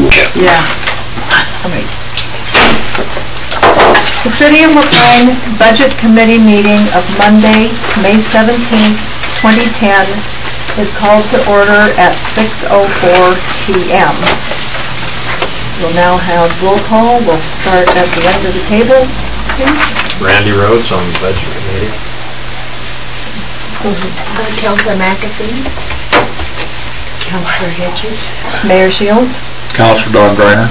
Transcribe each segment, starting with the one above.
Yeah. All right. The City of LaPine Budget Committee meeting of Monday, May 17th, 2010 is called to order at 6:04 p.m. We'll now have roll call. We'll start at the end of the table. Randy Rhodes on the Budget Committee. Councilor McAfee. Councilor Hedges. Mayor Shields. Councilor Don Greiner.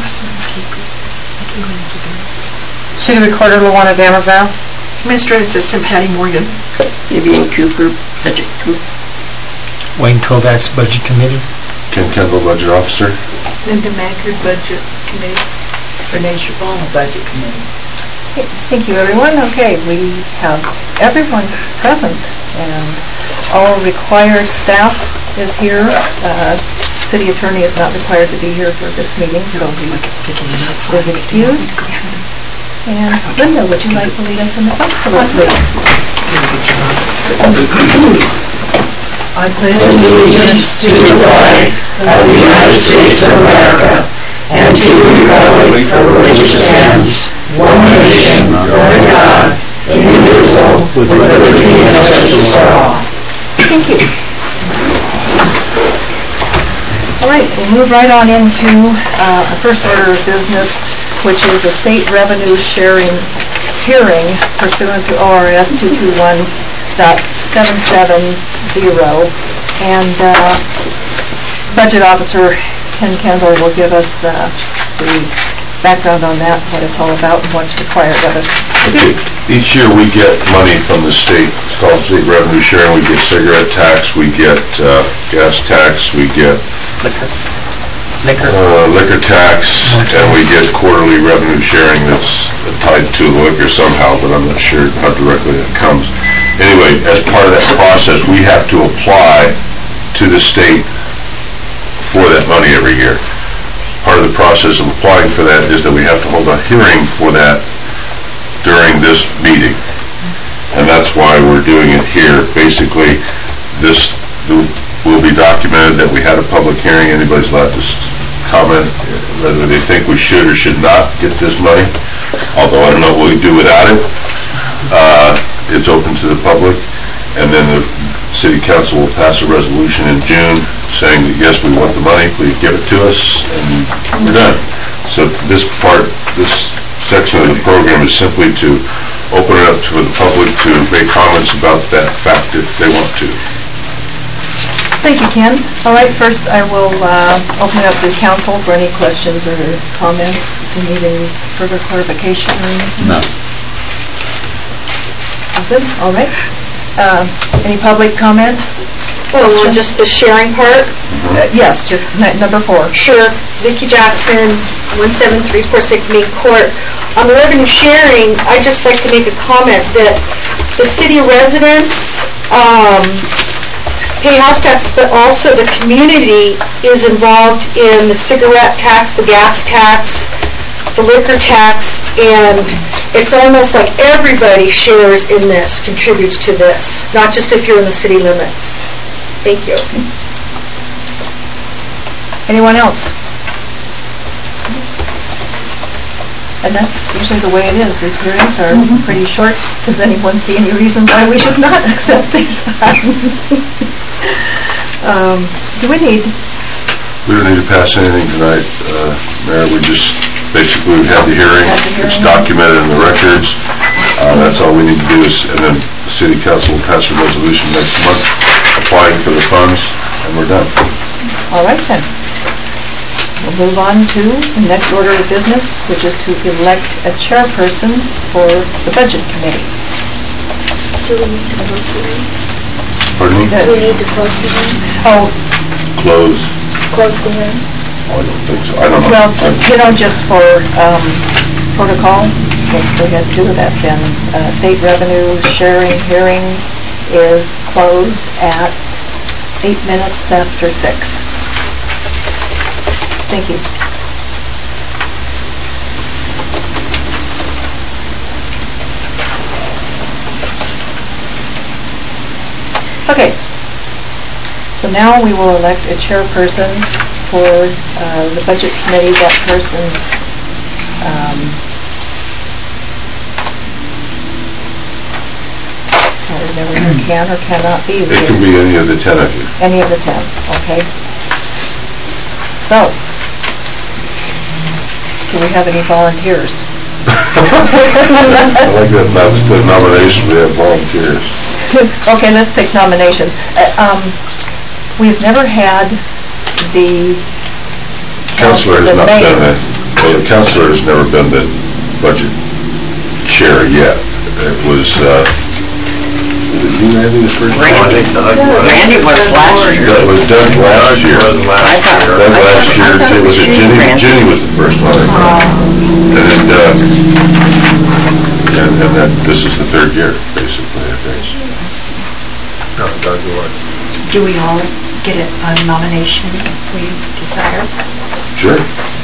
City Recorder LaWanna Damerville. Administrative Assistant Patty Morgan. Vivian Cooper, Budget Group. Wayne Kovacs, Budget Committee. Ken Kendall, Budget Officer. Linda Mackard, Budget Committee. Renee Chabon, Budget Committee. Thank you, everyone. Okay, we have everyone present, and all required staff is here. City Attorney is not required to be here for this meeting, so he is excused. And Linda, would you like to lead us in the flag salute, please? I pledge allegiance to the flag of the United States of America and to the republic for which it stands, one nation, under God, indivisible, with liberty and justice for all. Thank you. All right, we'll move right on into the first order of business, which is a state revenue sharing hearing pursuant to ORS 221.770, and Budget Officer Ken Kendall will give us the background on that, what it's all about, and what's required of us. Okay. Each year we get money from the state. It's called state revenue sharing. We get cigarette tax, we get gas tax, we get liquor tax, and we get quarterly revenue sharing that's tied to the liquor somehow, but I'm not sure how directly that comes. Anyway, as part of that process, we have to apply to the state for that money every year. Part of the process of applying for that is that we have to hold a hearing for that during this meeting, and that's why we're doing it here. Basically, this will be documented that we had a public hearing. Anybody's allowed to comment whether they think we should or should not get this money, although I don't know what we do without it. It's open to the public, and then the City Council will pass a resolution in June saying that yes, we want the money, please give it to us, and we're done. So this section of the program is simply to open it up for the public to make comments about that fact if they want to. Thank you, Ken. All right, first I will open it up to the council for any questions or comments. If you need any further clarification or anything. No. Good. All right. Any public comment? Well, just the sharing part? Yes, just number 4. Sure. Vicki Jackson, 17346 Main Court. On the revenue sharing, I'd just like to make a comment that the city residents pay house tax, but also the community is involved in the cigarette tax, the gas tax, the liquor tax, and it's almost like everybody shares in this, contributes to this, not just if you're in the city limits. Thank you. Anyone else? And that's usually the way it is. These hearings are pretty short. Does anyone see any reason why we should not accept these funds? We don't need to pass anything tonight, Mayor. We just basically had the hearing. It's documented in the records. That's all we need to do is, and then the City Council will pass a resolution next month applying for the funds, and we're done. All right then. We'll move on to the next order of business, which is to elect a chairperson for the Budget Committee. Do we need to close the hearing? Pardon me? Do we need to close the hearing? Oh, Close. Close the hearing? Oh, I don't think so. I don't know. well, just for protocol, let's go ahead and do that then. State revenue sharing hearing is closed at 8 minutes after 6. Thank you. Okay. So now we will elect a chairperson for the budget committee, that person can't remember who can or cannot be It can be any of the 10 of you. any of the 10, okay? So, do we have any volunteers? I like that, that's the nomination, we have volunteers. Okay, let's take nominations. We've never had the Counselor has not been the counselor has never been the budget chair yet. It was, you, Randy, the first one? Randy was last year. That was Doug last year. I thought- Doug last year, I thought it was was it you, Jenny? Randy. Jenny was the first one, I think. And then this is the third year, basically, I think. No, Doug Ward. Do we all get a nomination if we desire? Sure.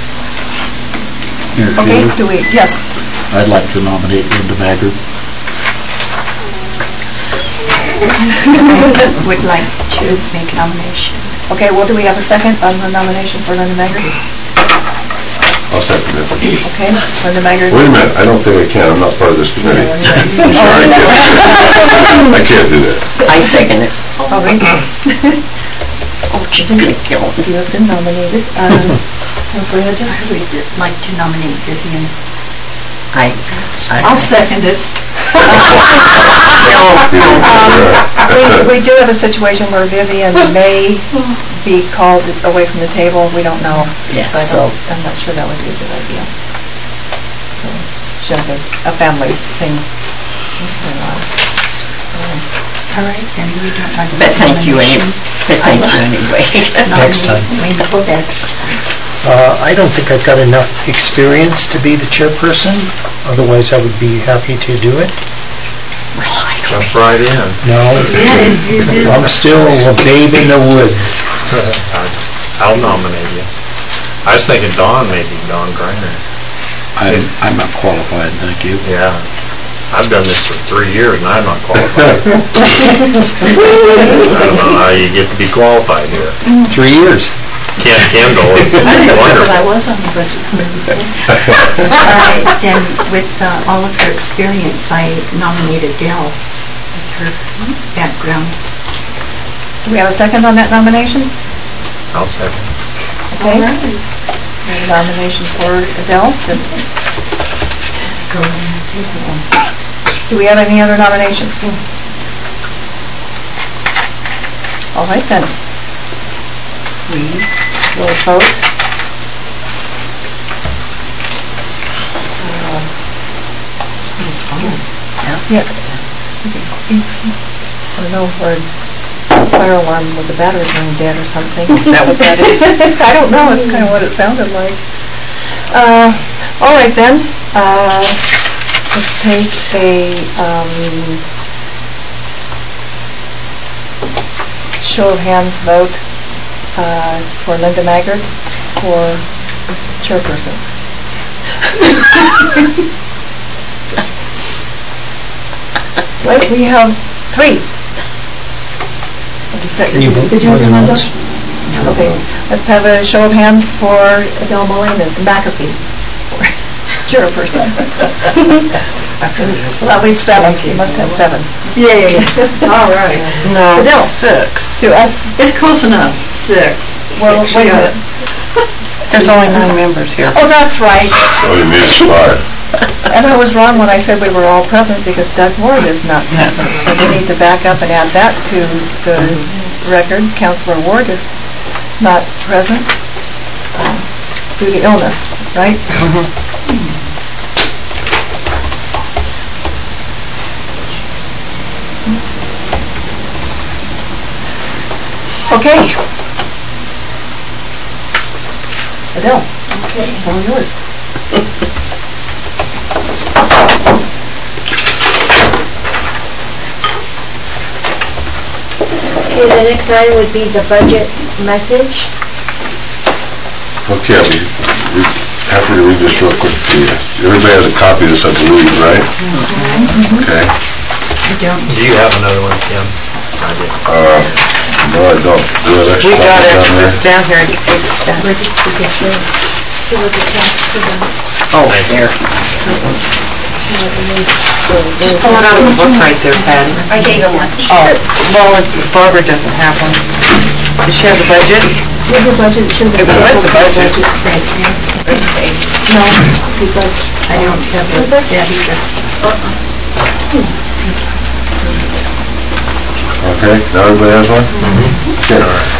Okay, do we, yes, I'd like to nominate Linda Maggard. Would like to make a nomination. okay, well, do we have a second on the nomination for Linda Maggard? I'll second it. Okay, Linda Maggard. Wait a minute, I don't think I can, I'm not part of this committee. I'm sorry, I can't do that. I second it. Okay, Oh, she's gonna kill me. you have been nominated. Go ahead, Jen. I would like to nominate Vivian. I'll second it. We do have a situation where Vivian may be called away from the table, we don't know. Yes, So I'm not sure that would be a good idea. So, she has a family thing going on. All right, then we don't want to. But thank you anyway. Next time. I don't think I've got enough experience to be the chairperson, otherwise I would be happy to do it. Jump right in. No, I'm still a babe in the woods. I'll nominate you. I was thinking Dawn, maybe, Dawn Greiner. I'm not qualified, thank you. Yeah. I've done this for 3 years and I'm not qualified. I don't know how you get to be qualified here. 3 years. Kendall is wonderful. I was on the budget committee. All right, then with all of her experience, I nominated Dell with her background. Do we have a second on that nomination? I'll second. Okay. We have a nomination for Adele. Do we have any other nominations? All right then. We will vote. It's fun. Yes. I don't know, or fire alarm with the battery going dead or something. Is that what that is? I don't know, it's kind of what it sounded like. All right then, let's take a show of hands vote for Linda Maggard for chairperson. Right, we have 3. You vote Did you more than remember? once? Okay, let's have a show of hands for Adele McAfee for chairperson. Well, that leaves 7. You must have 7. Yay. All right. No, Adele. 6. It's close enough. 6. Well, wait a minute. There's only 9 members here. Oh, that's right. Oh, you need 5. And I was wrong when I said we were all present because Doug Ward is not present. So we need to back up and add that to the record. Councilor Ward is not present due to illness, right? Okay. Adele. Okay. It's all yours. Okay, the next item would be the budget message. Okay, I'll be happy to read this real quick to you. Everybody has a copy of this, I believe, right? Okay. I don't. Do you have another one, Kim? I do. No, I don't. Do you have extra We got copies down there? extras down here, I just figured that. Where did you get yours? It was attached to the... Oh, there. Just pull it out of the book right there, Patty. I gave him one. Oh, well, Barbara doesn't have one. Does she have the budget? With the budget, should It was with the budget. No, because I don't have it. Yeah, he does. Okay, now everybody has one? Okay.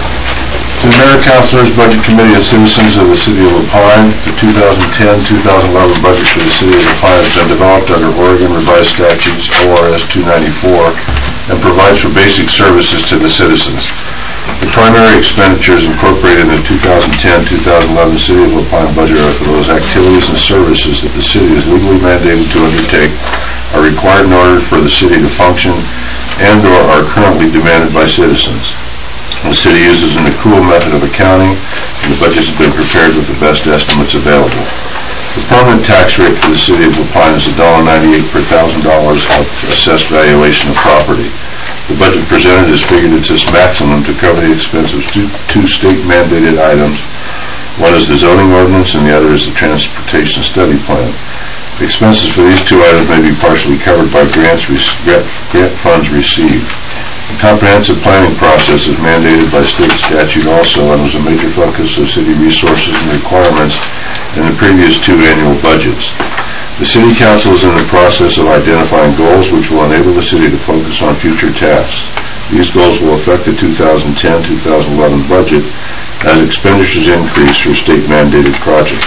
To the Mayor, Councilors, Budget Committee, and citizens of the City of LaPine, the 2010-2011 budget for the City of LaPine has been developed under Oregon Revised Statutes, ORS 294, and provides for basic services to the citizens. The primary expenditures incorporated in the 2010-2011 City of LaPine budget are for those activities and services that the city is legally mandated to undertake, are required in order for the city to function, and/or are currently demanded by citizens. The city uses an accrual method of accounting, and the budget has been prepared with the best estimates available. The permanent tax rate for the City of LaPine is $1.98 per $1,000 of assessed valuation of property. The budget presented is figured at its maximum to cover the expense of two state-mandated items. One is the zoning ordinance, and the other is the transportation study plan. The expenses for these two items may be partially covered by grant funds received. The comprehensive planning process is mandated by state statute also and was a major focus of city resources and requirements in the previous two annual budgets. The City Council is in the process of identifying goals which will enable the city to focus on future tasks. These goals will affect the 2010-2011 budget as expenditures increase for state-mandated projects.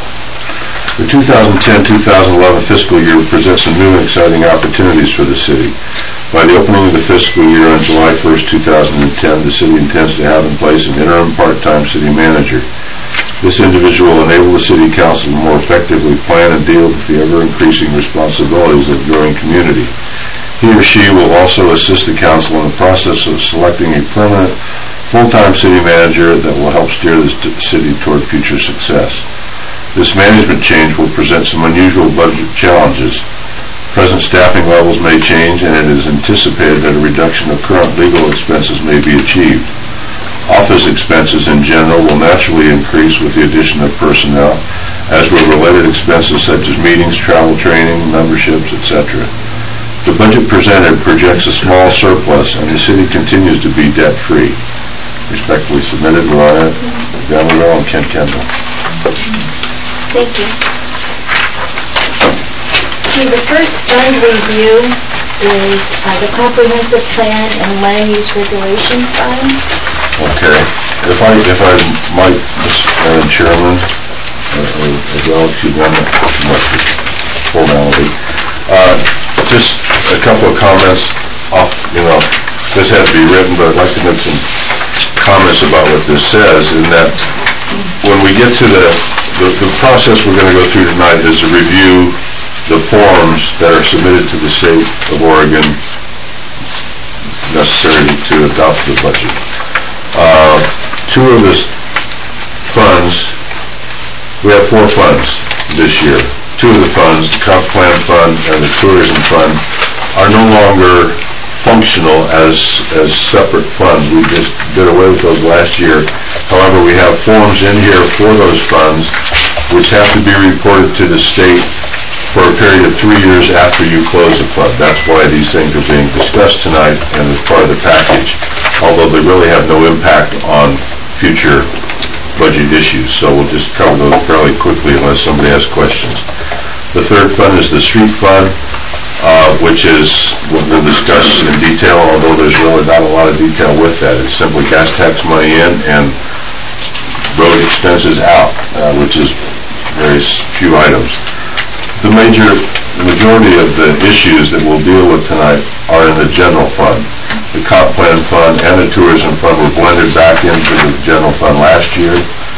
The 2010-2011 fiscal year presents some new and exciting opportunities for the city. By the opening of the fiscal year on July 1st, 2010, the city intends to have in place an interim part-time city manager. This individual will enable the City Council to more effectively plan and deal with the ever-increasing responsibilities of the growing community. He or she will also assist the Council in the process of selecting a permanent, full-time city manager that will help steer the city toward future success. This management change will present some unusual budget challenges. Present staffing levels may change, and it is anticipated that a reduction of current legal expenses may be achieved. Office expenses in general will naturally increase with the addition of personnel, as will related expenses such as meetings, travel, training, memberships, etc. The budget presented projects a small surplus, and the city continues to be debt-free. Respectfully submitted, Mariah Gamble and Ken Kendall. Thank you. Okay, the first fund review is the comprehensive plan and land use regulation fund. Okay. If I might, Madam Chairman, as well, excuse me, I'm not too much formality. Just a couple of comments off, this had to be written, but I'd like to make some comments about what this says, in that when we get to the process we're going to go through tonight is to review the forms that are submitted to the state of Oregon necessary to adopt the budget. Two of the funds, we have 4 funds this year. 2 of the funds, the comp plan fund and the tourism fund, are no longer functional as separate funds. We just did away with those last year. However, we have forms in here for those funds which have to be reported to the state for a period of 3 years after you close the fund. That's why these things are being discussed tonight and as part of the package, although they really have no impact on future budget issues. So we'll just cover those fairly quickly unless somebody has questions. The third fund is the street fund, which is what we'll discuss in detail, although there's really not a lot of detail with that. It's simply gas tax money in and road expenses out, which is very few items. The majority of the issues that we'll deal with tonight are in the general fund. The comp plan fund and the tourism fund were blended back into the general fund last year.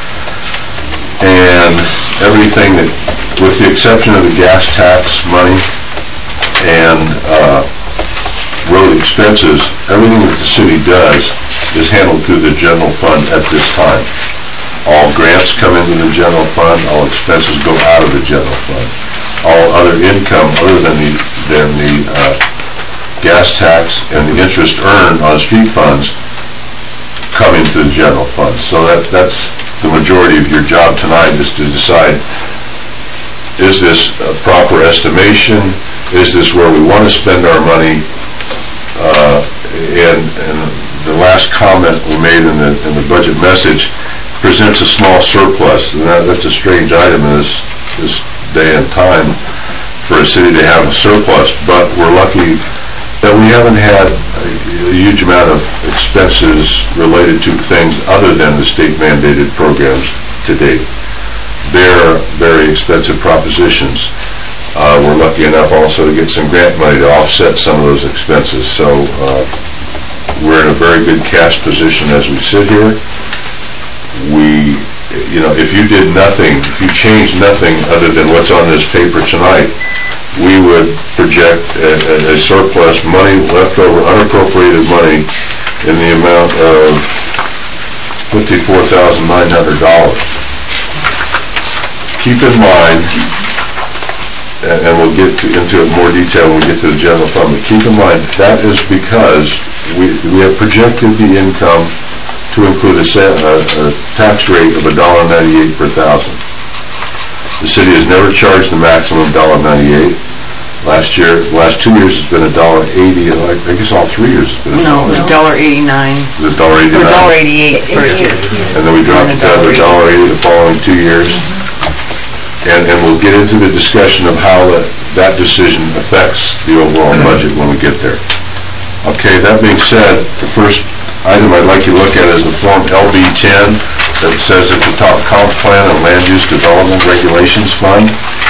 And everything that, with the exception of the gas tax money and road expenses, everything that the city does is handled through the general fund at this time. All grants come into the general fund, all expenses go out of the general fund. All other income other than the gas tax and the interest earned on street funds come into the general fund. So that's the majority of your job tonight, is to decide, is this a proper estimation? Is this where we want to spend our money? And the last comment we made in the budget message presents a small surplus. And that's a strange item in this day and time for a city to have a surplus, but we're lucky that we haven't had a huge amount of expenses related to things other than the state mandated programs to date. They're very expensive propositions. We're lucky enough also to get some grant money to offset some of those expenses. So we're in a very good cash position as we sit here. If you did nothing, if you changed nothing other than what's on this paper tonight, we would project a surplus money, leftover unappropriated money, in the amount of $54,900. Keep in mind, and we'll get into it more detail when we get to the general fund, but keep in mind that is because we have projected the income to include a tax rate of $1.98 per thousand. The city has never charged the maximum $1.98. Last 2 years it's been $1.80. I guess all 3 years it's been No, it was $1.89. It was $1.89. Or $1.88 first year. And then we dropped it down to $1.80 the following 2 years. And we'll get into the discussion of how that decision affects the overall budget when we get there. Okay, that being said, the first item I'd like you to look at is the Form LB-10 that says at the top, Comp Plan and Land Use Development Regulations Fund.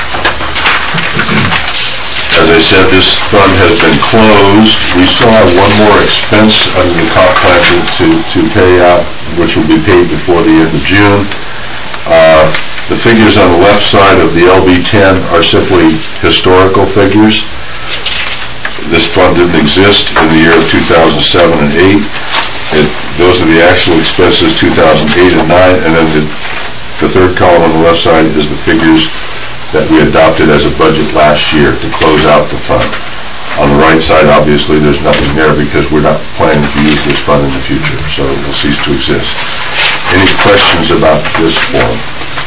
As I said, this fund has been closed. We still have one more expense under the Comp Plan to pay out, which will be paid before the end of June. The figures on the left side of the LB-10 are simply historical figures. This fund didn't exist in the year of 2007 and 8. Those are the actual expenses 2008 and 9, and then the third column on the left side is the figures that we adopted as a budget last year to close out the fund. On the right side, obviously, there's nothing there because we're not planning to use this fund in the future, so it will cease to exist. Any questions about this form?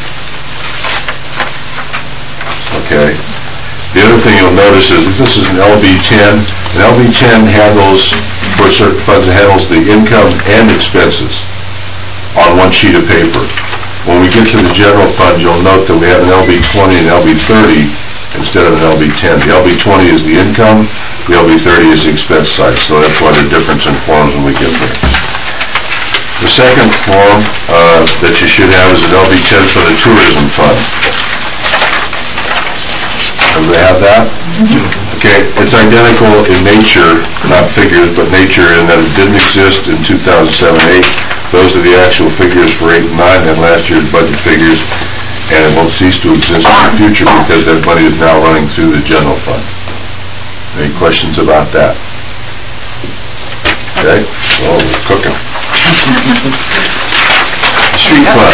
Okay. The other thing you'll notice is this is an LB-10. An LB-10 handles, for certain funds, handles the income and expenses on one sheet of paper. When we get to the general fund, you'll note that we have an LB-20 and LB-30 instead of an LB-10. The LB-20 is the income, the LB-30 is the expense side, so that's why there's difference in forms when we get there. The second form that you should have is an LB-10 for the tourism fund. Do they have that? Okay, it's identical in nature, not figures, but nature, in that it didn't exist in 2007-8. Those are the actual figures for 8 and 9 and last year's budget figures, and it won't cease to exist in the future because that money is now running through the general fund. Any questions about that? Okay, well, we're cooking. Street fund.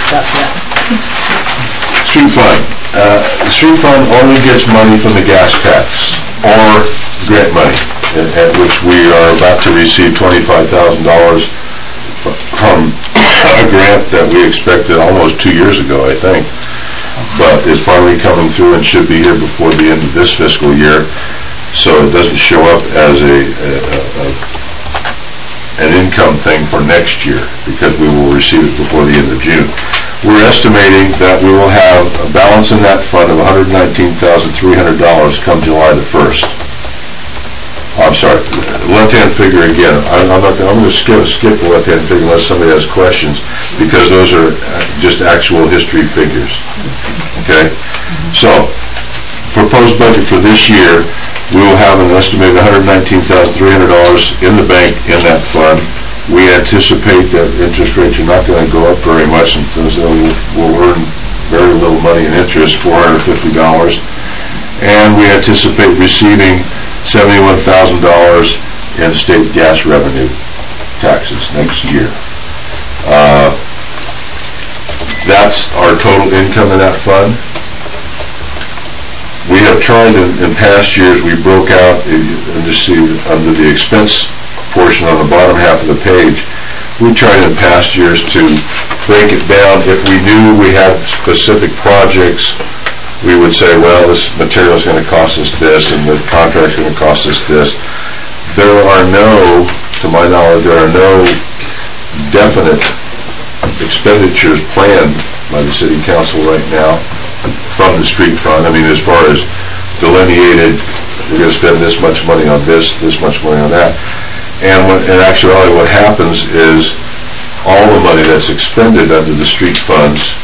Street fund. The street fund only gets money from the gas tax or grant money, at which we are about to receive $25,000 from a grant that we expected almost 2 years ago, I think, but is finally coming through and should be here before the end of this fiscal year, so it doesn't show up as an income thing for next year because we will receive it before the end of June. We're estimating that we will have a balance in that fund of $119,300 come July the 1st. I'm sorry, left-hand figure again. I'm going to skip the left-hand figure unless somebody has questions, because those are just actual history figures. Okay? So, proposed budget for this year, we will have an estimated $119,300 in the bank in that fund. We anticipate that interest rates are not going to go up very much, and so we'll earn very little money in interest, $450, and we anticipate receiving $71,000 in state gas revenue taxes next year. That's our total income in that fund. We have tried in past years, we broke out, and you see under the expense portion on the bottom half of the page, we tried in past years to break it down. If we knew we had specific projects, we would say, well, this material is going to cost us this, and the contract's going to cost us this. There are no, to my knowledge, there are no definite expenditures planned by the city council right now from the street fund. I mean, as far as delineated, we're going to spend this much money on this much money on that. And in actuality, what happens is all the money that's expended under the street funds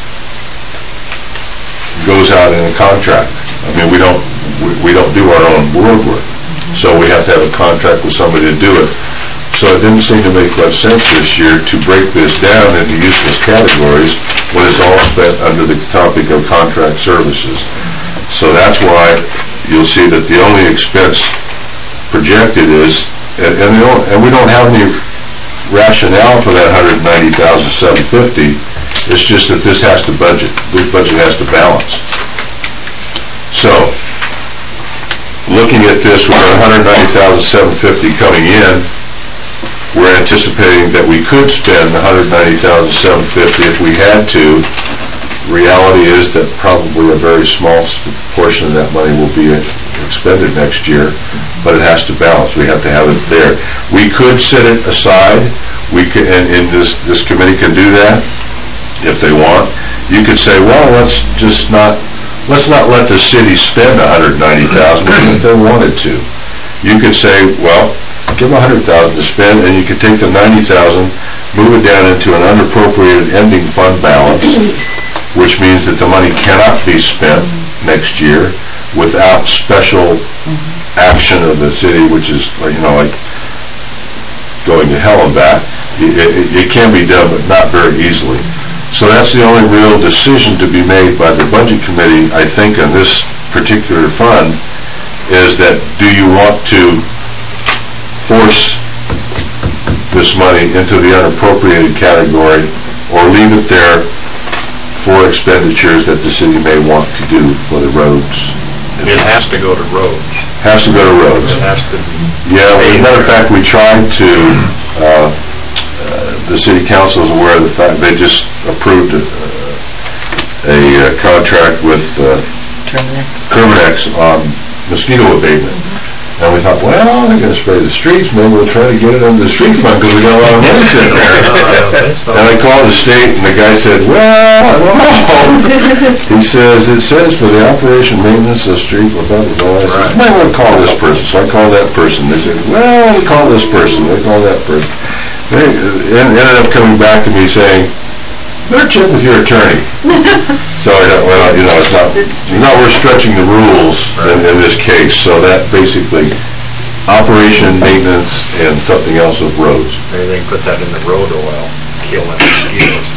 goes out in a contract. I mean, we don't do our own road work, so we have to have a contract with somebody to do it. So it didn't seem to make much sense this year to break this down into useless categories when it's all spent under the topic of contract services. So that's why you'll see that the only expense projected is, and we don't have any rationale for that $190,750. It's just that this has to budget. This budget has to balance. So, looking at this with $190,750 coming in, we're anticipating that we could spend $190,750 if we had to. Reality is that probably a very small portion of that money will be expended next year, but it has to balance. We have to have it there. We could set it aside. We could, and this committee can do that if they want. You could say, well, let's not let the city spend $190,000 if they wanted to. You could say, well, give them $100,000 to spend, and you could take the $90,000, move it down into an unappropriated ending fund balance, which means that the money cannot be spent next year without special action of the city, which is, like going to hell and back. It can be done, but not very easily. So that's the only real decision to be made by the budget committee, I think, on this particular fund, is that do you want to force this money into the unappropriated category or leave it there for expenditures that the city may want to do for the roads? It has to go to roads. Has to go to roads. It has to. Yeah, as a matter of fact, we tried to, the city council is aware of the fact they just approved a contract with Terminex on mosquito abatement. And we thought, well, they're going to spray the streets, maybe we'll try to get it under the street fund because we got a lot of money sitting there. And I called the state, and the guy said, well, I don't know. He says, it says for the operation maintenance of the street, blah, blah, blah. I said, you might want to call this person. So I called that person. They said, well, we call this person. They call that person. They ended up coming back to me saying, better check with your attorney. So I thought, well, it's not worth stretching the rules in this case. So that basically, operation, maintenance, and something else of roads. Maybe they can put that in the road oil, kill them mosquitoes.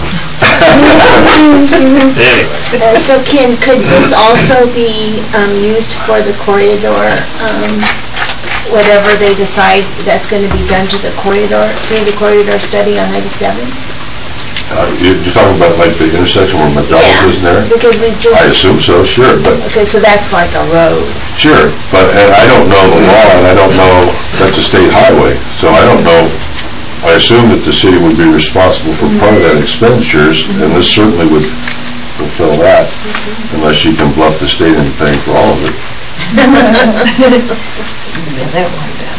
Anyway. So Ken, could this also be used for the corridor, whatever they decide that's going to be done to the corridor, through the corridor study on 97? You're talking about like the intersection where McDonald's is in there? Because we just... I assume so, sure. But okay, so that's like a road. Sure, but I don't know the law, and I don't know, that's a state highway, so I don't know. I assume that the city would be responsible for part of that expenditures, and this certainly would fulfill that, unless you can bluff the state into paying for all of it. Yeah, that one down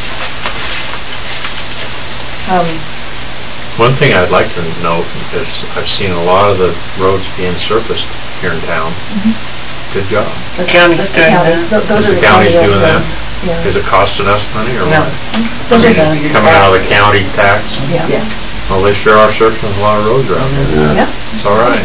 there. One thing I'd like to note is I've seen a lot of the roads being surfaced here in town. Good job. The county's doing that. Is the county's doing that? Is it costing us money or what? Those are Coming out of the county tax? Yeah. Well, they sure are surfacing a lot of roads around here. Yeah. It's all right.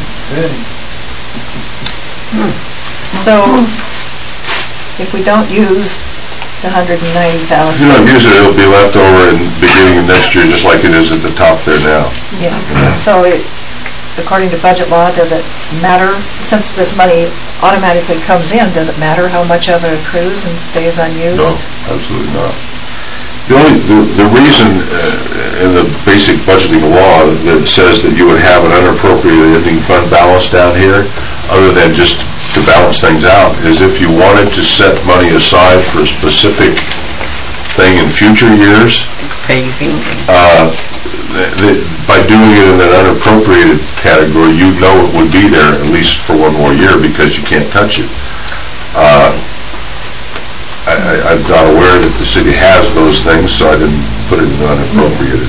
So, if we don't use the $190,000. If you don't use it, it'll be left over in the beginning of next year, just like it is at the top there now. Yeah. So, according to budget law, does it matter, since this money automatically comes in, does it matter how much of it accrues and stays unused? No, absolutely not. The reason in the basic budgeting law that says that you would have an unappropriated ending fund balance down here, other than just to balance things out, is if you wanted to set money aside for a specific thing in future years, by doing it in that unappropriated category, you know it would be there at least for one more year because you can't touch it. I'm not aware that the city has those things, so I didn't put it in unappropriated.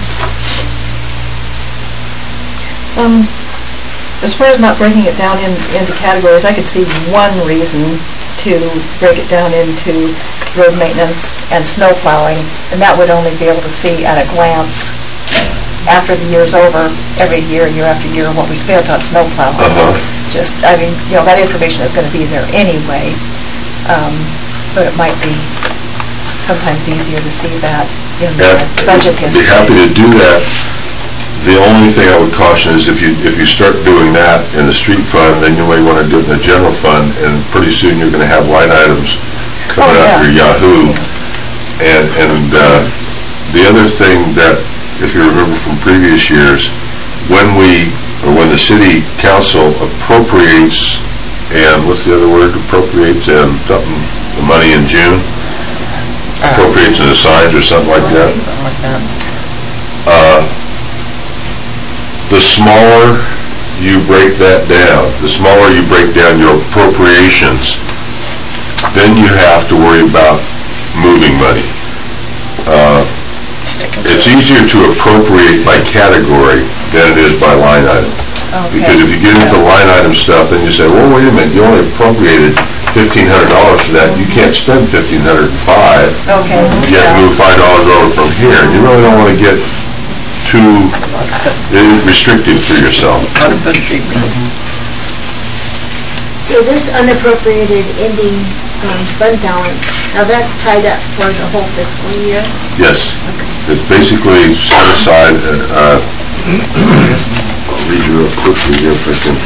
As far as not breaking it down into categories, I could see one reason to break it down into road maintenance and snow plowing, and that would only be able to see at a glance after the year's over, every year after year, what we spent on snow plowing. Just, I mean, that information is going to be there anyway, but it might be sometimes easier to see that in the budget history. I'd be happy to do that. The only thing I would caution is if you start doing that in the street fund, then you may want to do it in the general fund, and pretty soon you're going to have line items coming out your Yahoo. And the other thing that, if you remember from previous years, when the city council appropriates, and what's the other word, appropriates and something, the money in June, appropriates and assigns or something like that. The smaller you break that down, the smaller you break down your appropriations, then you have to worry about moving money. It's easier to appropriate by category than it is by line item. Because if you get into line item stuff, then you say, well, wait a minute, you only appropriated $1,500 for that. You can't spend $1,505. You have to move $5 over from here. You really don't want to get too restrictive to yourself. So this unappropriated ending fund balance, now that's tied up for the whole fiscal year? Yes. It's basically set aside. I'll read you real quickly here if I can.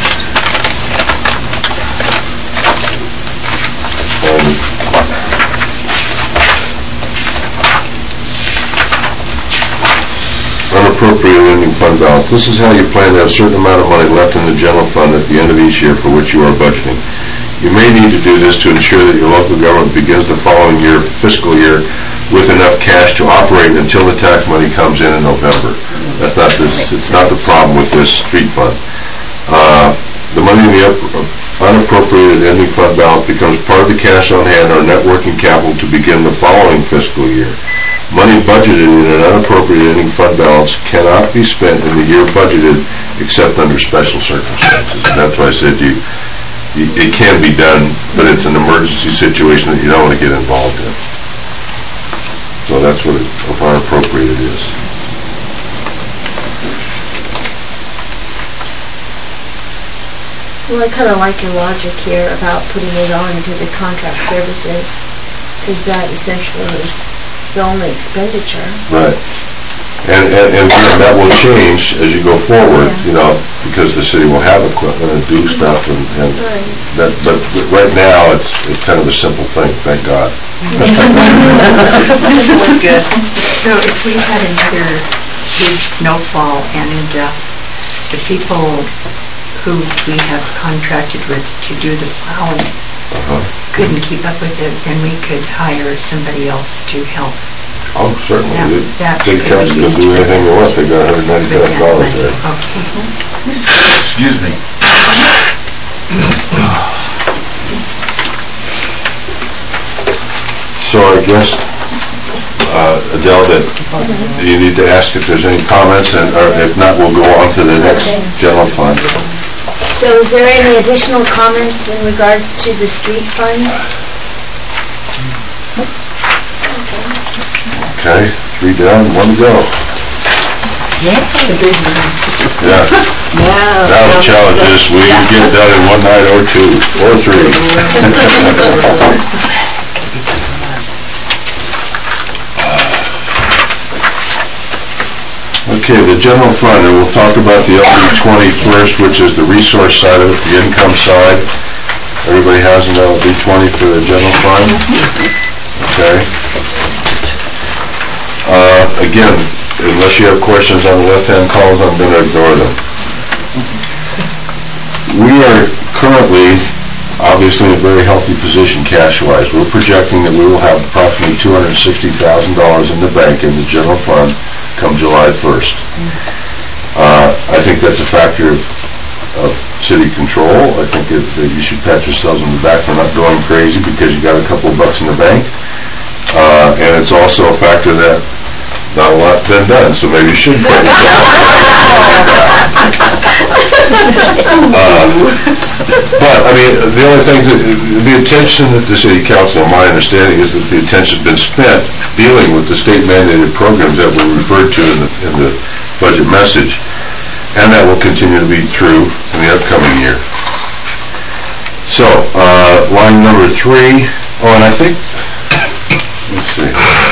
Unappropriated ending fund balance. This is how you plan to have a certain amount of money left in the general fund at the end of each year for which you are budgeting. You may need to do this to ensure that your local government begins the following fiscal year with enough cash to operate until the tax money comes in November. It's not the problem with this street fund. The money in the unappropriated ending fund balance becomes part of the cash on hand or net working capital to begin the following fiscal year. Money budgeted in an unappropriated ending fund balance cannot be spent in the year budgeted except under special circumstances. And that's why I said it can be done, but it's an emergency situation that you don't want to get involved in. So that's what unappropriated is. Well, I kind of like your logic here about putting it on to the contract services, because that essentially is the only expenditure. Right. And that will change as you go forward, because the city will have equipment and do stuff, but right now it's kind of a simple thing, thank God. That's good. So if we had another big snowfall and the people who we have contracted with to do the plowing couldn't keep up with it, then we could hire somebody else to help. Oh, certainly. Big Cat's can do anything they want. They got $195 there. Okay. Excuse me. So I guess, Adele, that you need to ask if there's any comments, or if not, we'll go on to the next general fund. So is there any additional comments in regards to the street fund? Okay, 3 down, 1 to go. Yeah. Now the challenge is, will you get it done in 1 night or 2 or 3? Okay, the general fund, and we'll talk about the LD20 first, which is the resource side of it, the income side. Everybody has an LD20 for the general fund? Okay. Again, unless you have questions on the left-hand columns, I'm going to ignore them. We are currently, obviously, in a very healthy position cash-wise. We're projecting that we will have approximately $260,000 in the bank in the general fund come July 1st. I think that's a factor of city control. I think that you should pat yourselves on the back for not going crazy because you got a couple of bucks in the bank. And it's also a factor that not a lot's been done, so maybe you should pat yourself on the back. But, I mean, the only thing, the attention that the city council, in my understanding, is that the attention's been spent dealing with the state mandated programs that were referred to in the budget message, and that will continue to be true in the upcoming year. So, line number 3, and I think, let's see.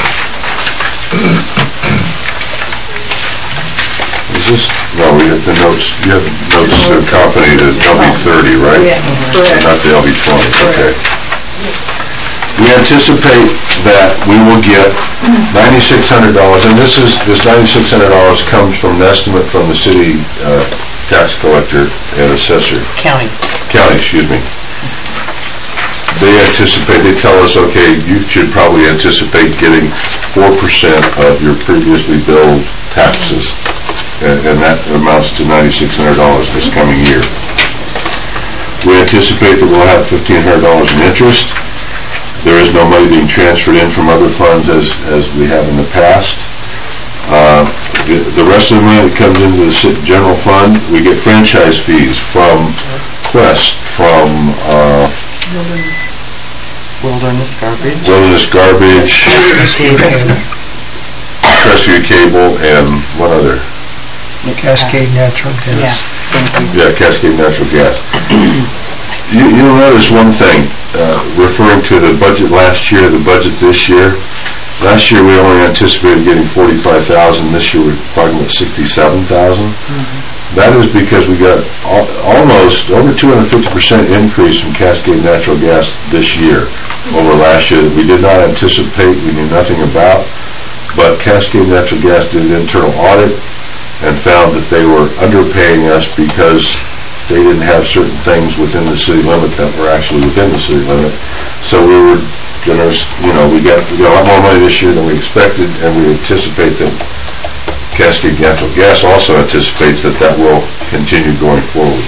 Is this, no, we have the notes, you have notes to accompany the LB30, right? Yeah, correct. Not the LB20, okay. We anticipate that we will get $9,600, and this $9,600 comes from an estimate from the city tax collector and assessor. County. Excuse me. They tell us, okay, you should probably anticipate getting 4% of your previously billed taxes, and that amounts to $9,600 this coming year. We anticipate that we'll have $1,500 in interest. There is no money being transferred in from other funds as we have in the past. The rest of the money that comes into the general fund, we get franchise fees from Quest, from Wilderness Garbage. Crestview Cable, and one other. Cascade Natural Gas. Yeah, Cascade Natural Gas. You'll notice one thing, referring to the budget last year, the budget this year. Last year we only anticipated getting $45,000. This year we're talking about $67,000. That is because we got almost over 250% increase from Cascade Natural Gas this year over last year that we did not anticipate, we knew nothing about. But Cascade Natural Gas did an internal audit and found that they were underpaying us because they didn't have certain things within the city limit that were actually within the city limit. So we were generous, we got a lot more money this year than we expected, and we anticipate that Cascade Natural Gas also anticipates that will continue going forward.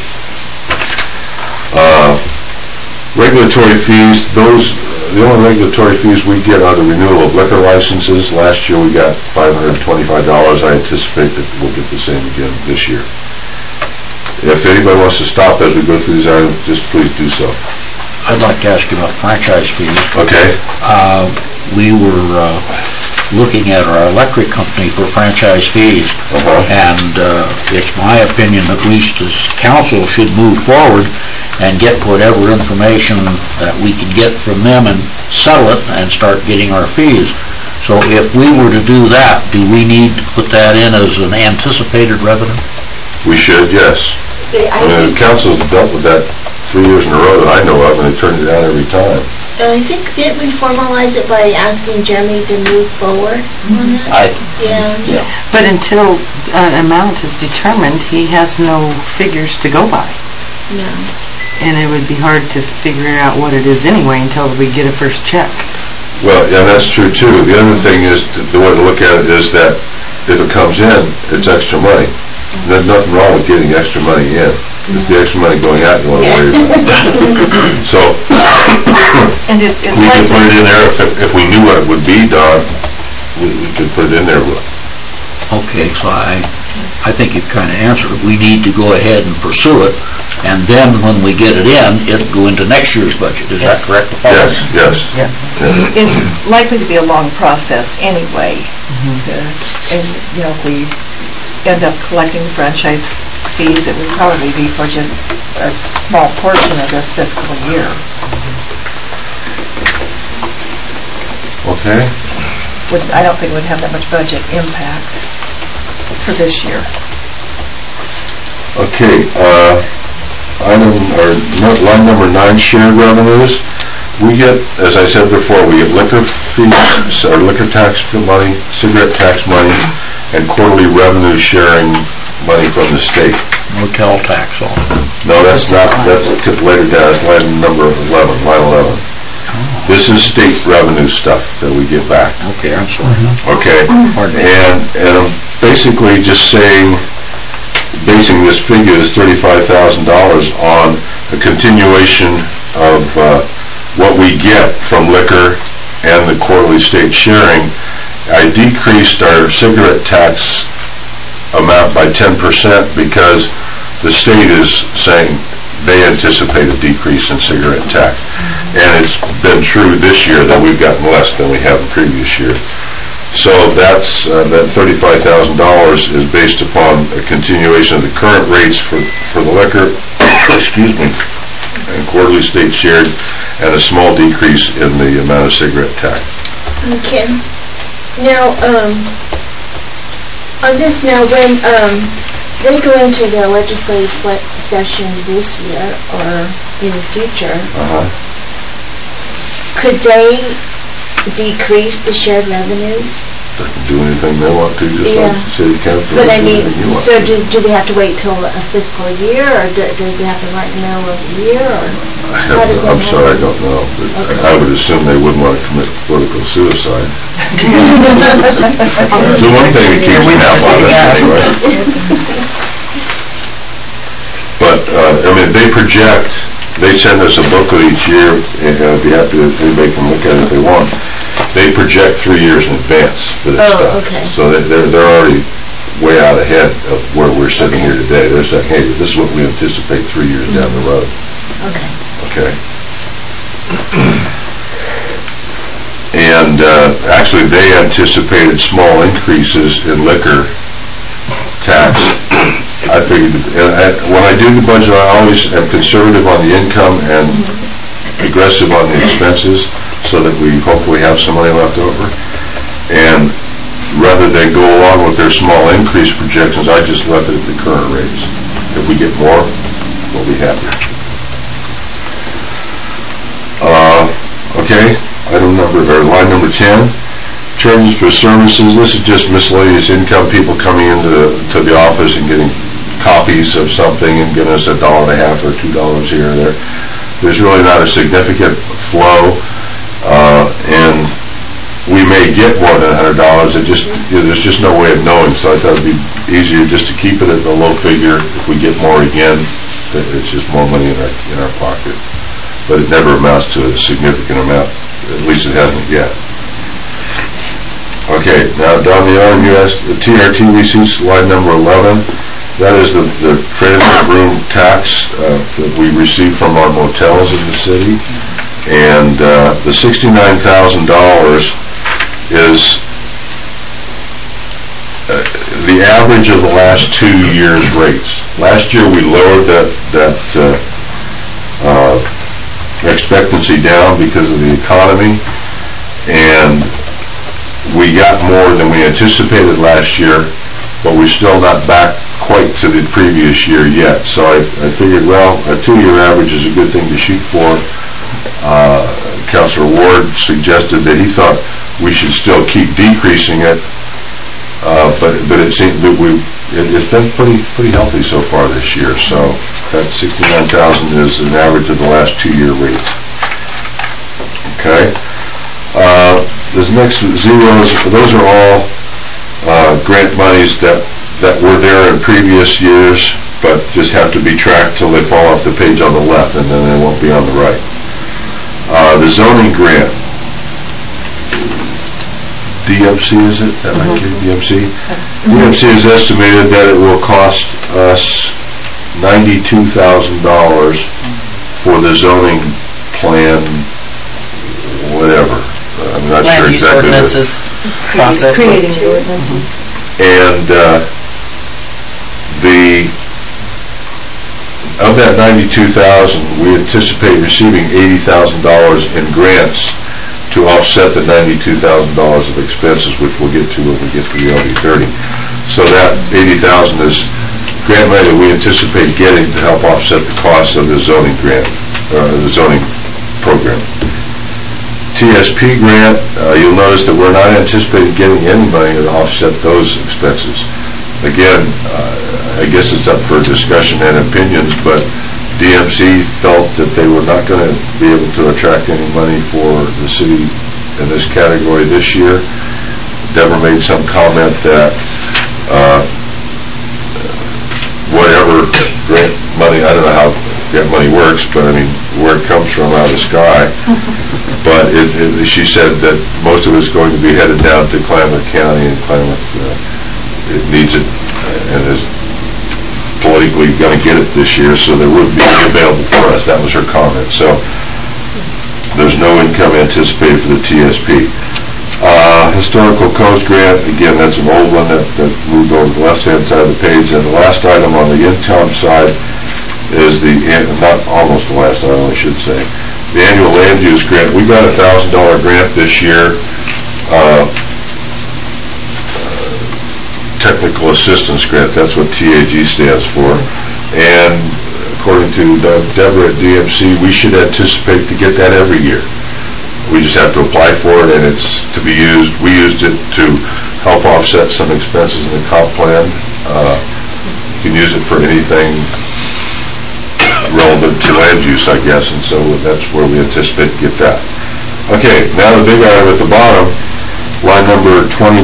Regulatory fees, the only regulatory fees we get are the renewal of liquor licenses. Last year we got $525. I anticipate that we'll get the same again this year. If anybody wants to stop as we go through these items, just please do so. I'd like to ask you about franchise fees. Okay. We were looking at our electric company for franchise fees, and it's my opinion, at least as council, should move forward and get whatever information that we can get from them and settle it and start getting our fees. So if we were to do that, do we need to put that in as an anticipated revenue? We should, yes. The council's dealt with that 3 years in a row that I know of, and they turned it down every time. And I think, didn't we formalize it by asking Jeremy to move forward on that? Yeah. But until an amount is determined, he has no figures to go by. No. And it would be hard to figure out what it is anyway until we get a first check. Well, yeah, that's true too. The other thing is, the way to look at it is that if it comes in, it's extra money. There's nothing wrong with getting extra money in. It's the extra money going out you want to worry about. So, And we could put it in there if we knew what it would be, Don. We could put it in there. Okay, so I think you've kind of answered it. We need to go ahead and pursue it, and then when we get it in, it'll go into next year's budget. Is that correct? Yes. It's likely to be a long process anyway. And, if we end up collecting franchise fees, it would probably be for just a small portion of this fiscal year. Okay. I don't think it would have that much budget impact for this year. Okay, line number 9, shared revenues. We get, as I said before, we get liquor fees, or liquor tax money, cigarette tax money, and quarterly revenue sharing money from the state. Motel tax on it. No, that's not, that's later down, that's line number 11, line 11. This is state revenue stuff that we get back. Okay, I'm sorry. Okay, and I'm basically just basing this figure, this $35,000, on a continuation of what we get from liquor and the quarterly state sharing. I decreased our cigarette tax amount by 10% because the state is saying they anticipate a decrease in cigarette tax. And it's been true this year that we've gotten less than we have in previous year. So that's that $35,000 is based upon a continuation of the current rates for the liquor, excuse me, and quarterly state shared, and a small decrease in the amount of cigarette tax. Okay. Now, on this now, when they go into the legislative session this year or in the future, could they decrease the shared revenues? They can do anything they want to, just like the city council. But I mean, so do they have to wait till a fiscal year, or does it happen right in the middle of the year, or how does that I'm sorry, I don't know, but I would assume they wouldn't want to commit political suicide. The one thing that keeps me out on this anyway. But, I mean, they send us a booklet each year, and I'd be happy if anybody can look at it if they want. They project 3 years in advance for this stuff. Okay. So they're already way out ahead of where we're sitting here today. They're saying, hey, this is what we anticipate 3 years down the road. Okay. Okay. And actually, they anticipated small increases in liquor tax. I figured, when I do the budget, I always am conservative on the income and aggressive on the expenses, so that we hopefully have some money left over. And rather than go along with their small increase projections, I just left it at the current rates. If we get more, we'll be happier. Okay, line number 10, charges for services. This is just miscellaneous income, people coming into the office and getting copies of something and giving us $1.50 or $2 here or there. There's really not a significant flow, and we may get more than $100. There's just no way of knowing, so I thought it'd be easier just to keep it at the low figure. If we get more again, it's just more money in our pocket. But it never amounts to a significant amount. At least it hasn't yet. Okay, now down the RMUS, the TRT receipts, line number 11. That is the transit room tax that we receive from our motels in the city. And the $69,000 is the average of the last 2 years' rates. Last year we lowered that expectancy down because of the economy, and we got more than we anticipated last year, but we're still not back quite to the previous year yet. So I figured, well, a 2-year average is a good thing to shoot for. Councilor Ward suggested that he thought we should still keep decreasing it, but it seemed that it's been pretty healthy so far this year. So that $69,000 is an average of the last 2-year rates. Okay. This next zeros, those are all grant monies that were there in previous years, but just have to be tracked till they fall off the page on the left, and then they won't be on the right. The zoning grant, DMC, is it? DMC? DMC has estimated that it will cost us $92,000 for the zoning plan, whatever. I'm not sure exactly. Land use ordinances process. Creating the ordinances. And of that $92,000, we anticipate receiving $80,000 in grants to offset the $92,000 of expenses, which we'll get to when we get to the LD30. So that $80,000 is grant money that we anticipate getting to help offset the cost of the zoning grant, the zoning program. TSP grant, you'll notice that we're not anticipating getting any money to offset those expenses. Again, I guess it's up for discussion and opinions, but DMC felt that they were not going to be able to attract any money for the city in this category this year. Deborah made some comment that whatever grant money, I don't know how grant money works, but I mean, where it comes from out of the sky. But she said that most of it's going to be headed down to Klamath County, and Klamath it needs it and is politically going to get it this year, so there would be available for us. That was her comment. So there's no income anticipated for the TSP. Historical Coast Grant, again, that's an old one that moved over to the left-hand side of the page. And the last item on the income side is not almost the last item, I should say, the annual land use grant. We got a $1,000 grant this year, technical assistance grant. That's what TAG stands for. And according to Deborah at DMC, we should anticipate to get that every year. We just have to apply for it, and it's to be used. We used it to help offset some expenses in the comp plan. You can use it for anything relevant to land use, I guess, and so that's where we anticipate to get that. Okay, now the big item at the bottom, line number 29,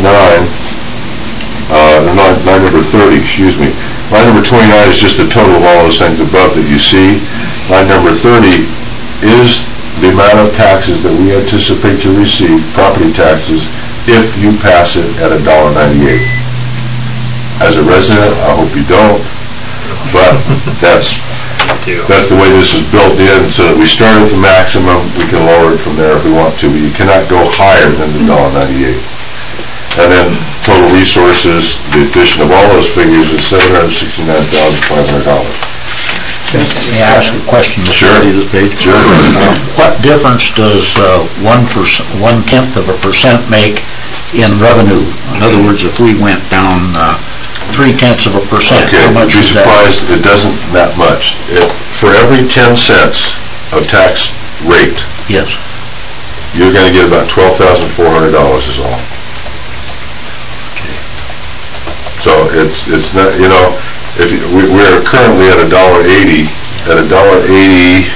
line number 30, excuse me. Line number 29 is just the total of all those things above that you see. Line number 30 is the amount of taxes that we anticipate to receive, property taxes, if you pass it at $1.98. As a resident, I hope you don't, but that's the way this is built in, so that we start at the maximum, we can lower it from there if we want to, but you cannot go higher than the $1.98. And then total resources, the addition of all those figures is $769,500. Let me ask a question. Sure. Sure. What difference does 1/10 of a percent make in revenue? In other words, if we went down 0.3%, okay, how much you'd be is that? surprised it doesn't that much. For every 10 cents of tax rate, yes, you're going to get about $12,400 is all. Okay. So it's not, you know, if we're currently at $1.80, at $1.80,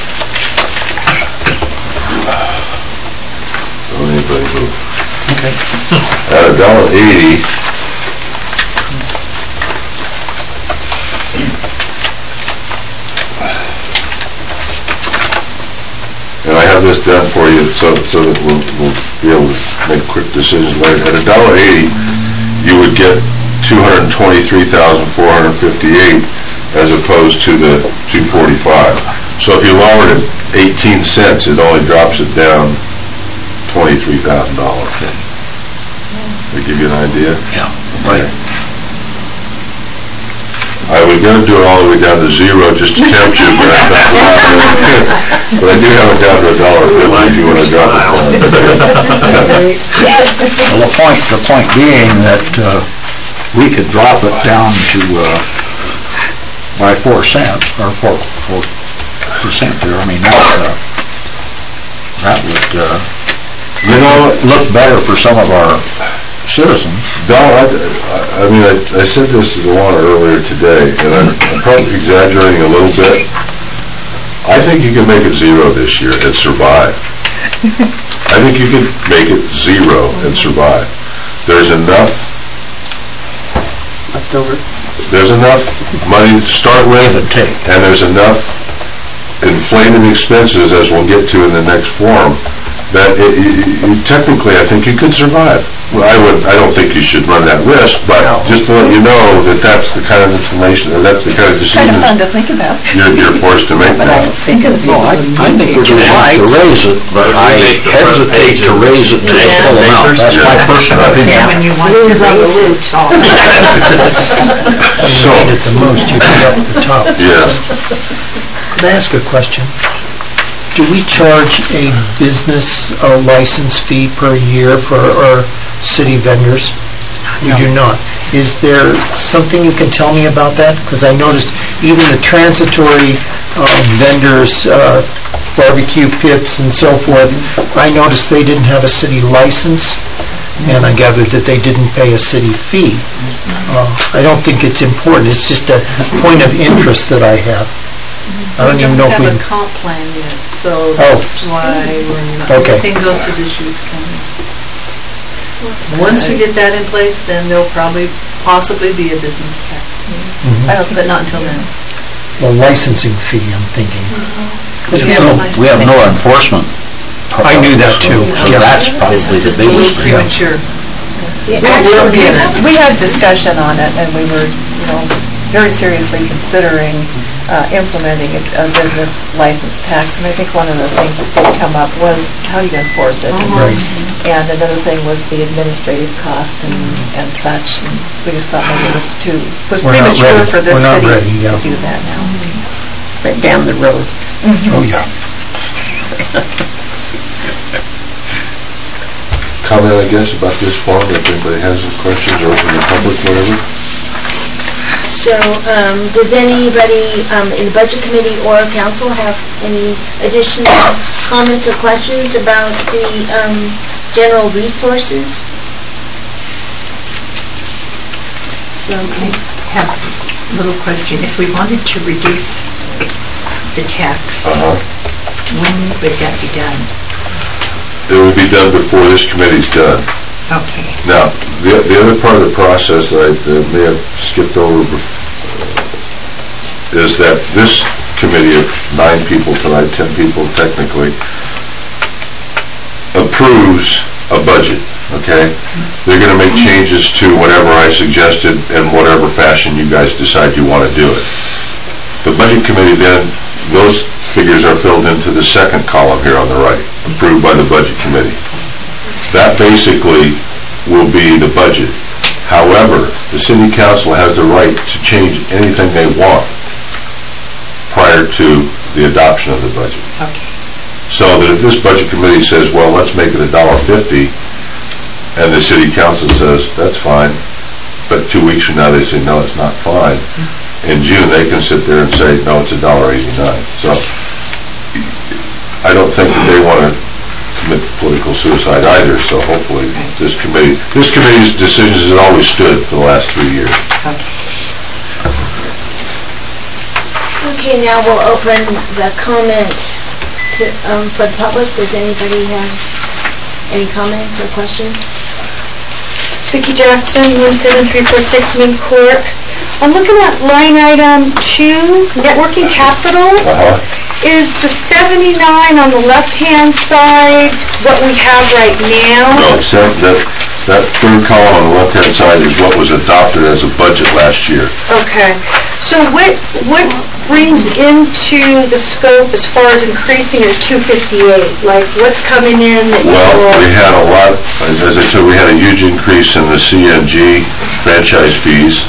don't anybody move. Okay. At $1.80, and I have this done for you so that we'll be able to make quick decisions later. At $1.80, you would get $223,458 as opposed to the $245. So if you lowered it 18 cents, it only drops it down $23,000. To give you an idea? Yeah. Right. I was going to do it all the way down to zero just to tempt you, but I do have it down to $1.50 if you want to drop it down. Well, the point being that we could drop it down to by 4 cents or 4% there. I mean, that would look better for some of our citizens. No, I said this to Luana earlier today, and I'm probably exaggerating a little bit. I think you can make it zero this year and survive. I think you can make it zero and survive. There's enough money to start with, and there's enough inflated expenses, as we'll get to in the next forum, that technically I think you could survive. Well, I don't think you should run that risk, but just to let you know that that's the kind of information, or that's the kind of decision Kind of fun to think about. you're forced to make now. I think we're going to have to raise it, but I hesitate to raise it to the full amount. That's my personal opinion. Yeah, when you want to raise it. So, At the most, you can get at the top. yeah. Can I ask a question? Do we charge a business license fee per year for our city vendors? We do not. Is there something you can tell me about that? Because I noticed even the transitory vendors, barbecue pits and so forth, I noticed they didn't have a city license, and I gathered that they didn't pay a city fee. I don't think it's important. It's just a point of interest that I have. I don't even know if we... We don't have a comp plan yet, so Oh. that's why Okay. everything goes to the Deschutes County. Once we get that in place, then there'll possibly be a business tax. But not until then. The licensing fee, I'm thinking. We have no enforcement. I knew that too. So Yeah. that's probably This the is just a little biggest thing. premature. We'll get it. We had discussion on it, and we were, very seriously considering implementing a business license tax, and I think one of the things that did come up was how do you enforce it? Right. And another thing was the administrative cost and such, and we just thought maybe it was We're not premature ready. for this We're not city ready, yeah. to do that now. Right down the road. Oh, yeah. Comment, I guess, about this form, if anybody has any questions, or from the public, whatever. So, does anybody in the Budget Committee or Council have any additional comments or questions about the general resources? So I have a little question. If we wanted to reduce the tax, when would that be done? It will be done before this committee's done. Okay. Now, the other part of the process that I may have skipped over is that this committee of 9 people tonight, 10 people technically, approves a budget, okay? They're going to make changes to whatever I suggested in whatever fashion you guys decide you want to do it. The budget committee then, those figures are filled into the second column here on the right, approved by the budget committee. That basically will be the budget. However, the city council has the right to change anything they want prior to the adoption of the budget. Okay. So that if this budget committee says, well, let's make it $1.50, and the city council says, that's fine, but 2 weeks from now they say, no, it's not fine. In June, they can sit there and say, no, it's $1.89. So I don't think that they want to commit political suicide either, so hopefully this committee's decisions have always stood for the last 3 years. Okay, now we'll open the comment for the public. Does anybody have any comments or questions? Vicki Jackson, 17346 Main Court. I'm looking at line item 2, networking capital. Is the 79 on the left-hand side what we have right now? No, that third column on the left-hand side is what was adopted as a budget last year. Okay. So what brings into the scope as far as increasing it to 258? Like, what's coming in that we had a lot, as I said, we had a huge increase in the CNG franchise fees.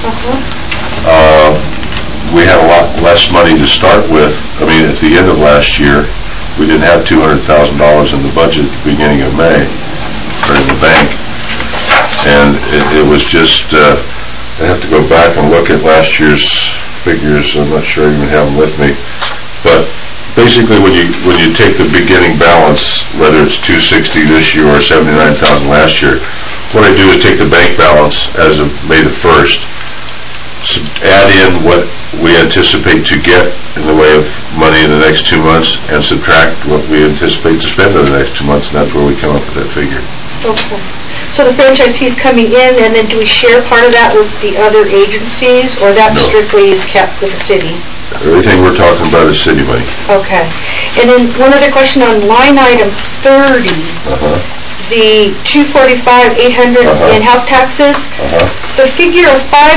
We had a lot less money to start with. I mean, at the end of last year, we didn't have $200,000 in the budget at the beginning of May, or in the bank. And it was just, I have to go back and look at last year's figures. I'm not sure I even have them with me. But basically, when you take the beginning balance, whether it's 260 this year or 79,000 last year, what I do is take the bank balance as of May the 1st, add in what we anticipate to get in the way of money in the next 2 months, and subtract what we anticipate to spend in the next 2 months, and that's where we come up with that figure. Okay. So the franchise fees coming in, and then do we share part of that with the other agencies, or that strictly is kept with the city? Everything we're talking about is city money. Okay. And then one other question on line item 30. The 245, 800 in-house taxes, the figure of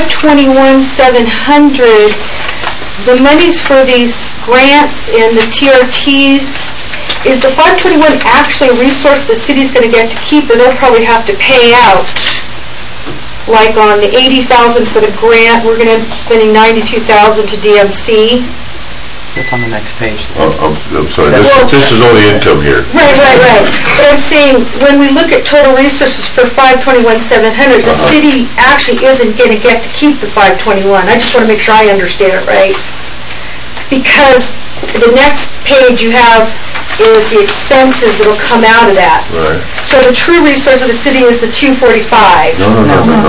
521,700, the monies for these grants and the TRTs, is the 521 actually a resource the city's going to get to keep, or they'll probably have to pay out? Like on the 80,000 for the grant, we're going to be spending 92,000 to DMC. That's on the next page. I'm sorry, this is only income here. Right. But I'm saying, when we look at total resources for 521,700, the city actually isn't going to get to keep the 521. I just want to make sure I understand it right. Because the next page you have is the expenses that'll come out of that. Right. So the true resource of the city is the 245. No.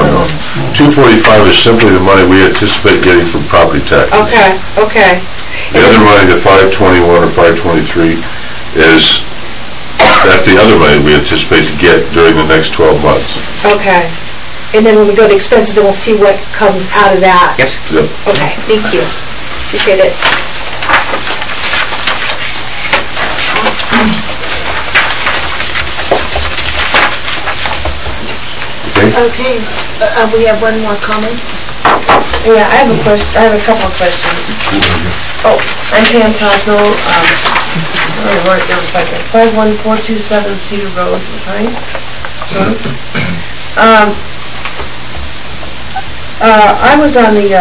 245 is simply the money we anticipate getting from property tax. Okay. The other money, the 521 or 523, that's the other money we anticipate to get during the next 12 months. Okay. And then when we go to expenses, then we'll see what comes out of that. Yep. Okay, thank you. Appreciate it. Okay, we have one more comment? Yeah, I have a question. I have a couple of questions. Oh, I'm Pam Tosno. Let me write it down if I can. 51427 Cedar Road, right? I was on the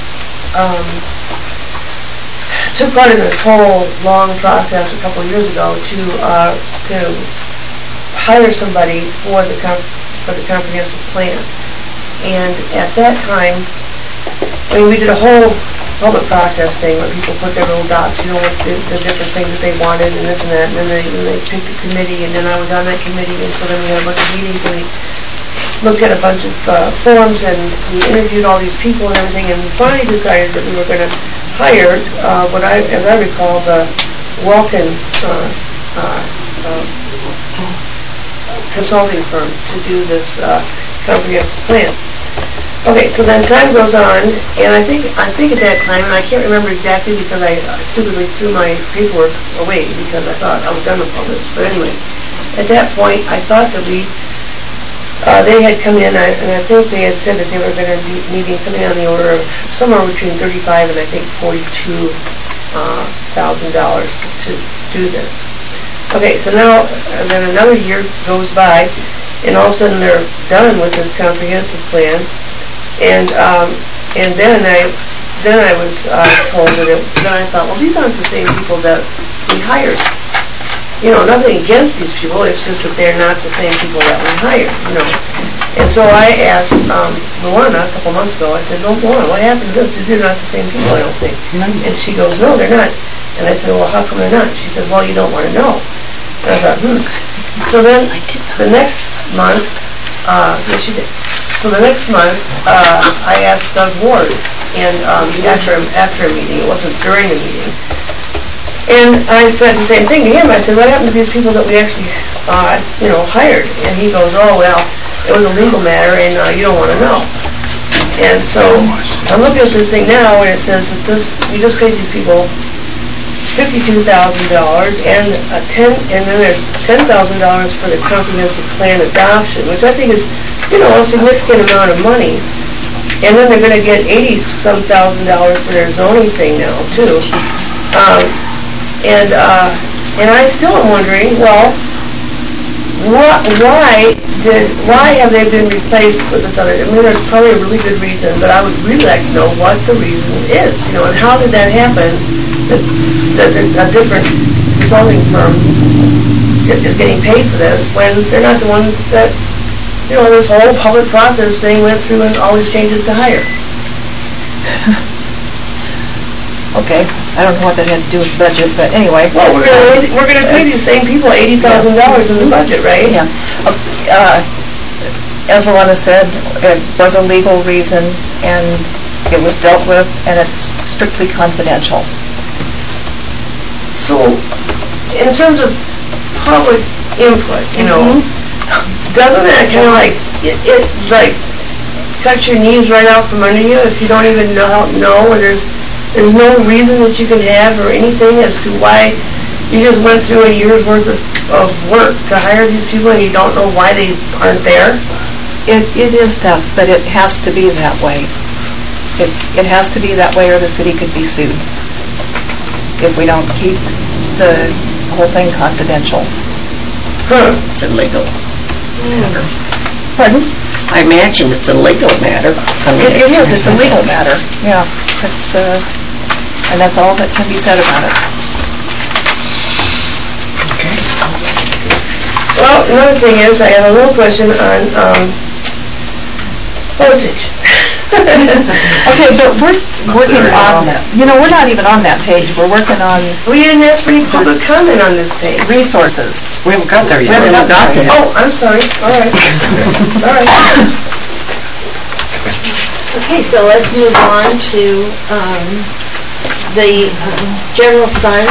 took part in this whole long process a couple of years ago to hire somebody for the comprehensive plan. And at that time, I mean, we did a whole public process thing where people put their little dots, you know, what the different things that they wanted and this and that, and then they picked a committee, and then I was on that committee, and so then we had a bunch of meetings, and we looked at a bunch of forms, and we interviewed all these people and everything, and we finally decided that we were going to hire as I recall, the Welkin consulting firm to do this comprehensive plan. Okay, so then time goes on, and I think at that time, and I can't remember exactly because I stupidly threw my paperwork away because I thought I was done with all this. But anyway, at that point, I thought that they had come in, and I think they had said that they were going to be needing something on the order of somewhere between $35,000 and I think $42,000 to do this. Okay, so now then another year goes by, and all of a sudden they're done with this comprehensive plan, and then I was told that then I thought, well, these aren't the same people that we hired. You know, nothing against these people, it's just that they're not the same people that we hired, you know. And so I asked Luana a couple months ago, I said, well, Luana, what happened to this? They're not the same people, I don't think. And she goes, no, they're not. And I said, well, how come they're not? She said, well, you don't want to know. And I thought, So then, the next month, yes, you did. So the next month, I asked Doug Ward, and after a meeting, it wasn't during the meeting, and I said the same thing to him. I said, what happened to these people that we actually, hired? And he goes, oh, well, it was a legal matter, and you don't want to know. And so I'm looking at this thing now, and it says that we just paid these people $52,000, and then there's $10,000 for the comprehensive plan adoption, which I think is, a significant amount of money. And then they're going to get $80-some thousand for their zoning thing now too. And I still am wondering, well, why have they been replaced with this other? I mean, there's probably a really good reason, but I would really like to know what the reason is, and how did that happen? That a different consulting firm is getting paid for this when they're not the ones that, this whole public process thing went through and all these changes to hire. Okay, I don't know what that had to do with the budget, but anyway. Well, we're going to pay these same people $80,000 in the budget, right? Yeah. As Luana said, it was a legal reason, and it was dealt with, and it's strictly confidential. So, in terms of public input, doesn't that kind of it cut your knees right out from under you if you don't even know, or there's no reason that you can have or anything as to why you just went through a year's worth of work to hire these people and you don't know why they aren't there? It is tough, but it has to be that way. It has to be that way, or the city could be sued if we don't keep the whole thing confidential. It's a legal matter. Pardon? I imagine it's a legal matter. It is. It's a legal matter. Yeah. It's and that's all that can be said about it. Okay. Well, another thing is, I have a little question on postage. Okay, but we're working on that. We're not even on that page. We're working on... We didn't ask for any public comment on this page. Resources. We haven't got there yet. We haven't got there. Oh, I'm sorry. All right. All right. Okay, so let's move on to the general fund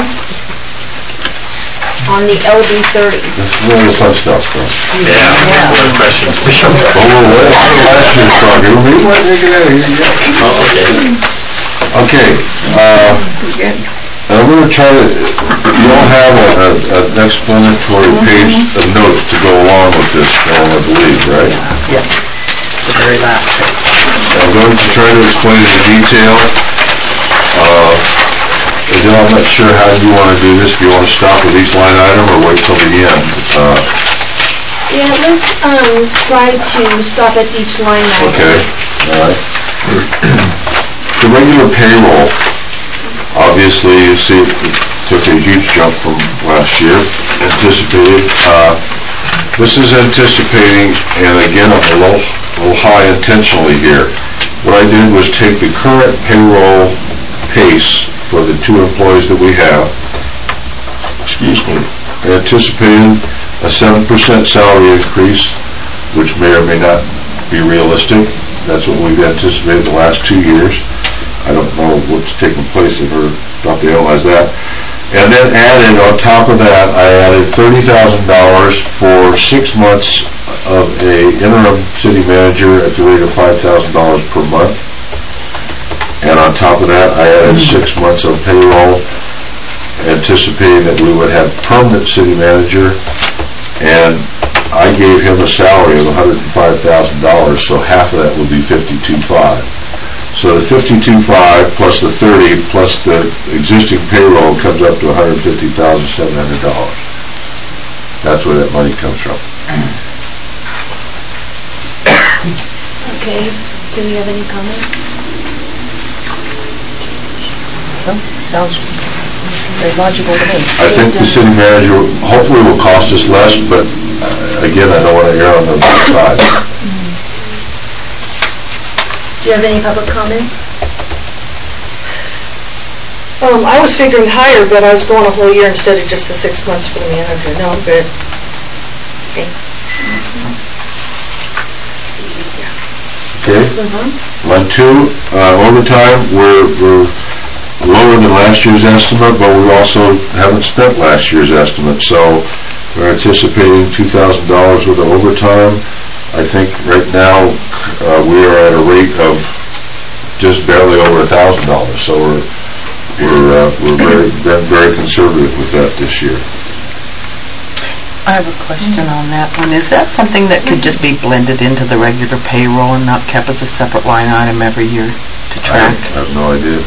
on the LD 30. That's where the fun stuff from. Yeah, one question. Oh, well, last year's talking. Okay, I'm going to try to, you all have an explanatory page of notes to go along with this form, I believe, right? Yeah, the very last page. I'm going to try to explain it in detail. Adele, I'm not sure how you want to do this. Do you want to stop with each line item or wait till the end? Yeah, let's try to stop at each line item. Okay, all right. The regular payroll, obviously, you see it took a huge jump from last year, anticipated. This is anticipating, and again, I'm a little high intentionally here. What I did was take the current payroll pace for the 2 employees that we have, anticipating a 7% salary increase, which may or may not be realistic. That's what we've anticipated the last 2 years. I don't know what's taken place if we're about to analyze that. And then added, on top of that, I added $30,000 for 6 months of a interim city manager at the rate of $5,000 per month. And on top of that, I added 6 months of payroll, anticipating that we would have permanent city manager, and I gave him a salary of $105,000, so half of that would be $52,500. So the $52,500 plus the $30,000 plus the existing payroll comes up to $150,700. That's where that money comes from. Okay, do you have any comment? Sounds very logical to me. I think the city manager hopefully will cost us less, but again, I don't want to err on the side. Do you have any public comment? I was figuring higher, but I was going a whole year instead of just the 6 months for the manager. No, I'm good. Okay. Okay. Line 2, overtime, we're lower than last year's estimate, but we also haven't spent last year's estimate, so we're anticipating $2,000 worth of overtime. I think right now we are at a rate of just barely over $1,000, so we're very conservative with that this year. I have a question on that one. Is that something that could just be blended into the regular payroll and not kept as a separate line item every year to track? I have no idea.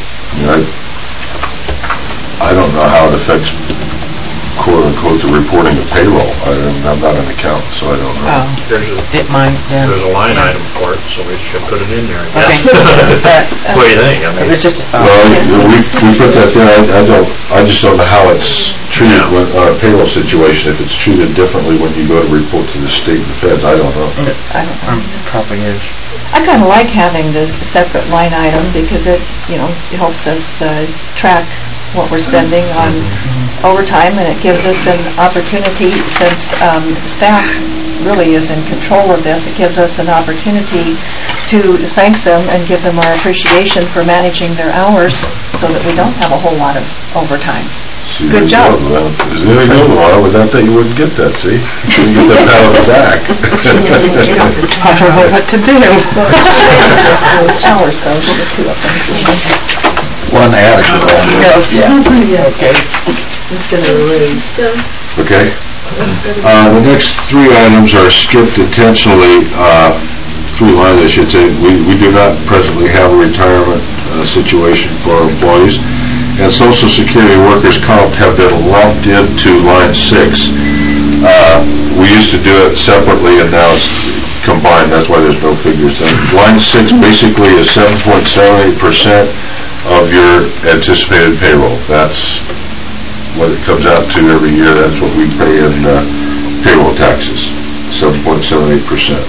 I don't know how it affects, quote-unquote, the reporting of payroll. I'm not an accountant, so I don't know. It might, yeah. There's a line item for it, so we should put it in there, I guess. Okay. What do you think? I mean, It's just, we put that there. I just don't know how it's treated on a payroll situation, if it's treated differently when you go to report to the state and the feds. I don't know. I don't know. probably is. I kind of like having the separate line item because it helps us track what we're spending on overtime, and it gives us an opportunity, since staff really is in control of this, it gives us an opportunity to thank them and give them our appreciation for managing their hours so that we don't have a whole lot of overtime. See, Good job. There's anything going on without that, you wouldn't get that, see? You wouldn't get that pat on the back. I don't know what to do. Hours, though, the 2 of them. One adequate. Okay. Instead of a raise. Okay. The next 3 items are skipped intentionally, 3 lines I should say. We do not presently have a retirement situation for our employees, and Social Security workers' comp have been lumped into line 6. We used to do it separately, and now it's combined. That's why there's no figures there. Line 6 basically is 7.78% of your anticipated payroll. That's what it comes out to every year. That's what we pay in payroll taxes, 7.78%.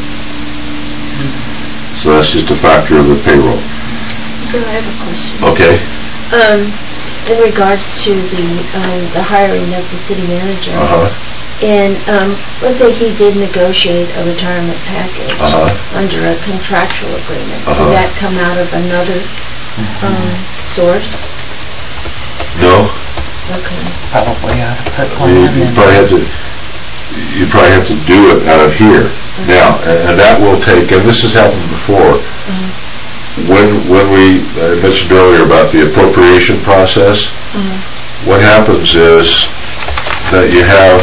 So that's just a factor of the payroll. So I have a question. Okay. In regards to the hiring of the city manager, and let's say he did negotiate a retirement package under a contractual agreement, would that come out of another source? No? Probably ought to put one You in. probably have to do it out of here. Now, and that will take, and this has happened before, when we I mentioned earlier about the appropriation process, what happens is that you have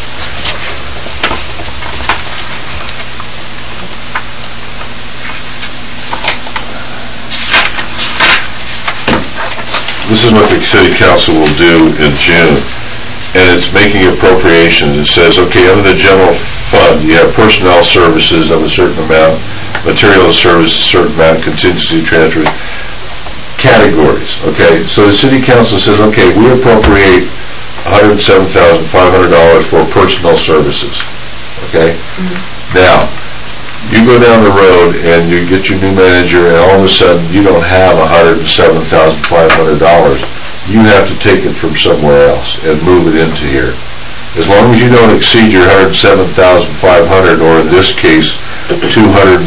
this is what the city council will do in June, and it's making appropriations. It says, okay, under the general fund, you have personnel services of a certain amount, material services a certain amount, contingency transfers, categories, okay? So the city council says, okay, we appropriate $107,500 for personnel services, okay? Now, you go down the road and you get your new manager, and all of a sudden you don't have $107,500. You have to take it from somewhere else and move it into here. As long as you don't exceed your $107,500, or in this case, $204,400,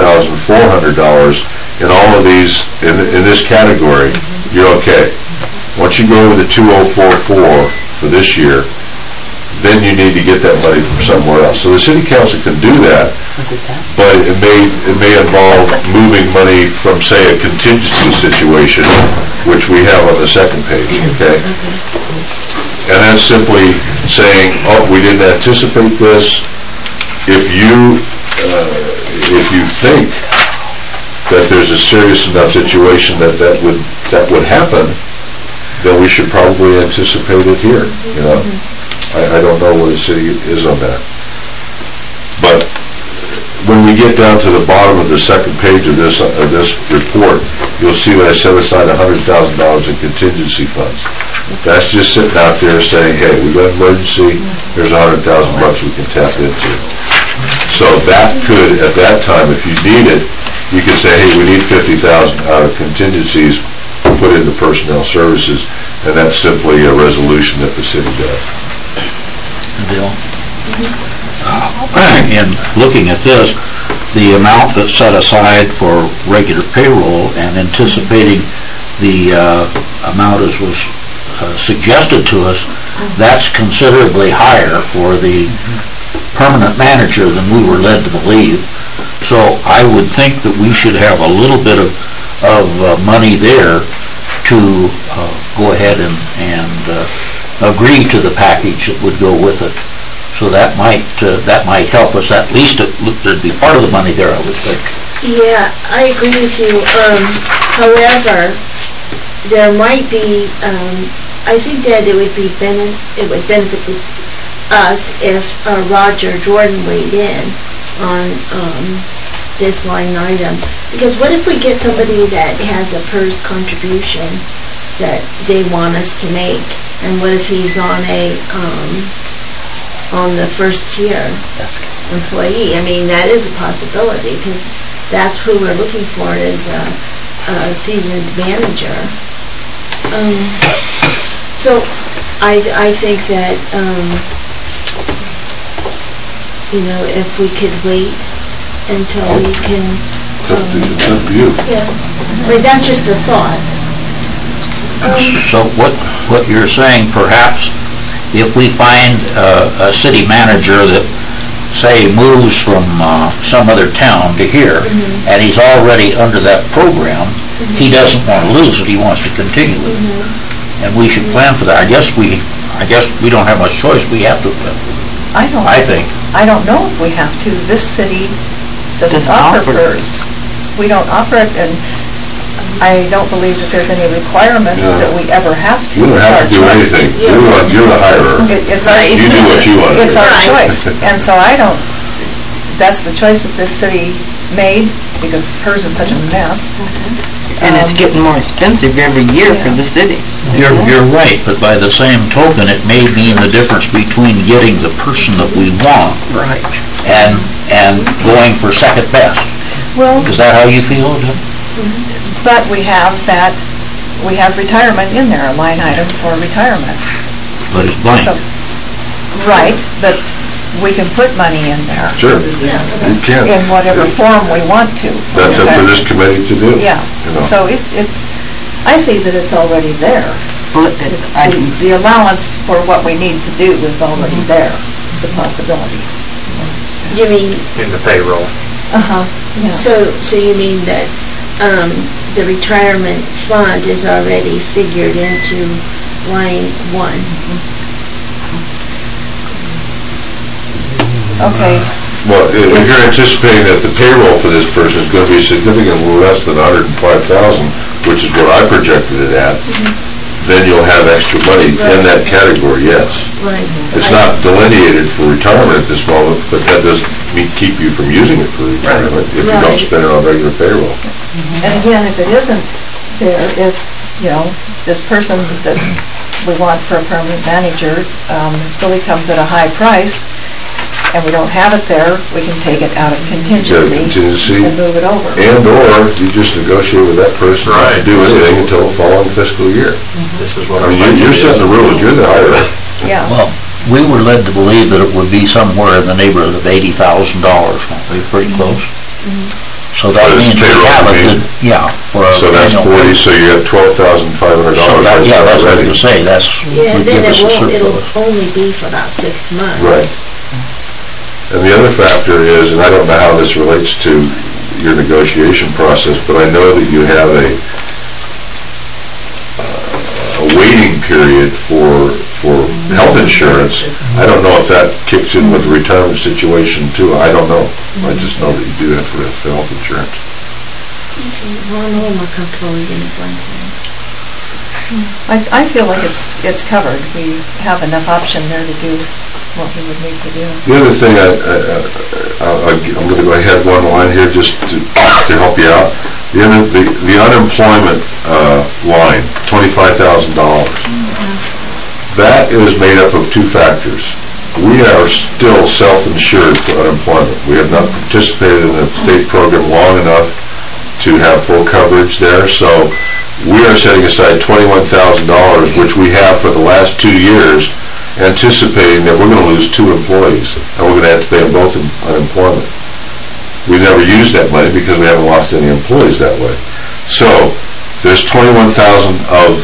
in all of these, in this category, you're okay. Once you go over the 2044 for this year, then you need to get that money from somewhere else. So the city council can do that, but it may involve moving money from, say, a contingency situation, which we have on the second page, okay? And that's simply saying, oh, we didn't anticipate this. If you think that there's a serious enough situation that would happen, then we should probably anticipate it here, you know? I don't know what the city is on that. But when we get down to the bottom of the second page of this report, you'll see that I set aside $100,000 in contingency funds. That's just sitting out there saying, hey, we got an emergency, there's $100,000 we can tap into. So that could, at that time, if you need it, you could say, hey, we need $50,000 out of contingencies put into personnel services, and that's simply a resolution that the city does. Bill? In looking at this, the amount that's set aside for regular payroll and anticipating the amount as was suggested to us, that's considerably higher for the permanent manager than we were led to believe. So I would think that we should have a little bit of money there to go ahead and agree to the package that would go with it. So that might help us. At least there'd be part of the money there, I would think. Yeah, I agree with you. However, there might be, I think that it would benefit us if Roger Jordan weighed in on this line item. Because what if we get somebody that has a PERS contribution that they want us to make, and what if he's on the first tier employee? I mean, that is a possibility, because that's who we're looking for, is a seasoned manager. So I think that if we could wait until we can. It's up to you. Yeah, but that's just a thought. So what you're saying, perhaps, if we find a city manager that, say, moves from some other town to here, and he's already under that program, he doesn't want to lose it, he wants to continue it. And we should plan for that. I guess we don't have much choice, we have to. I think. I don't know if we have to. This city doesn't offer PERS. We don't offer it, and I don't believe that there's any requirement that we ever have to. You don't have to do anything. You're the hirer. You do what you want to do. It's our choice. And so that's the choice that this city made, because PERS is such a mess. And it's getting more expensive every year for the cities. You're right, but by the same token, it may mean the difference between getting the person that we want and going for second best. Well, is that how you feel, Jim? But we have retirement in there, a line item for retirement. But it's blank. So, right, but we can put money in there. Sure, you can. In whatever form we want to. That's up to this committee to do. Yeah, so I see that it's already there. The allowance for what we need to do is already there, the possibility. You mean, In the payroll. Yeah. so you mean that the retirement fund is already figured into line 1? Okay. Well, if you're anticipating that the payroll for this person is going to be significantly less than 105,000, which is what I projected it at, then you'll have extra money in that category, yes. Right. It's not delineated for retirement at this moment, but that doesn't keep you from using it for retirement if you don't spend it on regular payroll. And again, if it isn't there, if, this person that we want for a permanent manager really comes at a high price, and we don't have it there, we can take it out of contingency and move it over. And/or you just negotiate with that person not to do anything until the following fiscal year. This is what I mean, you're setting the rules, you're the higher. Yeah. Well, we were led to believe that it would be somewhere in the neighborhood of $80,000, won't we? Pretty close. So that means we have a good, for a So that's 40, so you have $12,500 that's what I was going to say, Yeah, would give then us a it'll surplus. only be for about 6 months. Right. And the other factor is, and I don't know how this relates to your negotiation process, but I know that you have a waiting period for health insurance. I don't know if that kicks in with the retirement situation too. I don't know. I just know that you do have for health insurance. Okay, well, I'm a little more comfortable reading it blanket. I feel like it's covered. We have enough option there to do what we would need to do. The other thing, I'm going to go ahead one line here just to help you out. The unemployment line, $25,000. That is made up of two factors. We are still self-insured for unemployment. We have not participated in the state program long enough to have full coverage there, so we are setting aside $21,000, which we have for the last 2 years, anticipating that we're going to lose 2 employees, and we're going to have to pay them both in unemployment. We never used that money because we haven't lost any employees that way. So there's $21,000 of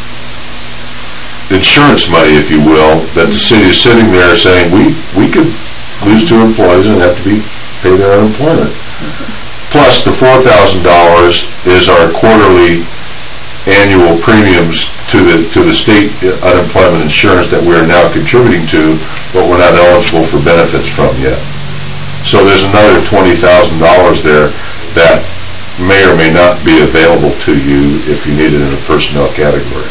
insurance money, if you will, that the city is sitting there saying, we could lose 2 employees and have to pay their unemployment. Plus the $4,000 is our quarterly annual premiums to the state unemployment insurance that we're now contributing to, but we're not eligible for benefits from yet. So there's another $20,000 there that may or may not be available to you if you need it in a personnel category.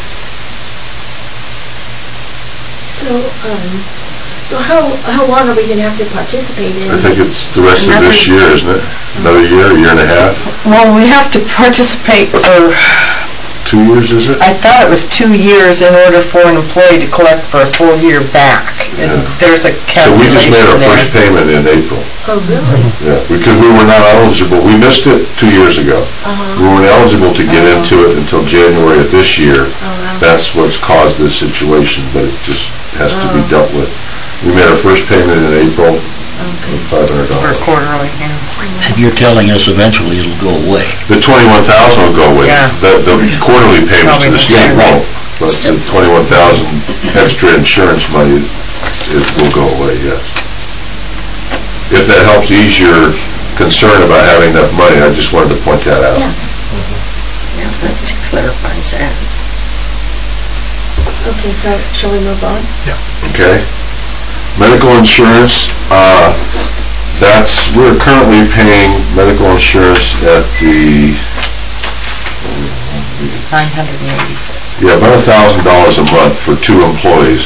So how long are we going to have to participate in? I think it's the rest of this year, isn't it? Another year and a half? Well, we have to participate for... 2 years, is it? I thought it was 2 years in order for an employee to collect for a full year back. And there's a calculation there. So we just made our first payment in April. Oh, really? Yeah, because we were not eligible. We missed it 2 years ago. We weren't eligible to get into it until January of this year. That's what's caused this situation, but it just has to be dealt with. We made our first payment in April. $500. For quarterly, And you're telling us eventually it'll go away. The $21,000 will go away. Yeah. The quarterly payments to the state won't, but the $21,000 extra insurance money will go away, yes. If that helps ease your concern about having enough money, I just wanted to point that out. Yeah, that clarifies that. Okay, so shall we move on? Okay. Medical insurance, we're currently paying medical insurance at the... 980. Yeah, about $1,000 a month for 2 employees.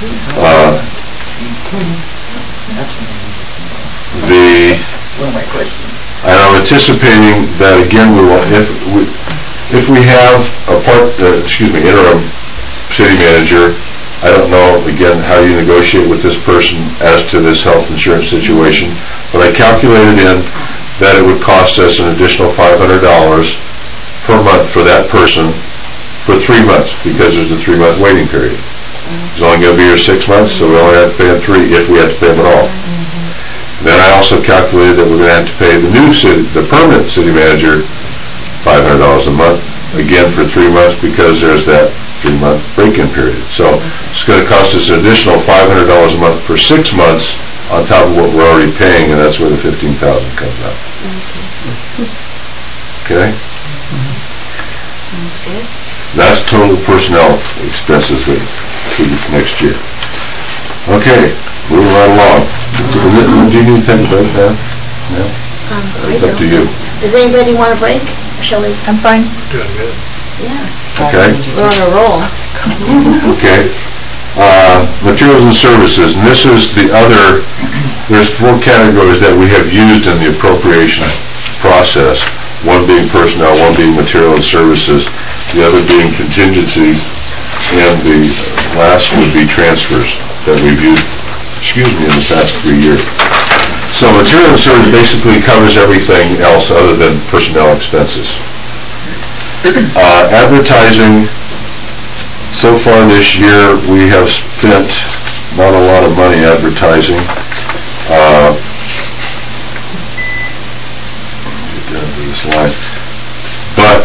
I'm anticipating that again, if we have interim city manager, I don't know, again, how you negotiate with this person as to this health insurance situation, but I calculated in that it would cost us an additional $500 per month for that person for 3 months, because there's a 3-month waiting period. He's only going to be here 6 months, so we only have to pay him 3 if we have to pay him at all. Then I also calculated that we're going to have to pay the permanent city manager $500 a month, again for 3 months, because there's that 3-month break-in period. So it's going to cost us an additional $500 a month for 6 months on top of what we're already paying, and that's where the $15,000 comes out. Okay? Sounds good. That's total personnel expenses for next year. Okay, moving right along. Do you need to take a break now? No? It's up to you. Does anybody want a break? Or shall we? I'm fine. Doing good. Yeah. Okay. We're on a roll. Okay. Materials and services, and this is the other, there's 4 categories that we have used in the appropriation process, one being personnel, one being material and services, the other being contingency, and the last would be transfers that we've used, in the past 3 years. So material and service basically covers everything else other than personnel expenses. Advertising, so far this year, we have spent not a lot of money advertising. Get down to this line. But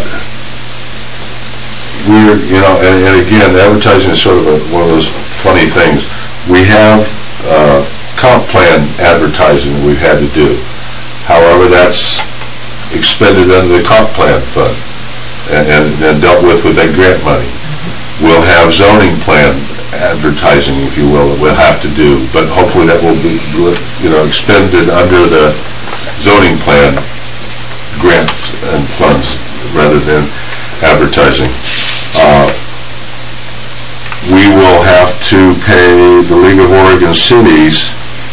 we're, and again, advertising is sort of one of those funny things. We have comp plan advertising we've had to do. However, that's expended under the comp plan fund and dealt with that grant money. We'll have zoning plan advertising, if you will, that we'll have to do, but hopefully that will be, expended under the zoning plan grant and funds rather than advertising. We will have to pay the League of Oregon Cities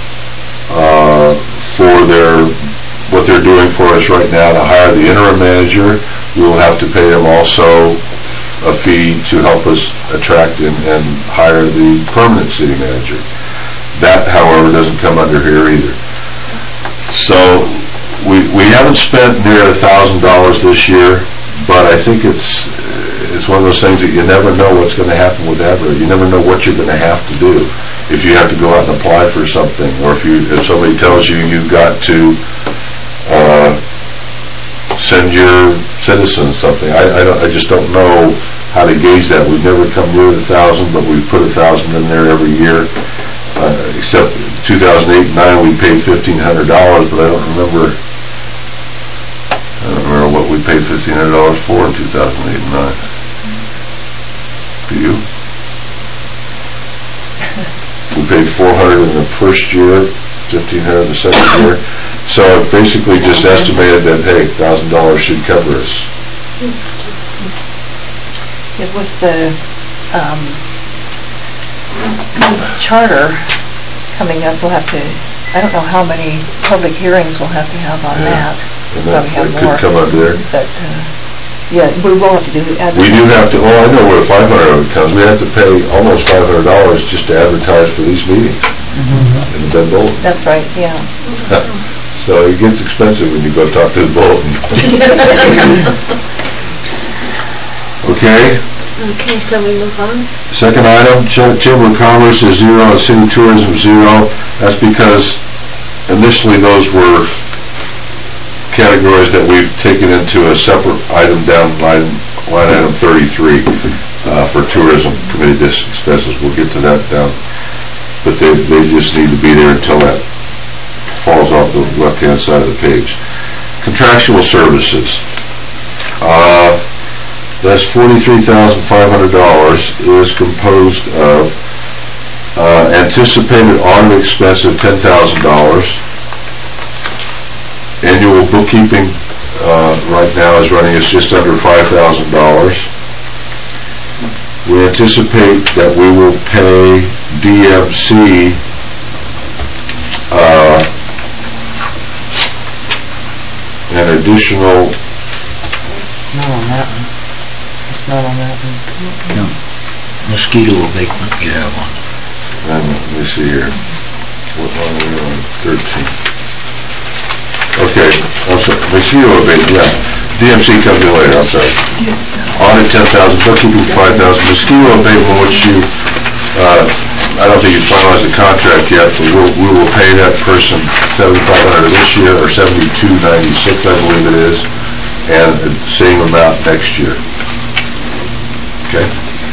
for what they're doing for us right now to hire the interim manager. We will have to pay them also a fee to help us attract and hire the permanent city manager. That, however, doesn't come under here either. So we haven't spent near $1,000 this year, but I think it's one of those things that you never know what's going to happen with advertising. You never know what you're going to have to do. If you have to go out and apply for something, or if somebody tells you you've got to send your citizens something. I just don't know how to gauge that. We've never come near 1,000, but we've put 1,000 in there every year. Except 2008 and 2009 we paid $1,500, but I don't remember what we paid $1,500 for in 2008 and 2009. Do you? We paid $400 in the first year, $1,500 the second year. So it basically just estimated that, hey, $1,000 should cover us. With the charter coming up, we'll have to, I don't know how many public hearings we'll have to have on that. And that could come under there. But, we will have to do advertising. We do have to, I know where $500 comes. We have to pay almost $500 just to advertise for these meetings in the Bend Bulletin. That's right, yeah. So it gets expensive when you go talk to the Bulletin. Okay? Okay, so we move on? Second item, Chamber of Commerce is 0 and City Tourism 0. That's because initially those were categories that we've taken into a separate item down line item 33 for tourism committee expenses. We'll get to that down. But they just need to be there until that falls off the left-hand side of the page. Contractual services. That's $43,500 is composed of anticipated audit expense of $10,000. Annual bookkeeping right now is running us just under $5,000. We anticipate that we will pay DMC an additional. Not on that one. It's not on that one. No. Mosquito abatement, you have one. Let me see here. What one are we on? 13. Okay, I'm sorry. Mosquito abatement, yeah. DMC comes in later, I'm sorry. Audit 10,000, bookkeeping 5,000. Mosquito abatement, which you, I don't think you finalized the contract yet, but we will pay that person $7,500 this year, or $72.96, I believe it is, and the same amount next year. Okay?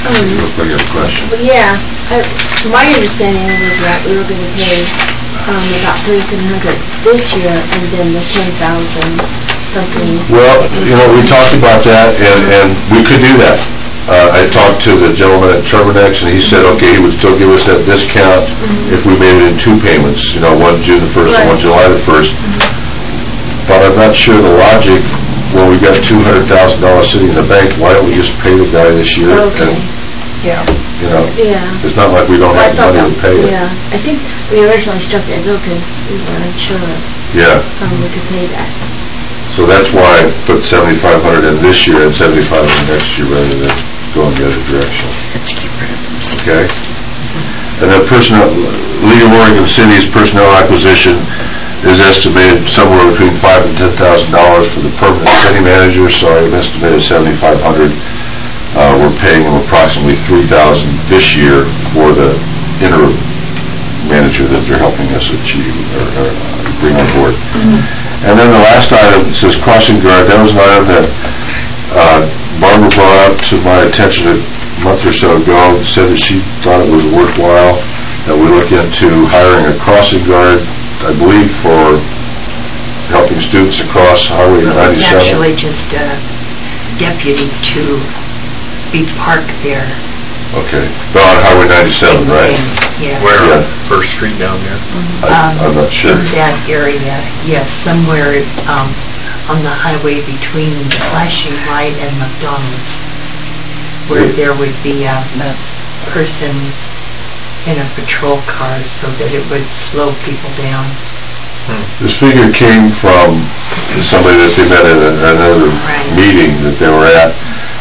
look like you have a question. Well, yeah, my understanding was that we were going to pay about $3,700 this year, and then the $10,000 something. Well, we talked about that, and we could do that. I talked to the gentleman at Terminex, and he said, okay, he would still give us that discount if we made it in 2 payments, one June the 1st and one July the 1st. But I'm not sure the logic, when we've got $200,000 sitting in the bank, why don't we just pay the guy this year? Okay. Yeah. It's not like we don't have money to pay it. Yeah, I think we originally struck that bill because we were unsure we could pay that. So that's why I put $7,500 in this year and $75,000 in next year rather than going the other direction. Okay? And then League of Oregon Cities personnel acquisition is estimated somewhere between $5,000 and $10,000 for the permanent city manager, so I've estimated $7,500. We're paying them approximately $3,000 this year for the interim manager that they're helping us achieve or bring on board. And then the last item says crossing guard. That was an item that Barbara brought up to my attention a month or so ago, said that she thought it was worthwhile that we look into hiring a crossing guard, I believe, for helping students across Highway 97. It's actually just a deputy to be parked there. Okay. On Highway 97, right? Yes. Where? First Street down there? I'm not sure. In that area, yes, somewhere on the highway between the flashing light and McDonald's, where there would be a person in a patrol car so that it would slow people down. This figure came from somebody that they met at another meeting that they were at.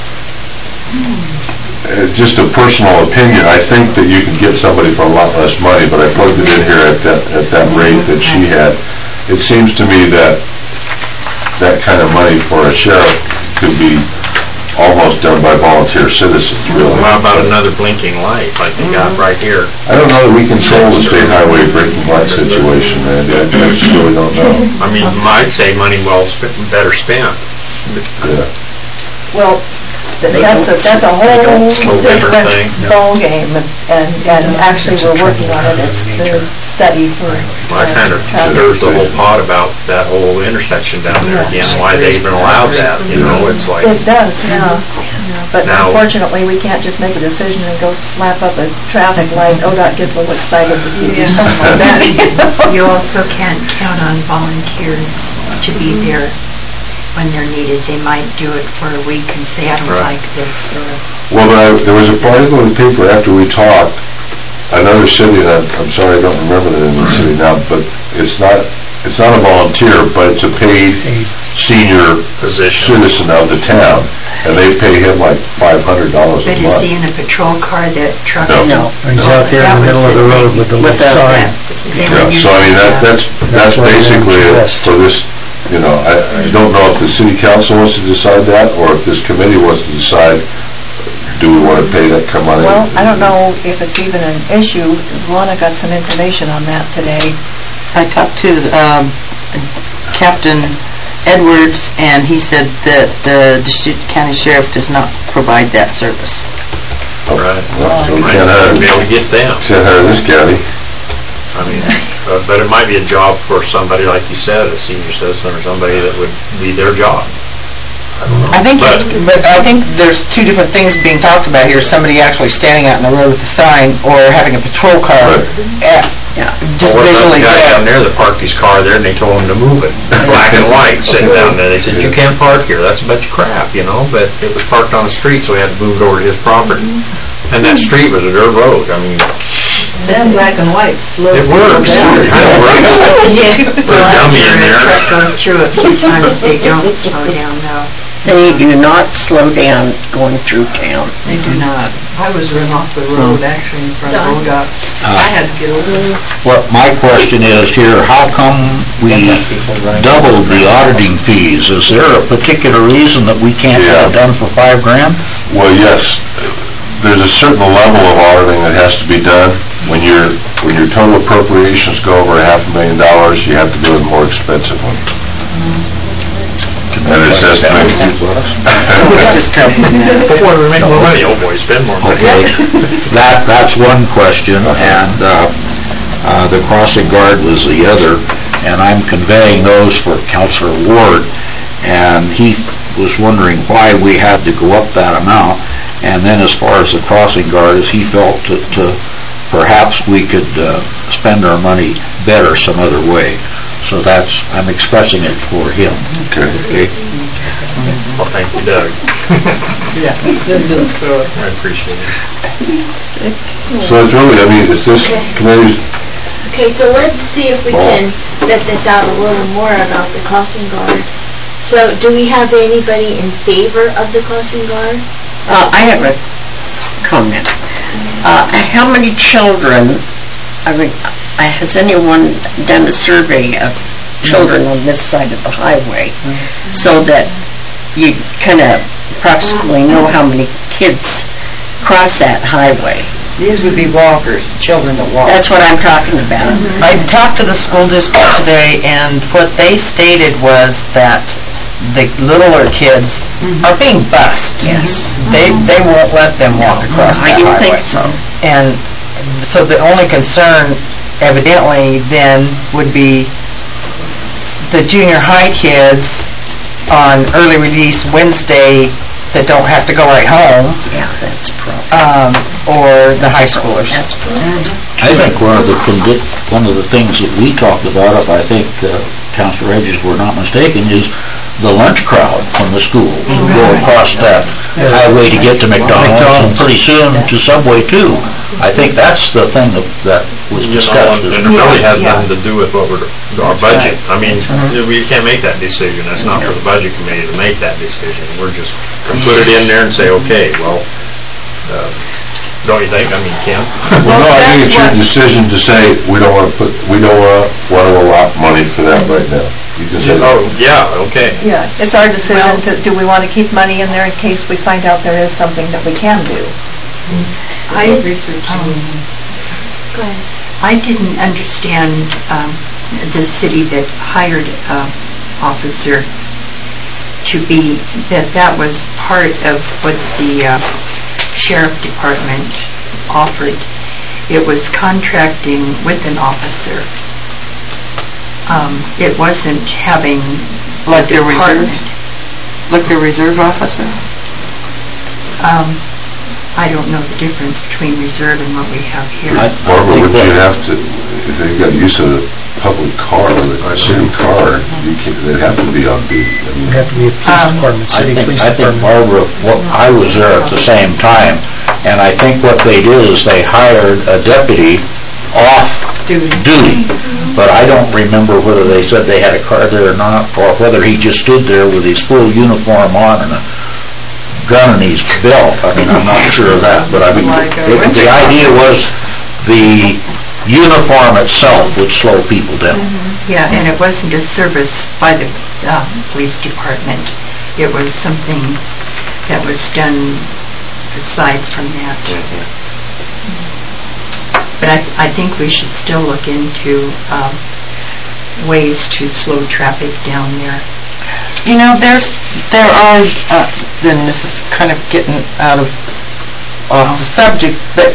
Just a personal opinion, I think that you can get somebody for a lot less money, but I plugged it in here at that rate that she had. It seems to me that that kind of money for a sheriff could be almost done by volunteer citizens, really. How about another blinking light like they got right here? I don't know that we control the state highway blinking light situation, man. I just really don't know. I mean, I'd say money better spent. Yeah. Well, that's a whole different ball game, and actually we're working on it. It's the study for. Well, I kind of stirs the whole pot about that whole intersection down there again. Why they even allowed that? It's like it does, yeah. But unfortunately, we can't just make a decision and go slap up a traffic light. ODOT gets a little excited if you do something like that. You also can't count on volunteers to be there when they're needed. They might do it for a week and say, I don't like this. Well, there was a article in the paper after we talked, another city, and I'm sorry I don't remember the name of the city now, but it's not a volunteer, but it's a paid senior citizen of the town, and they pay him like $500 a month. But is he in a patrol car that truck? No. He's out there in the middle of the road with the little sign. Yeah, so I mean, that's basically it for this. I don't know if the city council wants to decide that, or if this committee wants to decide, do we want to pay that money? Well, I don't know if it's even an issue. Luana got some information on that today. I talked to Captain Edwards, and he said that the Deschutes County Sheriff does not provide that service. Right. So we can't be able to get them. Can't hire this county. I mean, but it might be a job for somebody, like you said, a senior citizen or somebody that would be their job. I think there's two different things being talked about here. Somebody actually standing out in the road with a sign, or having a patrol car. Just visually. The guy down there that parked his car there, and they told him to move it. Black and white, sitting down there. They said, you can't park here. That's a bunch of crap, But it was parked on the street, so we had to move it over to his property. And that street was a dirt road. I mean, then black and white slow. It works. It kind of works. Put a dummy in there. The truck goes through a few times. They don't slow down, though. They do not slow down going through town. They do not. I was run off the road actually in front of ODOT. I had to get over. Well, my question is here, how come we doubled the auditing fees? Is there a particular reason that we can't have it done for $5,000? Well, yes. There's a certain level of auditing that has to be done. When your total appropriations go over $500,000, you have to do a more expensive one. And it says Before we make more money, old boy, spend more money. Okay, that's one question, and the crossing guard was the other, and I'm conveying those for Councilor Ward, and he was wondering why we had to go up that amount, and then as far as the crossing guard, he felt that perhaps we could spend our money better some other way. So I'm expressing it for him. Okay. Well, thank you, Doug. I appreciate it. So it's really, it's this committee's... Okay, so let's see if we can vet this out a little more about the crossing guard. So, do we have anybody in favor of the crossing guard? I have a comment. How many children, has anyone done a survey of children on this side of the highway so that you kind of approximately know how many kids cross that highway? These would be walkers, children that walk. That's what I'm talking about. I talked to the school district today, and what they stated was that the littler kids are being bused. Yes. They won't let them walk across that highway. I didn't think so. And so the only concern, evidently, then would be the junior high kids on early release Wednesday that don't have to go right home. Yeah, that's a problem. Or the high schoolers. That's a problem. I think one of the things that we talked about, if I think Councilor Hedges were not mistaken, is the lunch crowd from the school go across that highway to get to McDonald's and pretty soon to Subway too. I think that's the thing that was discussed. And it really has nothing to do with our budget. We can't make that decision. That's not for the budget committee to make that decision. We're just going to put it in there and say, okay, well, don't you think? Ken? Well, no, I think it's your decision to say, we don't want to allot money for that right now. You can say that. Oh, yeah, okay. Yeah, it's our decision to, do we want to keep money in there in case we find out there is something that we can do? I didn't understand the city that hired officer to be, that was part of what the sheriff department offered. It was contracting with an officer. It wasn't having like their reserve, officer. I don't know the difference between reserve and what we have here. Barbara, would you have to, if they've got use of a public car, a city car, they'd have to be on duty. It'd have to be a police department, city police I think, department. Barbara, I was there at the same time, and I think what they did is they hired a deputy off duty. But I don't remember whether they said they had a car there or not, or whether he just stood there with his full uniform on and a gun in his belt. I'm not sure of that, but the idea was the uniform itself would slow people down. Yeah, and it wasn't a service by the police department. It was something that was done aside from that. But I think we should still look into ways to slow traffic down there. There are, then this is kind of getting off the subject, but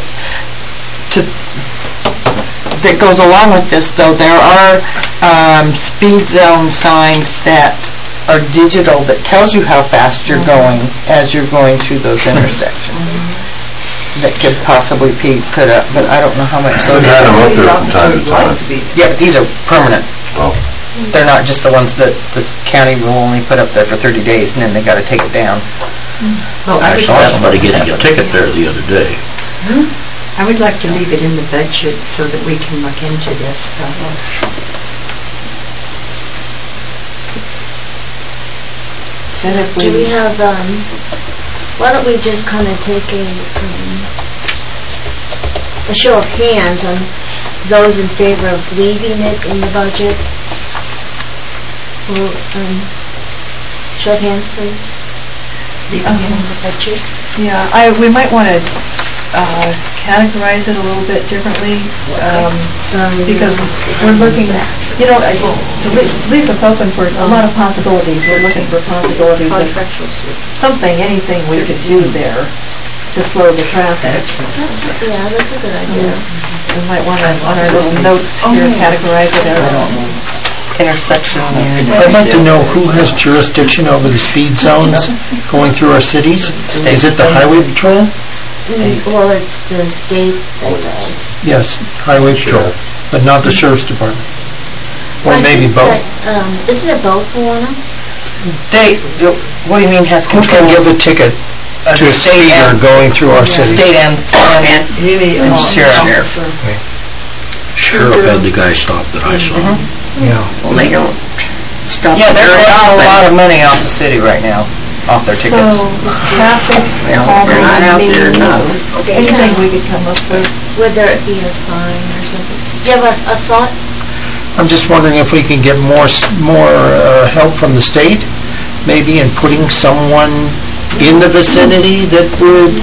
that goes along with this, though, there are speed zone signs that are digital that tells you how fast you're going as you're going through those intersections. That could possibly be put up, but I don't know how much those We've had them up there from time to time. Yeah, but these are permanent. Oh. They're not just the ones that the county will only put up there for 30 days and then they got to take it down. Well, I saw somebody getting a ticket there the other day. I would like to leave it in the budget so that we can look into this. So do we have, why don't we just kind of take a show of hands on those in favor of leaving it in the budget? So, show of hands, please. Leaving it in the budget. Yeah, we might want to categorize it a little bit differently because we're looking You know, to leave us open for a lot of possibilities. We're looking for possibilities of something, anything we could do there to slow the traffic. That's a good idea. We might want to, on our little notes here, categorize it as intersection. I'd like to know who has jurisdiction over the speed zones going through our cities. Is it the Highway Patrol? Well, it's the state that does. Yes, Highway Patrol, but not the Sheriff's Department. Or maybe both. Isn't it both, Luana? What do you mean has Who control? can give a ticket to a speeder going through our city? State and sheriff. Sheriff had the guy stopped that I saw. Yeah. Well, they don't stop. Yeah, they're very getting a often. lot of money off the city right now, off their tickets. So, traffic, Well, they're not out there enough. anything we could come up with. Whether it be a sign or something. Do you have a thought? I'm just wondering if we can get more help from the state, maybe in putting someone in the vicinity that would,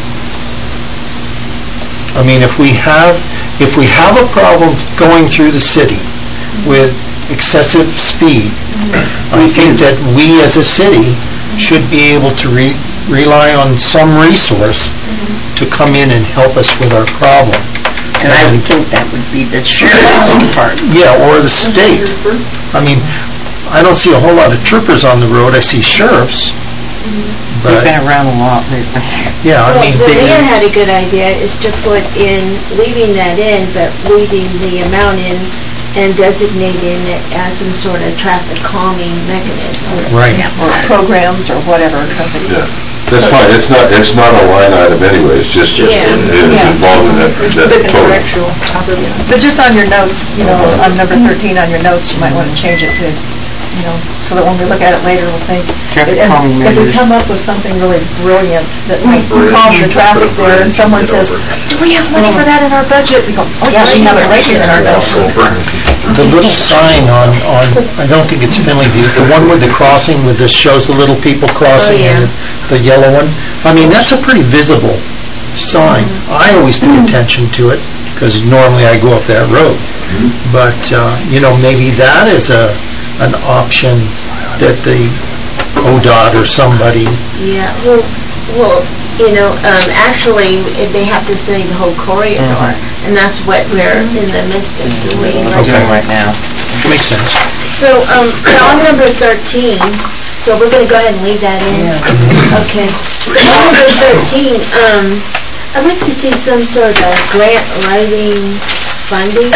I mean, if we have a problem going through the city with excessive speed, I think that we as a city should be able to rely on some resource to come in and help us with our problem. And I would think that would be the sheriff's department. Yeah, or the state. I mean, I don't see a whole lot of troopers on the road. I see sheriffs. They've But, been around a lot lately. yeah, I mean, Well, the mayor they, had a good idea, is to put in, leaving that in, but leaving the amount in and designating it as some sort of traffic calming mechanism. right. Or programs or whatever company. Yeah, that's fine, it's not a line item anyway, it's just, Yeah. it's involved in that total. But just on your notes, you know, on number 13 on your notes, you might want to change it to, you know, so that when we look at it later, we'll think, Traffic and calming if we measures. come up with something really brilliant that might calm the traffic there, and someone says, do we have money for that in our budget? We go, oh yeah, we have it right here in our budget. The little sign on, I don't think it's Finley View, the one with the crossing with the, shows the little people crossing, and the yellow one. I mean, that's a pretty visible sign. I always pay attention to it, because normally I go up that road. But, you know, maybe that is an option that the ODOT or somebody, Yeah, well, you know, actually, they have to study the whole corridor, and that's what we're in the midst of doing Right now. makes sense. So, on number 13, so we're gonna go ahead and leave that in? Okay. So on number 13, I'd like to see some sort of grant writing funding,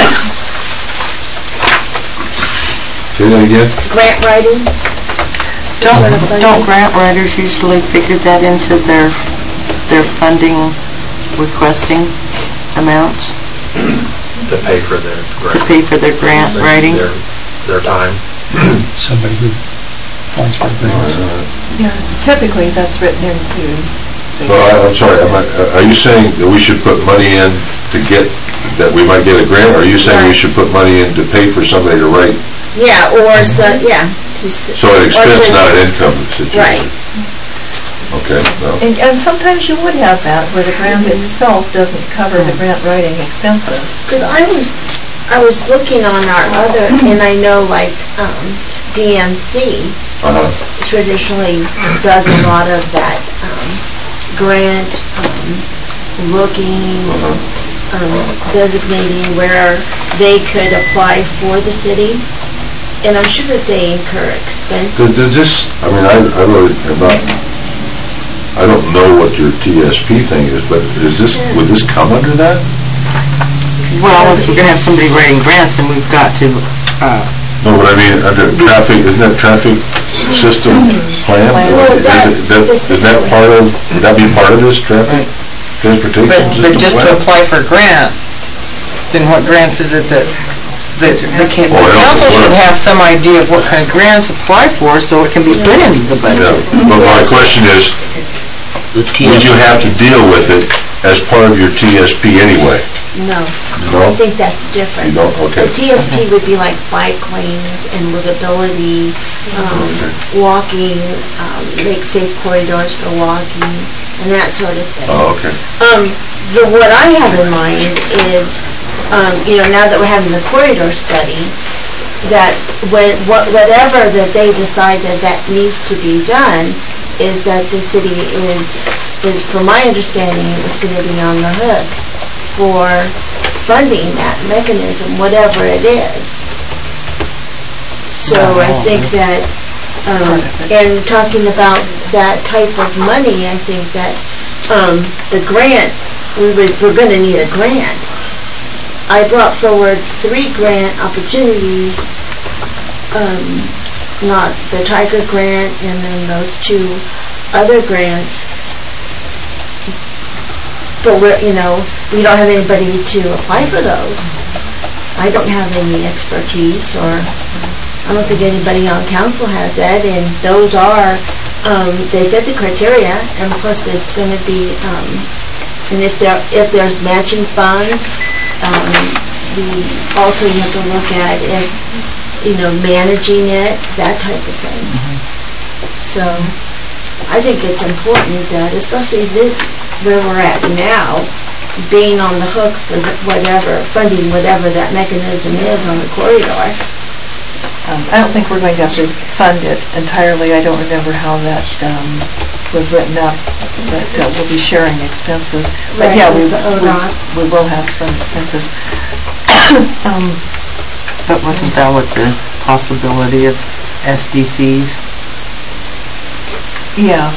Say that again? grant writing? Some sort of funding. Don't grant writers usually figure that into their funding requesting amounts To pay for their to pay for their grant writing? Their time. Somebody who wants for grants. Yeah, typically that's written into. Well, I'm sorry, are you saying that we should put money in to get, that we might get a grant, or are you saying we should put money in to pay for somebody to write? Yeah, or so, yeah. So an expense, not an income situation? Right. Okay, well, And sometimes you would have that, where the grant itself doesn't cover the grant writing expenses. Because I was looking on our other, and I know like DMC traditionally does a lot of that grant looking, designating where they could apply for the city, and I'm sure that they incur expenses. does this, I mean, I really am not, I don't know what your TSP thing is, but is this, would this come under that? Well, if we're gonna have somebody writing grants, then we've got to, No, but I mean, under traffic, isn't that traffic system plan? Well, Is that part of, would that be part of this traffic transportation but system just to plan? apply for a grant, then what grants is it that the council should have some idea of what kind of grants to apply for, so it can be put into the budget. Yeah, but my question is, would you have to deal with it as part of your TSP anyway? No, No? I think that's different. You don't? Okay. The TSP would be like bike lanes and livability, walking, make safe corridors for walking, and that sort of thing. Oh, okay. What I have in mind is, you know, now that we're having the corridor study, whatever that they decide that needs to be done, is that the city is, from my understanding, is going to be on the hook for funding that mechanism, whatever it is. So I think that, and talking about that type of money, I think that the grant, we're going to need a grant. I brought forward 3 grant opportunities, not the Tiger grant and then those 2 other grants. But we don't have anybody to apply for those. I don't have any expertise, or I don't think anybody on council has that, and those are, they fit the criteria, and plus there's going to be, and if there's matching funds, also you have to look at if, managing it, that type of thing. So I think it's important that, especially where we're at now, being on the hook for funding whatever that mechanism is on the corridor. I don't think we're going to have to fund it entirely. I don't remember how that was written up, but we'll be sharing expenses. But right, yeah, we will have some expenses. But wasn't that with the possibility of SDCs? Yeah.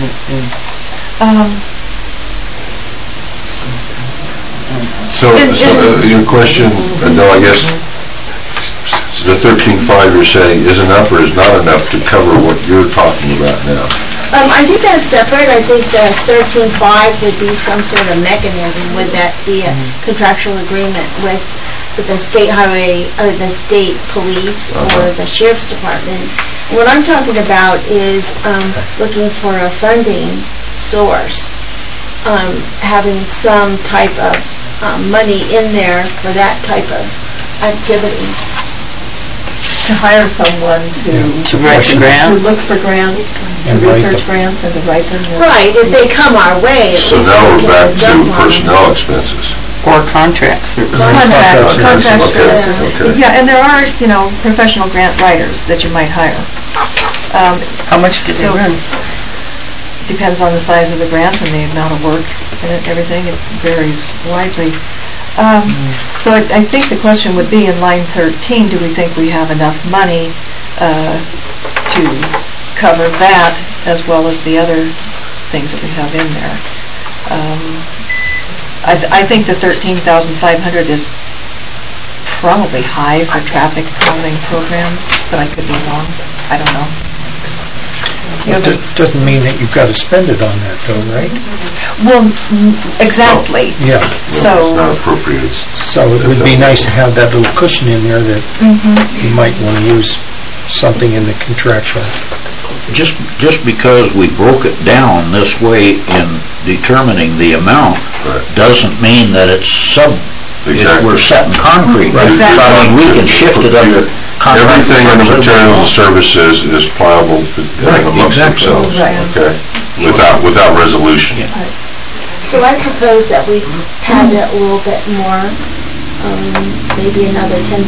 So your question, no, I guess, the 13.5 you're saying is enough or is not enough to cover what you're talking about now? I think that's separate. I think the 13.5 would be some sort of mechanism. Would that be a contractual agreement with the state highway, or the state police, or the sheriff's department? What I'm talking about is looking for a funding source, having some type of money in there for that type of activity. To hire someone to write the grants? To look for grants, to research grants, and to write them. Right, if they come our way. So now we're back to personnel expenses. Or contract services. Contract services. Okay. Yeah, and there are, professional grant writers that you might hire. How much do they run? Depends on the size of the grant and the amount of work and everything. It varies widely. So I think the question would be in line 13, do we think we have enough money to cover that as well as the other things that we have in there? I think the 13,500 is probably high for traffic calming programs, but I could be wrong. I don't know. That doesn't mean that you've got to spend it on that, though, right? Well, exactly. Yeah. So it's not appropriate. So it would be nice to have that little cushion in there that you might want to use something in the contractual. Just because we broke it down this way in determining the amount doesn't mean that it's we're set in concrete. Exactly. I mean, we can shift it under contract. Everything in the materials and services is pliable amongst themselves. Right. Okay. Without resolution. Yeah. So I propose that we pad it a little bit more, maybe another 10,000.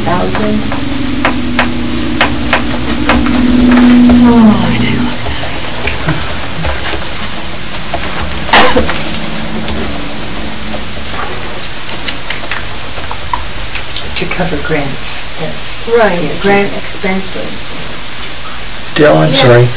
To cover grants, yes. Right, grant expenses. Dale, I'm sorry.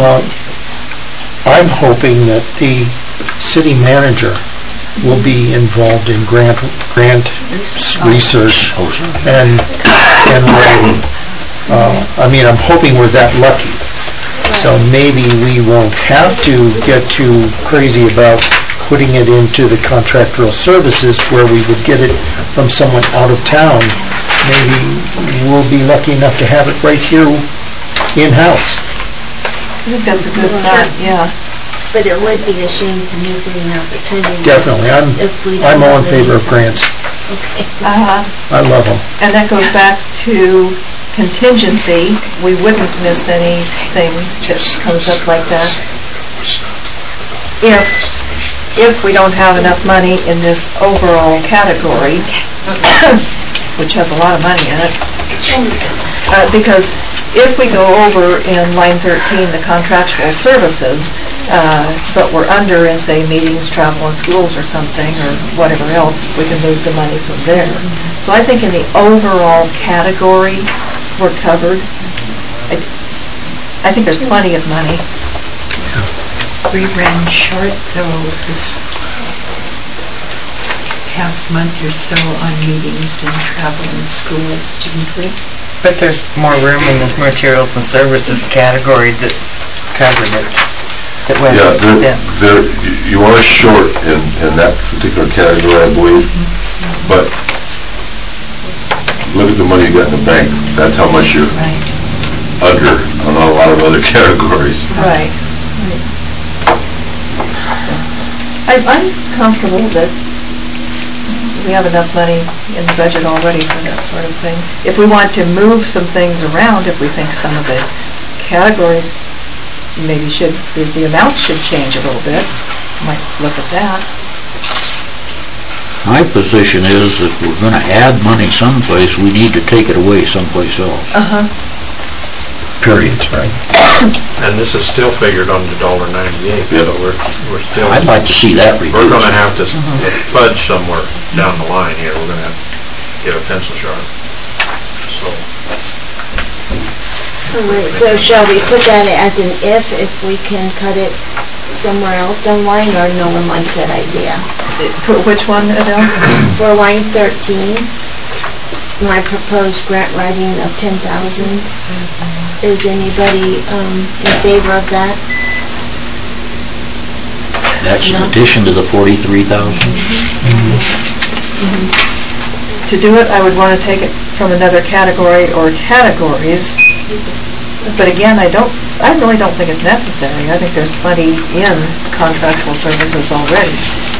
I'm hoping that the city manager will be involved in grant research and writing. I'm hoping we're that lucky. So maybe we won't have to get too crazy about putting it into the contractual services where we would get it from someone out of town. Maybe we'll be lucky enough to have it right here in-house. I think that's a good thought, yeah. But it would be a shame to miss any opportunities. Definitely. I'm all in favor of grants. Okay. I love them. And that goes back to contingency. We wouldn't miss anything that comes up like that if we don't have enough money in this overall category, which has a lot of money in it. Because if we go over in line 13, the contractual services, but we're under in, say, meetings, travel, and schools or something, or whatever else, we can move the money from there. So I think in the overall category, we're covered. I think there's plenty of money. We ran short, though, this past month or so on meetings and travel and schools, didn't we? But there's more room in the materials and services category that covered it. You are short in that particular category, I believe, but look at the money you got in the bank. That's how much you're under on a lot of other categories. Right. I'm comfortable that we have enough money in the budget already for that sort of thing. If we want to move some things around, if we think some of the categories maybe the amounts should change a little bit, might look at that. My position is if we're going to add money someplace, we need to take it away someplace else. Period, right. And this is still figured on the $1.98, so we're still... I'd like to see that reduced. We're going to have to fudge somewhere down the line here. We're going to have to get a pencil sharp. So shall we put that as an if we can cut it somewhere else down the line, or no one likes that idea? For which one, Adele? For line 13, my proposed grant writing of $10,000. Is anybody in favor of that? That's in addition to the $43,000? To do it, I would want to take it from another category or categories. But again, I really don't think it's necessary. I think there's plenty in contractual services already.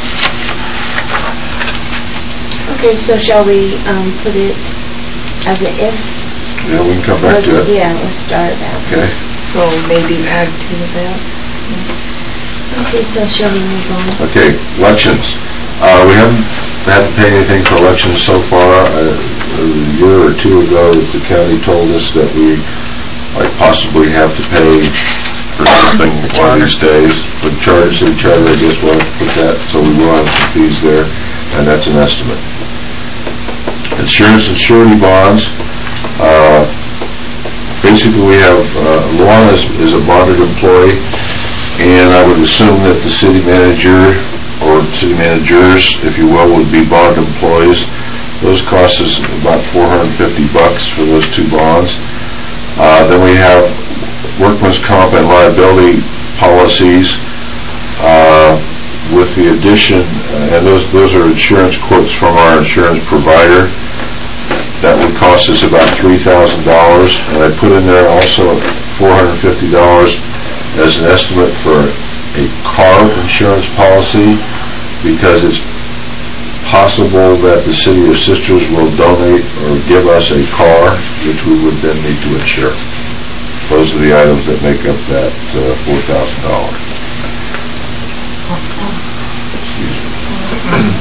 Okay, so shall we put it as an if? Yeah, we can come back to it. Yeah, let's start that. Okay. So maybe add to that. Okay, so shall we move on? Okay, elections. We haven't had to pay anything for elections so far. A year or two ago, the county told us that we might possibly have to pay for something one of these days. But city charter, I guess we'll have to put that, so we will have some fees there, and that's an estimate. Insurance and surety bonds. Basically, we have, Luana is a bonded employee, and I would assume that the city manager or city managers, if you will, would be bond employees. Those cost us about $450 for those two bonds. Then we have workman's comp and liability policies with the addition, and those are insurance quotes from our insurance provider. That would cost us about $3,000, and I put in there also $450 as an estimate for a car insurance policy, because it's possible that the city of Sisters will donate or give us a car, which we would then need to insure. Those are the items that make up that $4,000. Excuse me.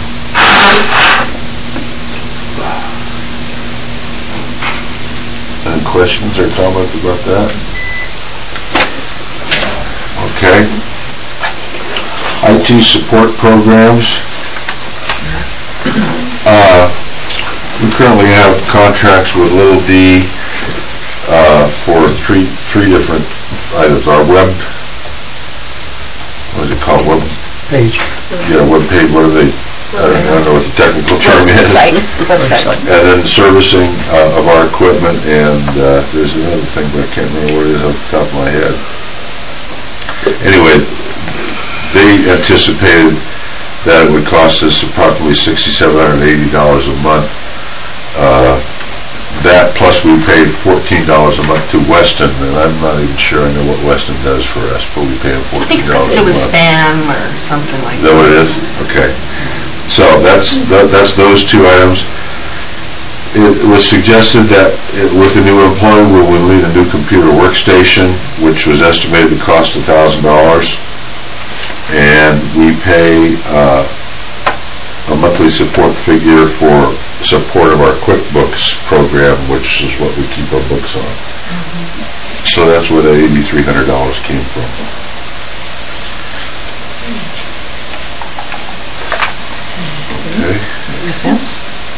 Any questions or comments about that? Okay. IT support programs. We currently have contracts with Little D for three different items. Our web, what is it called? Web page. Yeah, web page. What are they? I don't know what the technical term is. Website. And then servicing of our equipment, and there's another thing, but I can't remember what it is off the top of my head. Anyway, they anticipated that it would cost us approximately $6,780 a month. That plus we paid $14 a month to Weston, and I'm not even sure I know what Weston does for us, but we pay them $14 a month. I think it was spam or something like that. Is that what it is? Okay. So that's those two items. It was suggested that with the new employee, we would need a new computer workstation, which was estimated to cost $1,000. And we pay a monthly support figure for support of our QuickBooks program, which which is what we keep our books on. So that's where the $8,300 came from. Okay. Makes sense.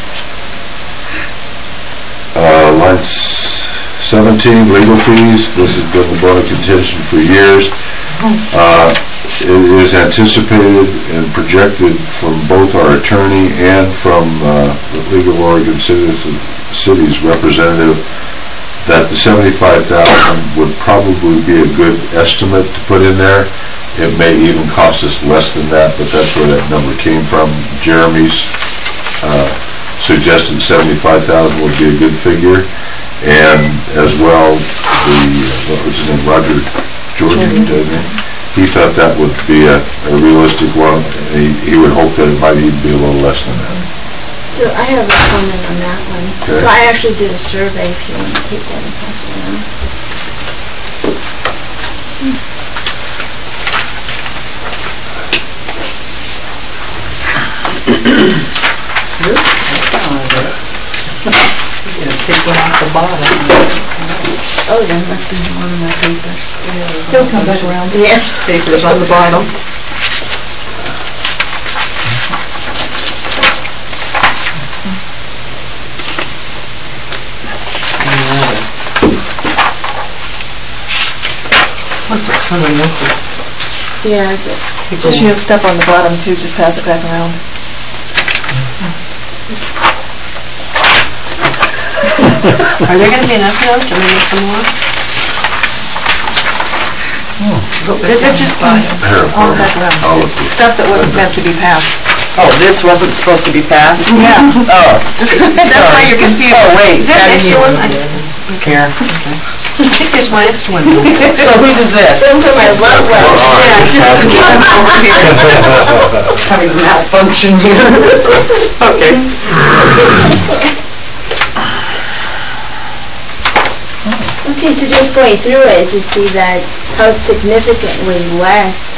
Line 17, legal fees. This has been the bone of contention for years. It is anticipated and projected from both our attorney and from the League of Oregon Cities representative that the $75,000 would probably be a good estimate to put in there. It may even cost us less than that, but that's where that number came from. Jeremy's suggested $75,000 would be a good figure, and as well, what was his name, Roger Jordan, he thought that would be a realistic one. He would hope that it might even be a little less than that. So I have a comment on that one. Okay. So I actually did a survey, if you want to take that and pass it around. Take one off the bottom. Oh, that must be one of my papers. They'll come back around. Yeah. Papers on the bottom. Looks like somebody else's. Yeah. Just you have stuff on the bottom too, just pass it back around. Are there going to be enough though to make some more? It just comes all back around. It's stuff that wasn't meant to be passed. Oh, this wasn't supposed to be passed? Yeah. Oh. That's why you're confused. Oh, wait. Is there an extra one? I Here. think there's my extra one. So whose is this? Those are my love ones. Yeah, just to keep them over here. Having a malfunction here. Okay. Okay, so just going through it to see that how significantly less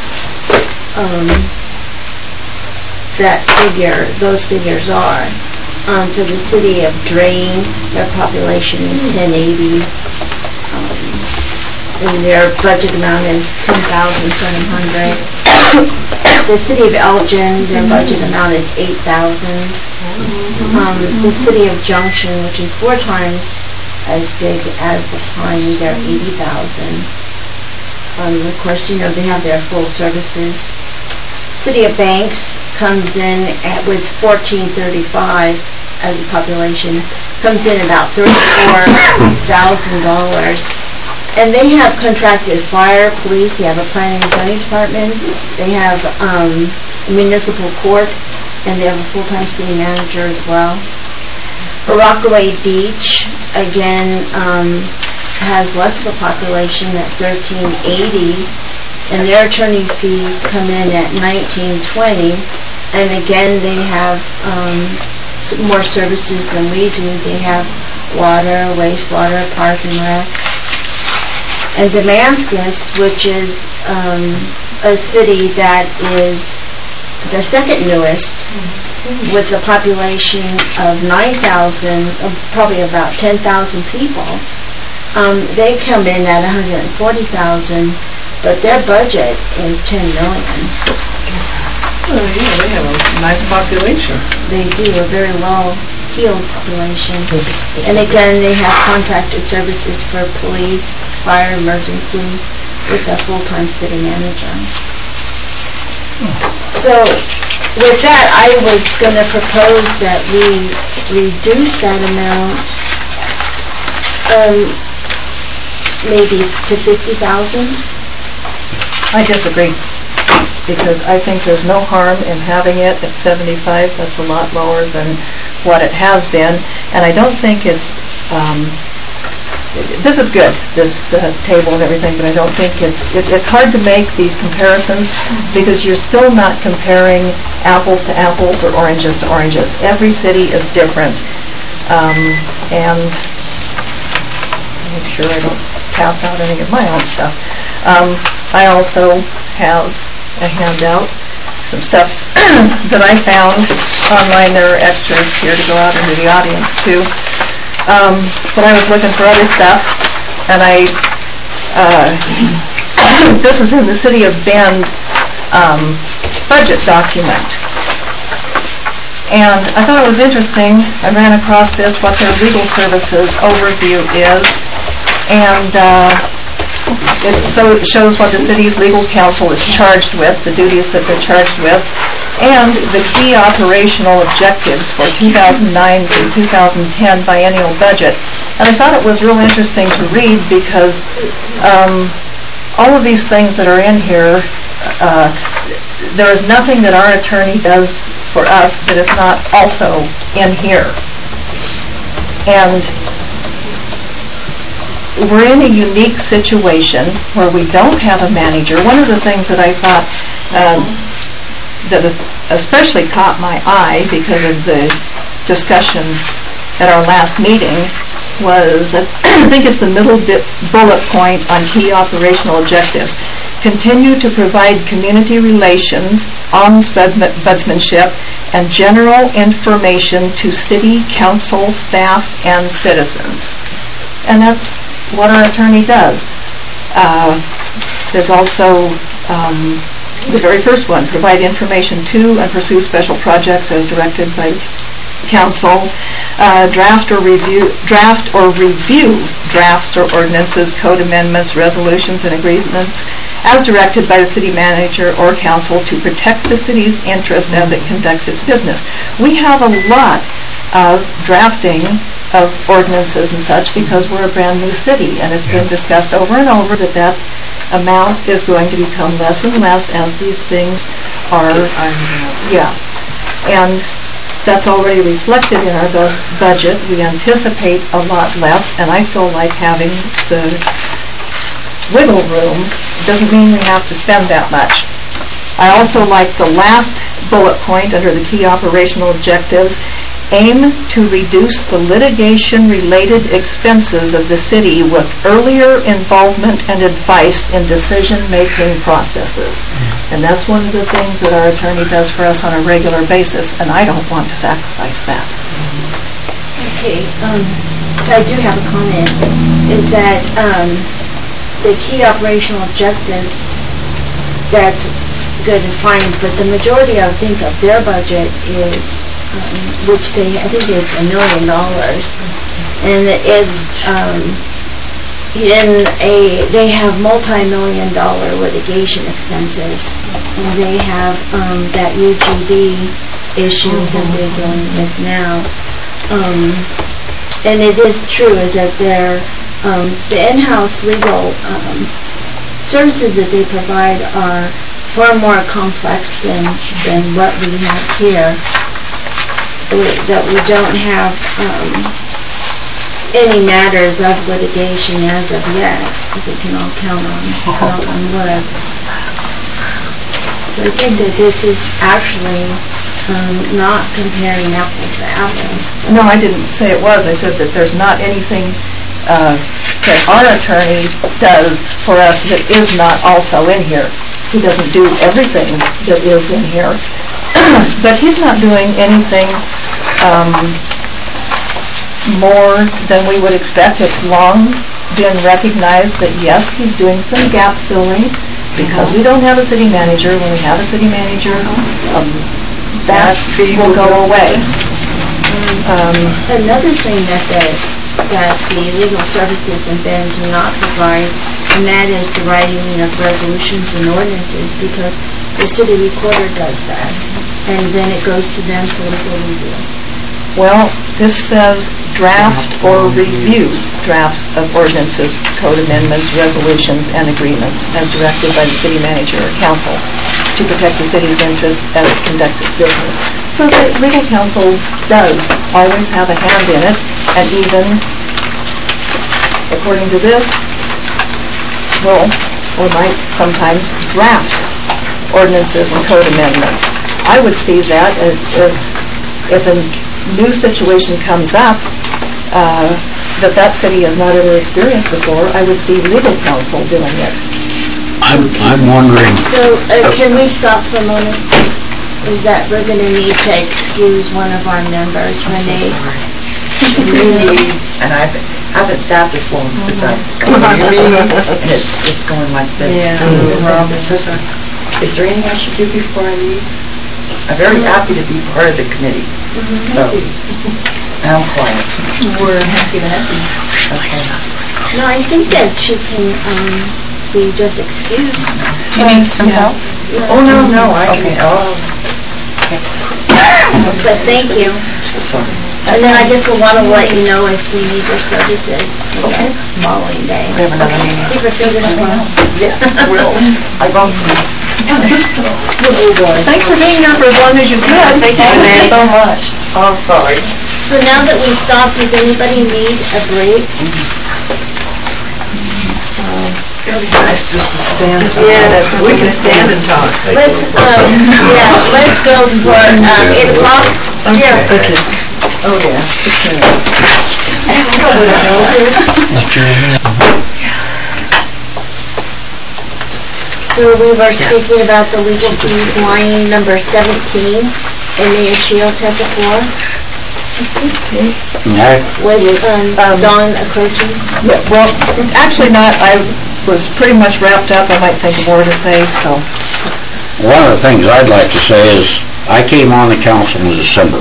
those figures are. For the city of Drain, their population is 1080. And their budget amount is $10,700. The city of Elgin, their budget amount is $8,000. The city of Junction, which is 4 times as big as the Pine, they're $80,000. Of course, they have their full services. City of Banks comes in with 1435 as a population, comes in about $34,000. And they have contracted fire, police, they have a planning and zoning department, they have municipal court, and they have a full-time city manager as well. Rockaway Beach, again, has less of a population at 1380, and their attorney fees come in at $1920, and again, they have more services than we do. They have water, wastewater, park and rec. And Damascus, which is a city that is the second newest, with a population of 9,000, probably about 10,000 people, they come in at $140,000, but their budget is $10 million. Oh, yeah, they have a nice population. They do, a very well-heeled population. And again, they have contracted services for police, fire, emergency, with a full-time city manager. So, with that, I was going to propose that we reduce that amount, maybe to $50,000. I disagree, because I think there's no harm in having it at 75. That's a lot lower than what it has been, and I don't think it's, this is good, this table and everything, but I don't think it's hard to make these comparisons, because you're still not comparing apples to apples or oranges to oranges. Every city is different, and make sure I don't pass out any of my own stuff. I also have a handout, some stuff that I found online. There are extras here to go out into the audience too. but I was looking for other stuff, and this is in the City of Bend budget document. And I thought it was interesting. I ran across this, what their legal services overview is, and it shows what the city's legal counsel is charged with, the duties that they're charged with, and the key operational objectives for 2009 to 2010 biennial budget. And I thought it was real interesting to read because all of these things that are in here, there is nothing that our attorney does for us that is not also in here. And we're in a unique situation where we don't have a manager. One of the things that I thought that especially caught my eye because of the discussion at our last meeting was, I think it's the middle bullet point on key operational objectives. Continue to provide community relations, ombudsmanship, and general information to city council staff and citizens. And that's what our attorney does. There's also the very first one, provide information to and pursue special projects as directed by council, draft or review drafts or ordinances, code amendments, resolutions, and agreements as directed by the city manager or council to protect the city's interest as it conducts its business. We have a lot of drafting of ordinances and such because we're a brand new city, and it's been discussed over and over that amount is going to become less and less as these things are, and that's already reflected in our budget. We anticipate a lot less, and I still like having the wiggle room. Doesn't mean we have to spend that much. I also like the last bullet point under the key operational objectives. Aim to reduce the litigation-related expenses of the city with earlier involvement and advice in decision-making processes. And that's one of the things that our attorney does for us on a regular basis, and I don't want to sacrifice that. Okay, I do have a comment, is that the key operational objectives, that's good and fine, but the majority, I think, of their budget is which I think it's $1 million, and it's they have multi-million-dollar litigation expenses, and they have that UGB issue that they're dealing with now, and it is true is that the in-house legal services that they provide are far more complex than what we have here. That we don't have any matters of litigation as of yet. We can all count on wood. So I think that this is actually not comparing apples to apples. No, I didn't say it was. I said that there's not anything that our attorney does for us that is not also in here. He doesn't do everything that is in here. But he's not doing anything more than we would expect. It's long been recognized that yes, he's doing some gap filling because we don't have a city manager. When we have a city manager, that will go away. Another thing that the legal services in Bend do not provide, and that is the writing of resolutions and ordinances, because the city recorder does that, and then it goes to them for legal review. Well, this says draft or review drafts of ordinances, code amendments, resolutions, and agreements as directed by the city manager or council to protect the city's interests as it conducts its business. So the legal counsel does always have a hand in it, and even, according to this, will or might sometimes draft ordinances and code amendments. I would see that as if a new situation comes up that city has not ever experienced before, I would see legal counsel doing it. I'm wondering... So, can we stop for a moment? Is that we're going to need to excuse one of our members, Renee? And I haven't sat this long since I've come on your meeting, and it's just going like this. Yeah. Is there anything I should do before I leave? I'm very happy to be part of the committee, so I'm quiet. We're happy to have you. No, I think that she can be just excused. Do you need some help? Oh, no, I can. But thank you. And then I guess we'll want to let you know if we need your services the following day. We have another meeting. Keep your fingers crossed. Yeah, I won't. Thanks for being here for as long as you could. Thank you so much. So I'm sorry. So now that we stopped, does anybody need a break? It'd be nice just to stand. Yeah, we can stand and talk. Let's go for 8 o'clock. Yeah. Okay. Oh, yeah. So we were speaking about the legal fees line number 17 in Mayor Shields had the floor. With Dawn approaching. Yeah, well, actually not. I was pretty much wrapped up. I might think more to say, so. One of the things I'd like to say is, I came on the council in December.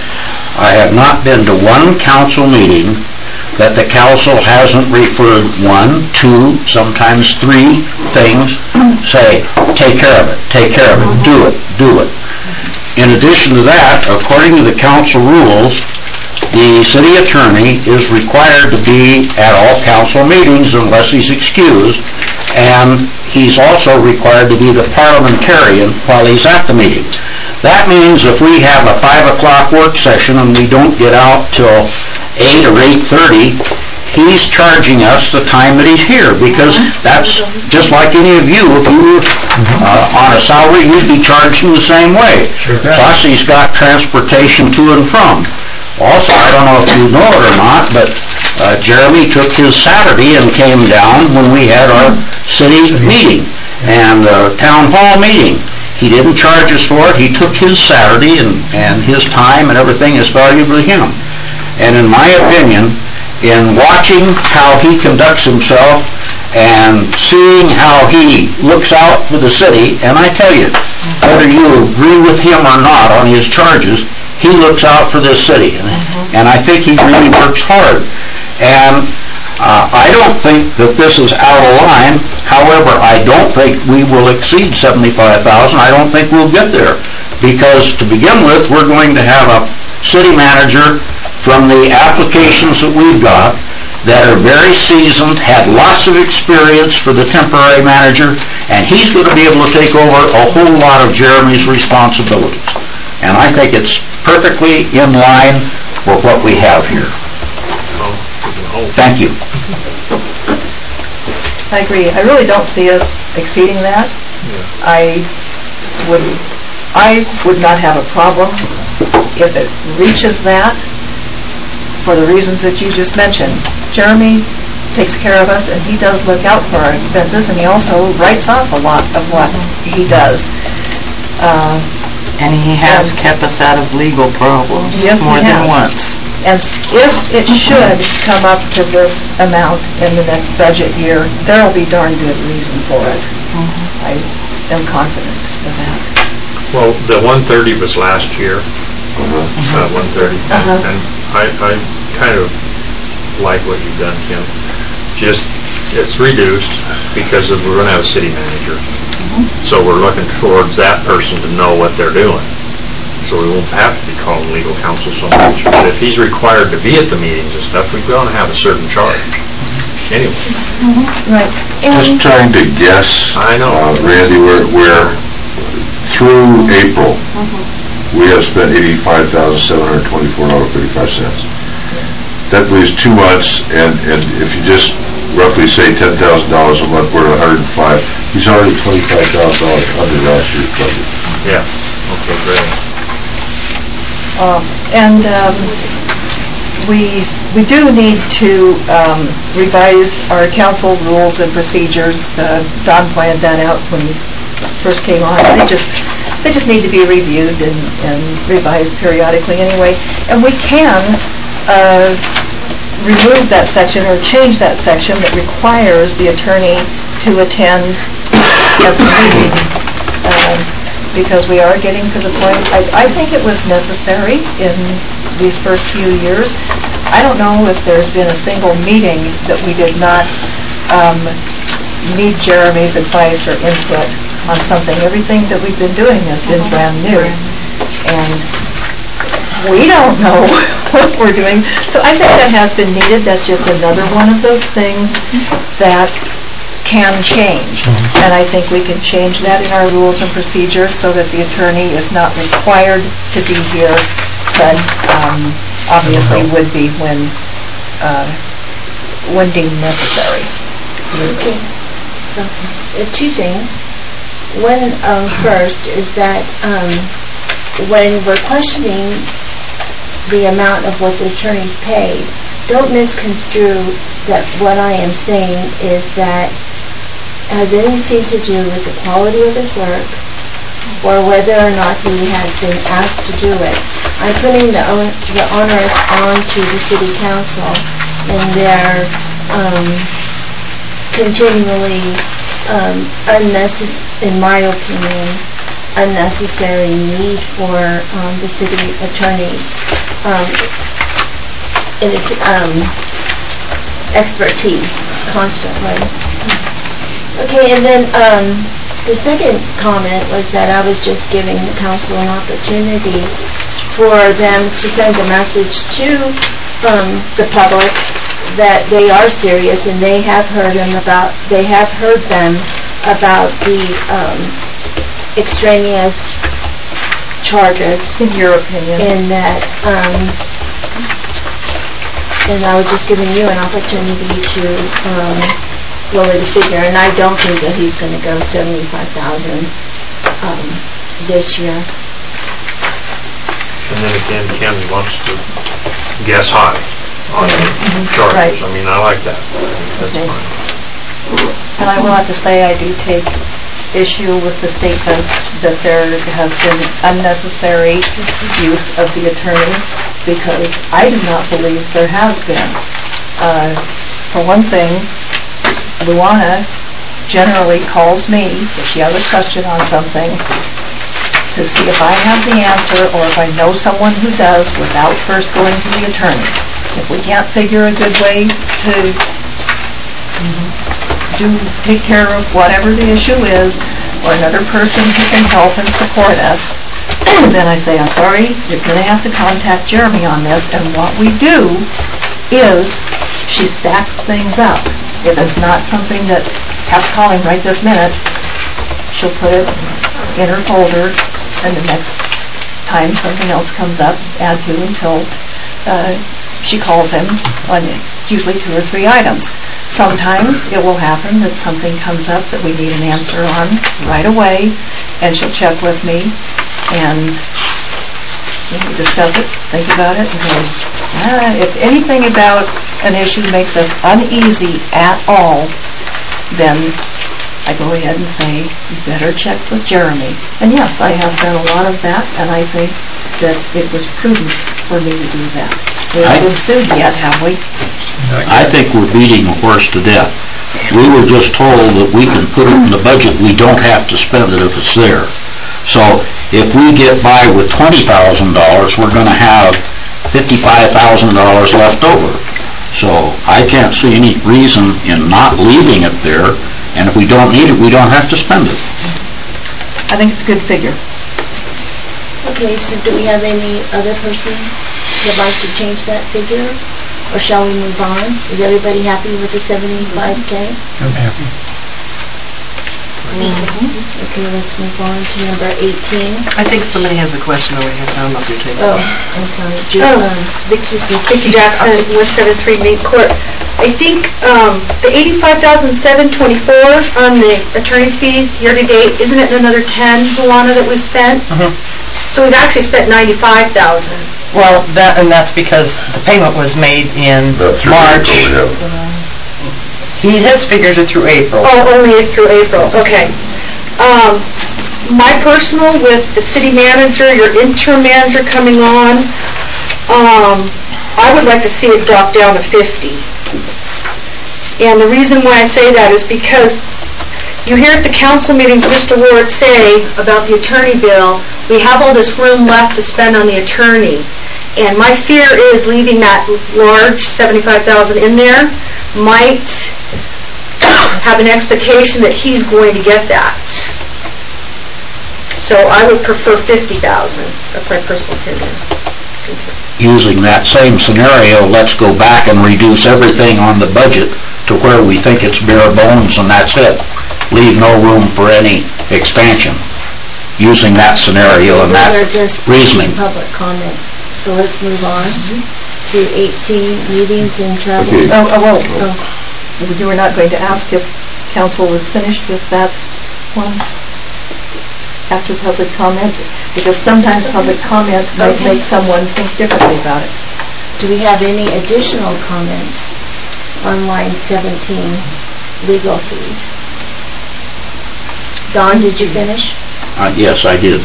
I have not been to one council meeting that the council hasn't referred 1, 2, sometimes 3 things, say, take care of it, do it. In addition to that, according to the council rules, the city attorney is required to be at all council meetings unless he's excused, and he's also required to be the parliamentarian while he's at the meeting. That means if we have a 5 o'clock work session and we don't get out till 8 or 8:30, he's charging us the time that he's here, because that's just like any of you. If you were on a salary, you'd be charged in the same way. Plus, he's got transportation to and from. Also, I don't know if you know it or not, but Jeremy took his Saturday and came down when we had our city meeting and town hall meeting. He didn't charge us for it. He took his Saturday, and his time and everything is valuable to him. And in my opinion, in watching how he conducts himself and seeing how he looks out for the city, and I tell you, whether you agree with him or not on his charges, he looks out for this city, and I think he really works hard. And I don't think that this is out of line. However, I don't think we will exceed $75,000. I don't think we'll get there, because to begin with, we're going to have a city manager from the applications that we've got that are very seasoned, had lots of experience for the temporary manager, and he's going to be able to take over a whole lot of Jeremy's responsibilities. And I think it's perfectly in line for what we have here. Thank you. I agree. I really don't see us exceeding that. I would not have a problem if it reaches that, for the reasons that you just mentioned. Jeremy takes care of us, and he does look out for our expenses, and he also writes off a lot of what he does. And he has kept us out of legal problems more than once. And if it should come up to this amount in the next budget year, there will be darn good reason for it. I am confident of that. Well, the 130 was last year, 130, and I kind of like what you've done, Kim. Just, it's reduced because we're going to have a city manager. So we're looking towards that person to know what they're doing. So we won't have to be calling legal counsel so much. But if he's required to be at the meetings and stuff, we're going to have a certain charge. Anyway. Right. Just trying to guess, I know. Randy, we're through April, we have spent $85,724.35. That leaves 2 months, and if you just roughly say $10,000 a month, we're at $105. He's already $25,000 under last year's budget. Yeah. Okay, great. We do need to revise our council rules and procedures. Don pointed that out when he first came on. They just need to be reviewed and revised periodically anyway. And we can remove that section or change that section that requires the attorney to attend every meeting, because we are getting to the point, I think it was necessary in these first few years. I don't know if there's been a single meeting that we did not need Jeremy's advice or input on something. Everything that we've been doing has been brand new, and we don't know what we're doing. So I think that has been needed. That's just another one of those things that can change. And I think we can change that in our rules and procedures so that the attorney is not required to be here, but obviously would be when deemed necessary. Okay. So, two things. One, first, is that when we're questioning the amount of what the attorneys paid, don't misconstrue that what I am saying is that has anything to do with the quality of his work or whether or not he has been asked to do it. I'm putting the onus onto the city council and their continually in my opinion, unnecessary need for the city attorneys expertise constantly. Okay, and then the second comment was that I was just giving the council an opportunity for them to send a message to the public that they are serious and they have heard them about the extraneous charges. In your opinion. In that, and I was just giving you an opportunity to lower the figure, and I don't think that he's going to go $75,000 this year. And then again, Ken wants to guess high on charges. Right. I mean, I like that. That's fine. And I will have to say I do take issue with the statement that there has been unnecessary use of the attorney, because I do not believe there has been. For one thing, Luana generally calls me if she has a question on something to see if I have the answer or if I know someone who does without first going to the attorney. If we can't figure a good way to take care of whatever the issue is, or another person who can help and support us, then I say, I'm sorry, you're going to have to contact Jeremy on this. And what we do is she stacks things up. If it's not something that have to call him right this minute, she'll put it in her folder, and the next time something else comes up, add to until she calls him. It's usually 2 or 3 items. Sometimes it will happen that something comes up that we need an answer on right away, and she'll check with me, and we discuss it, think about it, and goes, if anything about an issue makes us uneasy at all, then I go ahead and say, you better check with Jeremy. And yes, I have done a lot of that, and I think that it was prudent for me to do that. We haven't been sued yet, have we? I think we're beating a horse to death. We were just told that we can put it in the budget, we don't have to spend it if it's there. So if we get by with $20,000, we're going to have $55,000 left over. So I can't see any reason in not leaving it there, and if we don't need it, we don't have to spend it. I think it's a good figure. Okay, so do we have any other persons that like to change that figure? Or shall we move on? Is everybody happy with the $75K? I'm happy. Okay, let's move on to number 18. I think somebody has a question over here down up your table. Oh, I'm sorry. Vicki Jackson, 173 Main Court. I think the $85,724 on the attorney's fees year to date, isn't it another 10, Luana, that we've spent? So we've actually spent $95,000. Well, that's because the payment was made in March. His figures are through April. Oh, only through April, okay. My personal, with the city manager, your interim manager coming on, I would like to see it drop down to 50. And the reason why I say that is because you hear at the council meetings Mr. Ward say about the attorney bill, we have all this room left to spend on the attorney. And my fear is leaving that large $75,000 in there might have an expectation that he's going to get that. So I would prefer 50,000. That's my personal opinion. Using that same scenario, let's go back and reduce everything on the budget to where we think it's bare bones and that's it. Leave no room for any expansion. Using that scenario and that reasoning. Public comment. So let's move on to 18, meetings and travel. Okay. You were not going to ask if council was finished with that one after public comment? Because sometimes public comment might make someone think differently about it. Do we have any additional comments on line 17, legal fees? Don, did you finish? Yes, I did.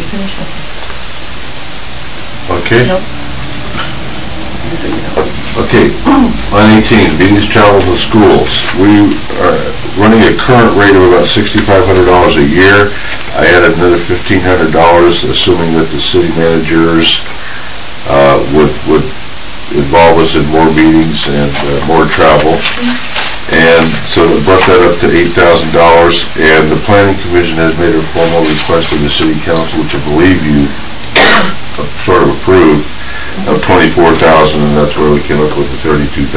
Okay. Okay, line 18, meetings, travel to schools. We are running a current rate of about $6,500 a year. I added another $1,500, assuming that the city managers would involve us in more meetings and more travel. And so it brought that up to $8,000, and the planning commission has made a formal request to the city council, which I believe you sort of approved, of $24,000, and that's where we came up with the $32,000.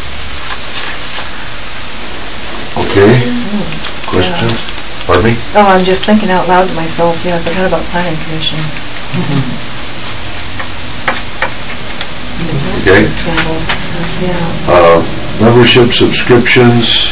Okay? Questions? Pardon me? Oh, I'm just thinking out loud to myself. Yeah, I forgot about planning commission. Okay. Membership subscriptions.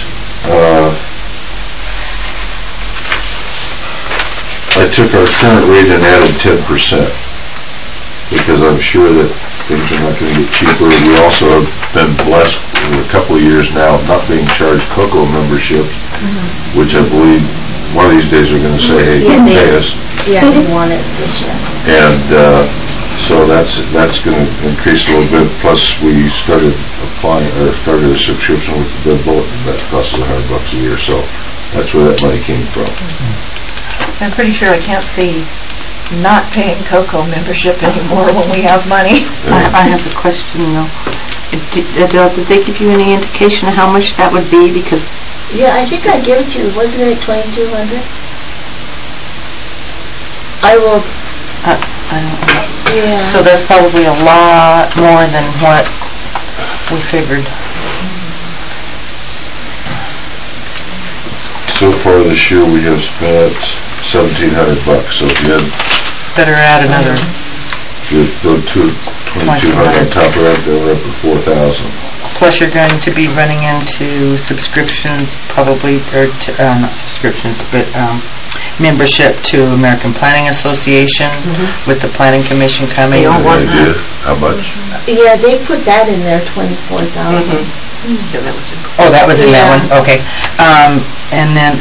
I took our current rate and added 10%. Because I'm sure that things are not going to get cheaper. We also have been blessed for a couple of years now not being charged COCO membership, which I believe one of these days are going to say, hey, you pay us. Yeah, they want it this year. And so that's going to increase a little bit. Plus, we started a subscription with the bulletin that costs $100 a year. So that's where that money came from. I'm pretty sure I can't see not paying COCO membership anymore when we have money. I have a question though. Did they give you any indication of how much that would be? Because yeah, I think I gave it to you. Wasn't it $2,200? I will. I don't know. Yeah. So that's probably a lot more than what we figured. So far this year, we have spent $1,700. So if you had better add another. If you go to 2,200 on top of that, then we're up to 4,000. Plus you're going to be running into subscriptions probably, or not subscriptions, but membership to American Planning Association with the Planning Commission coming. Any idea how much? Yeah, they put that in there, 24,000. yeah, that was Oh, that was in that one? Okay. And then,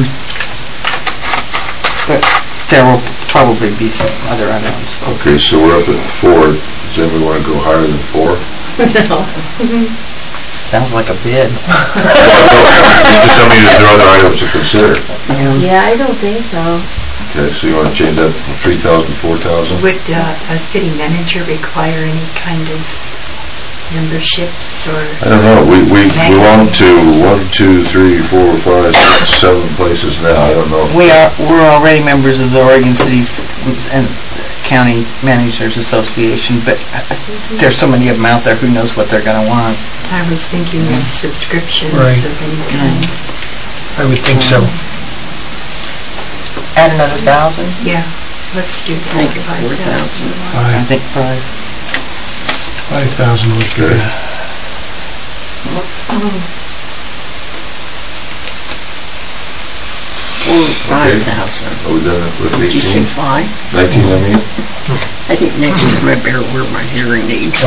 but there will probably be some other unknowns. Okay, so we're up at 4. Does anybody want to go higher than 4? No. Sounds like a bid. Just tell me if there are other items to consider. Yeah, I don't think so. Okay, so you want to change that from 3,000 to 4,000? Would a city manager require any kind of memberships or? I don't know. We belong to 1, 2, 3, 4, 5, 6, 7 places now. I don't know. We're already members of the Oregon Cities and County Managers Association, but there's so many of them out there, who knows what they're going to want. I was thinking of subscriptions of any kind. I would think so. Add another 1,000? Yeah, let's do that. Make it 4,000. I think 5,000 would be good. Okay. 5,000. Are we done with 18? Did you say 5? 19, I mean? I think next time I better wear my hearing aids.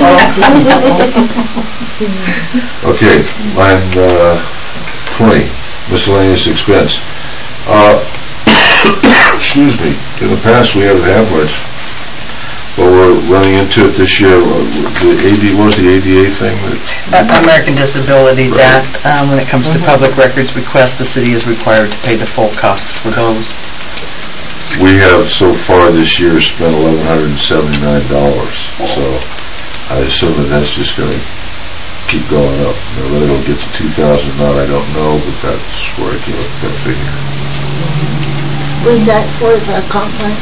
Okay, line 20, miscellaneous expense. Excuse me, in the past we haven't had much Well, we're running into it this year. What was the ADA thing? American Disabilities Right. Act, when it comes to public records requests, the city is required to pay the full costs for those. We have so far this year spent $1,179, so I assume that that's just going to keep going up. Now, whether it'll get to 2,000 or not, I don't know, but that's where I came up with that figure. Was that for the comp plan?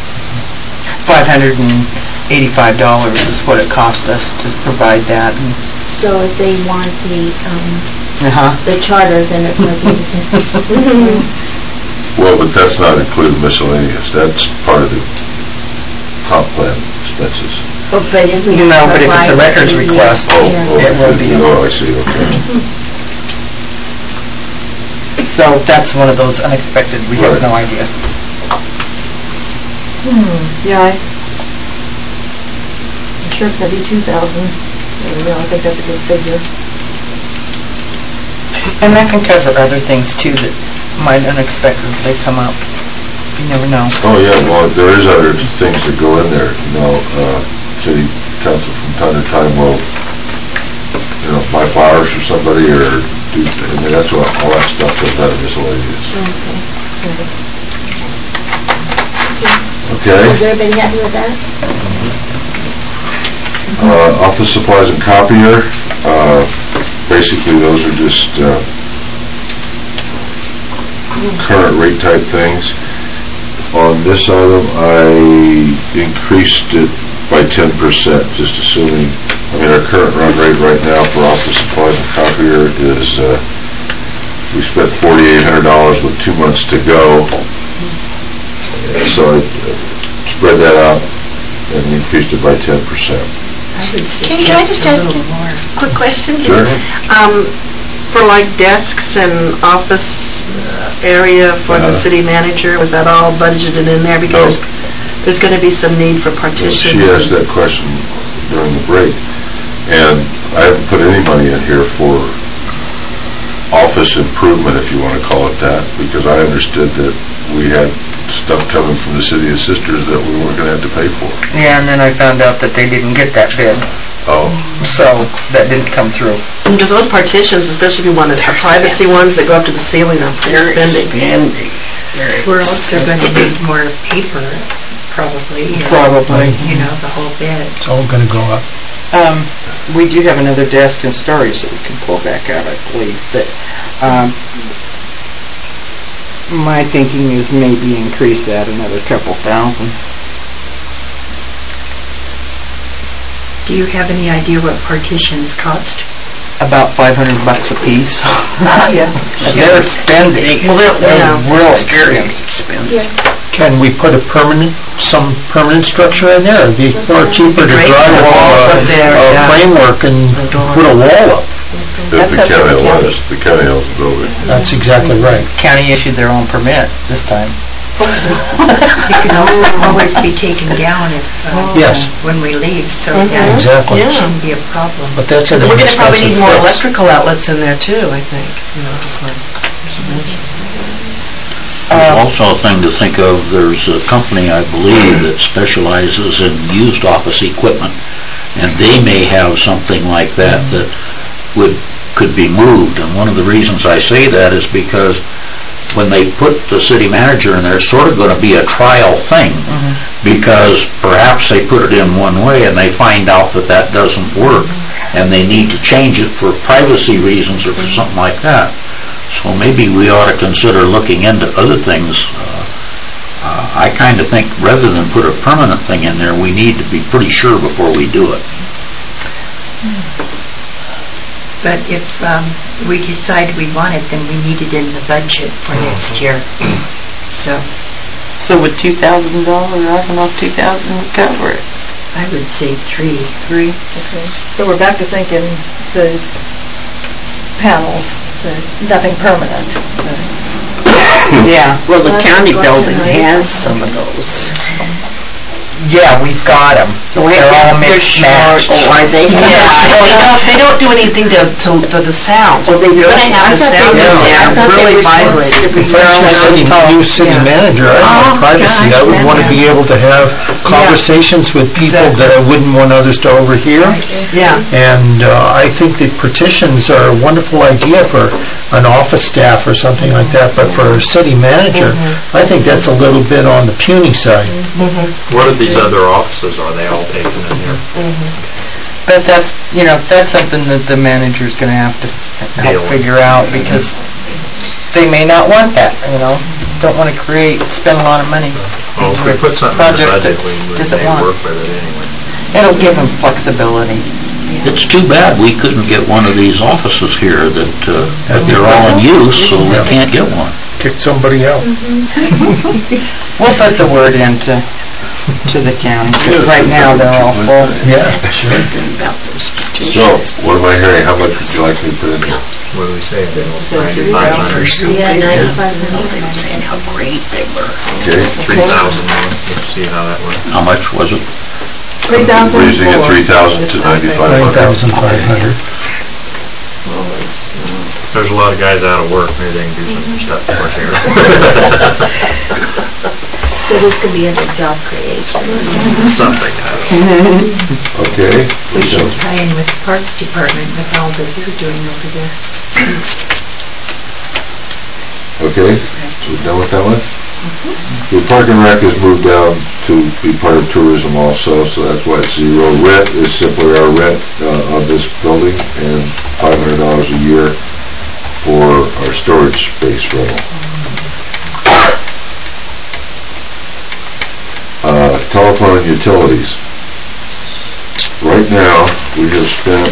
$585 is what it cost us to provide that. So if they want the Uh-huh. charter, then it would be. Well, but that's not included miscellaneous. That's part of the comp plan expenses. But if we No, but if it's a provide records the- request, yeah. it will be. Oh, I see, okay. So that's one of those unexpected, we have no idea. Yeah, I'm sure it's gonna be 2,000. I think that's a good figure. And that can cover other things too that might unexpectedly come up. You never know. Oh, yeah, well, there is other things that go in there, city council from time to time will, buy flowers for somebody or do, that's what, all that stuff goes out of miscellaneous. Okay. So is everybody happy with that? Office supplies and copier, basically those are just current rate type things. On this item, I increased it by 10%, just assuming, our current run rate right now for office supplies and copier is, we spent $4,800 with 2 months to go. So I spread that out and increased it by 10%. Can I just ask you a quick question? Sure. For like desks and office area for the city manager, was that all budgeted in there? Because there's going to be some need for partitions. She asked that question during the break, and I haven't put any money in here for office improvement, if you want to call it that, because I understood that we had stuff coming from the city of Sisters that we weren't going to have to pay for. Yeah, and then I found out that they didn't get that bid. Oh. So that didn't come through. Because those partitions, especially if you want the privacy ones that go up to the ceiling, are spending. We're also going to need more paper, probably. Probably. The whole bit. It's all going to go up. We do have another desk in storage that we can pull back out, I believe, but my thinking is maybe increase that another couple thousand. Do you have any idea what partitions cost? About $500 a piece. Yeah. They're expensive. Well, they're real expensive. Yes. Can we put some permanent structure in there? It'd be far cheaper to drywall a framework and put a wall up. If the county allows, the county owns the building. That's exactly right. County issued their own permit this time. It can also always be taken down if, Yes. when we leave, so Exactly. it shouldn't be a problem. But that's an We're going to probably inexpensive need more fix. electrical outlets in there too, I think. There's also a thing to think of, there's a company, I believe, that specializes in used office equipment, and they may have something like that that could be moved. And one of the reasons I say that is because when they put the city manager in there, it's sort of going to be a trial thing, because perhaps they put it in one way and they find out that that doesn't work, and they need to change it for privacy reasons or for something like that. So maybe we ought to consider looking into other things. I kind of think rather than put a permanent thing in there, we need to be pretty sure before we do it. But if we decide we want it, then we need it in the budget for next year. So would $2,000, I don't know if 2,000 would cover it. I would say three. Okay. So we're back to thinking the panels, nothing permanent. Yeah. Well, the So that's county going to building raise has some of those. Yeah, we've got them. They're all mixed match. Are they? Yeah. They don't do anything to the sound. Well, they do. You're gonna have the sound really vibrate. If I was a new city manager, I want privacy. I would want to be able to have conversations with people that I wouldn't want others to overhear. Yeah. And I think that partitions are a wonderful idea for an office staff or something like that, but for a city manager, I think that's a little bit on the puny side. What are these other offices? Are they all taken in here? But that's, that's something that the manager's going to have to help figure out, because they may not want that, don't want to spend a lot of money. Well, if we put something in the budget, we may work with it anyway. It'll give them flexibility. It's too bad we couldn't get one of these offices here that they're all in use, so we can't get one. Pick somebody else. We'll put the word into the county, because right now they're all full. Yeah, sure. So, what am I hearing? How much would you like me to put in there? What do we say? 9,500. 9,500. Yeah, 9,500. They were saying how great they were. Okay. 3,000. Let's see how that works. How much was it? 3,000. Raising it 3,000 to 9,500. 9,500. There's a lot of guys out of work. Maybe they can do some stuff for us here. So this could be under job creation. Something. Okay. We should tie in with the Parks Department with all that they're doing over there. Okay, so we're done with that one? The Park and Rec has moved down to be part of tourism also, so that's why it's zero. Rent is simply our rent of this building, and $500 a year for our storage space rental. Telephone and utilities. Right now, we have spent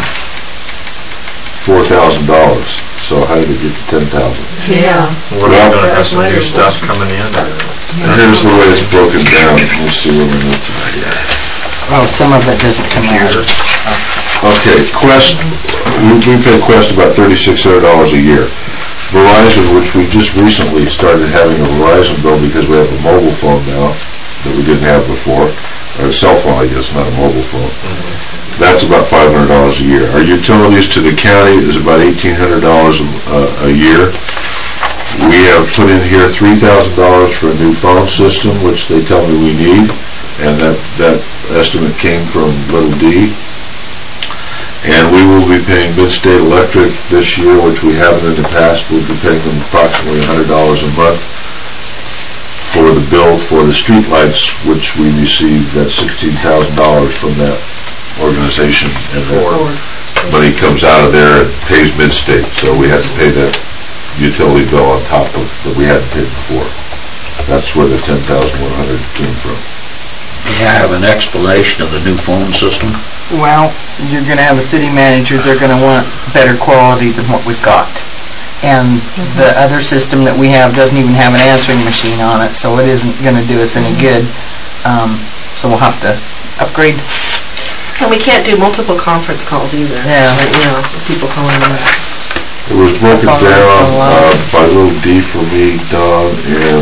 $4,000. So how did it get to 10,000? Yeah. What are we going to have some new stuff coming in? Here's the way it's broken down. We'll see where we go tonight. Oh, some of it doesn't come out. Okay, Quest, we pay Quest about $3,600 a year. Verizon, which we just recently started having a Verizon bill because we have a mobile phone now that we didn't have before, or a cell phone, I guess, not a mobile phone. That's about $500 a year. Our utilities to the county is about $1,800 a year. We have put in here $3,000 for a new phone system, which they tell me we need, and that estimate came from Little D. And we will be paying Mid-State Electric this year, which we haven't in the past. We'll be paying them approximately $100 a month for the bill for the streetlights, which we received that $16,000 from that organization, and that money comes out of there and pays Mid-State, so we have to pay that utility bill on top of that we hadn't paid before. That's where the $10,100 came from. May I have an explanation of the new phone system? Well, you're going to have a city manager, they're going to want better quality than what we've got. And the other system that we have doesn't even have an answering machine on it, so it isn't going to do us any good. So we'll have to upgrade. And we can't do multiple conference calls either. Yeah. People calling in. It was broken down by Little D for me, Don, and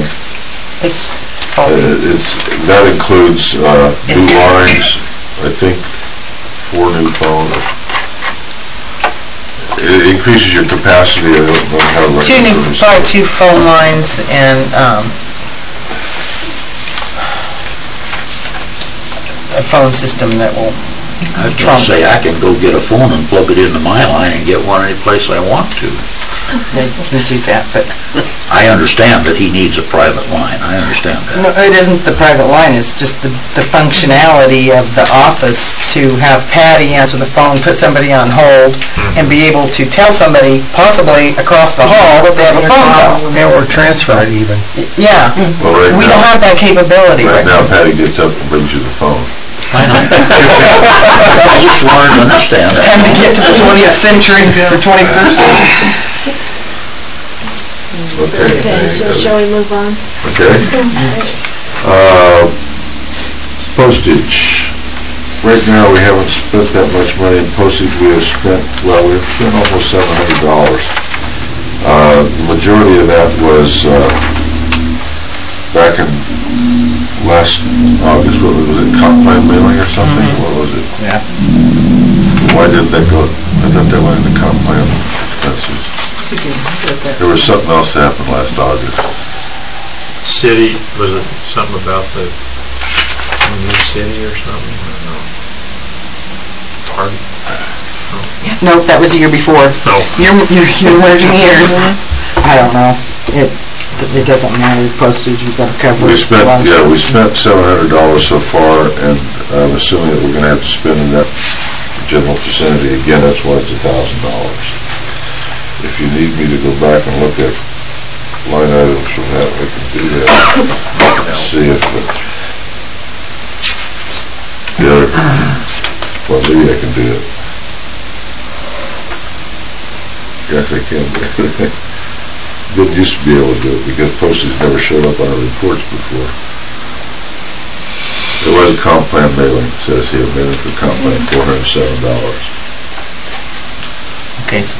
that includes new lines, I think 4 new phones. It increases your capacity. I don't know how to Probably 2 phone lines and a phone system that will I was going to say, I can go get a phone and plug it into my line and get one any place I want to. They can do that, but... I understand that he needs a private line. I understand that. No, it isn't the private line. It's just the functionality of the office to have Patty answer the phone, put somebody on hold, and be able to tell somebody, possibly across the hall, that they have a phone call. Or transfer it even. Yeah. Well, We don't have that capability right now. Patty gets up and brings you the phone. I know. I just wanted to understand that. Time to get to the 20th century, or 21st. Okay, so shall we move on? Okay. Postage. Right now, we haven't spent that much money in postage. We've spent almost $700. The majority of that was back in last last August, what was it, comp plan mailing or something? What was it? Yeah. Why didn't that go, I thought that went in the comp plan expenses. There was something else that happened last August. City, was it something about the new city or something? Or no? Pardon? No, that was the year before. No. You're merging years. I don't know. It doesn't matter, postage, you've got to cover. We spent $700 so far, and I'm assuming that we're gonna have to spend in that general vicinity. Again, that's why it's $1,000. If you need me to go back and look at line items from that, we can do that. See if the other, well, maybe I can do it. Yes, I can. Didn't used to be able to do it because postage never showed up on our reports before. There was a comp plan mailing, it says here, mailing for comp plan, $407. Okay, so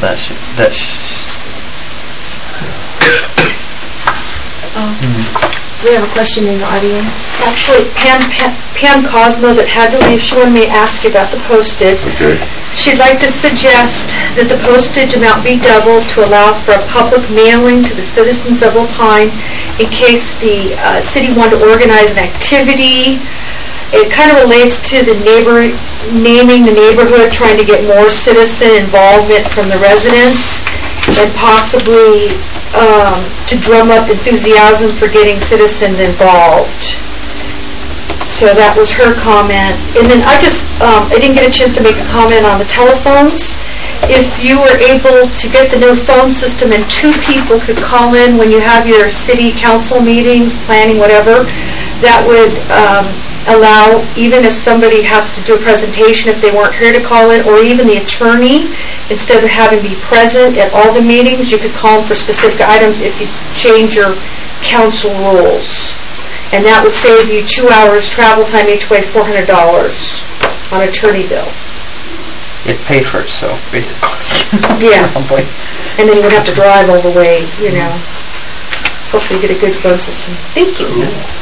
We have a question in the audience. Actually, Pam Cosmo that had to leave, she wanted me to ask you about the postage. Okay. She'd like to suggest that the postage amount be doubled to allow for a public mailing to the citizens of Alpine in case the city wanted to organize an activity. It kind of relates to the naming the neighborhood, trying to get more citizen involvement from the residents, and possibly to drum up enthusiasm for getting citizens involved. So that was her comment. And then I didn't get a chance to make a comment on the telephones. If you were able to get the new phone system and 2 people could call in when you have your city council meetings, planning, whatever, that would allow, even if somebody has to do a presentation, if they weren't here to call in, or even the attorney, instead of having to be present at all the meetings, you could call them for specific items if you change your council rules. And that would save you 2 hours travel time each way, $400 on attorney bill. it paid for itself, basically. Yeah. Probably. And then you would have to drive all the way, you know. Hopefully get a good phone system. Thank you.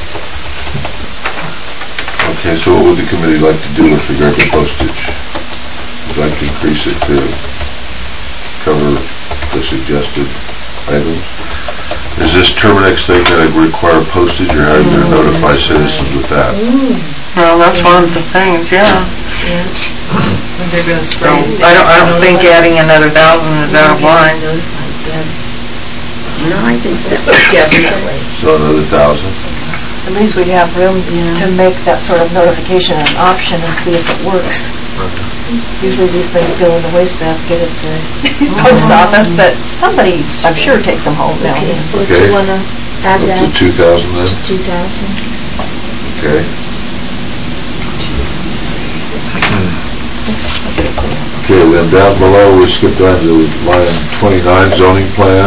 Okay, so what would the committee like to do with regard to postage? Would you like to increase it to cover the suggested items? Is this Terminex thing going to require postage, or how are you going to notify citizens with that? Well, that's one of the things, yeah. They're going to spray. I don't think adding another 1,000 is out of line. No, I think that's definitely. So another 1,000? At least we'd have room to make that sort of notification an option and see if it works. Usually these things go in the wastebasket at the post office, but somebody, I'm sure, takes them home now. Okay, so do Okay. you want to add Up that? to 2,000 then? 2,000. Okay. Okay, then down below, we skipped down to line 29, zoning plan.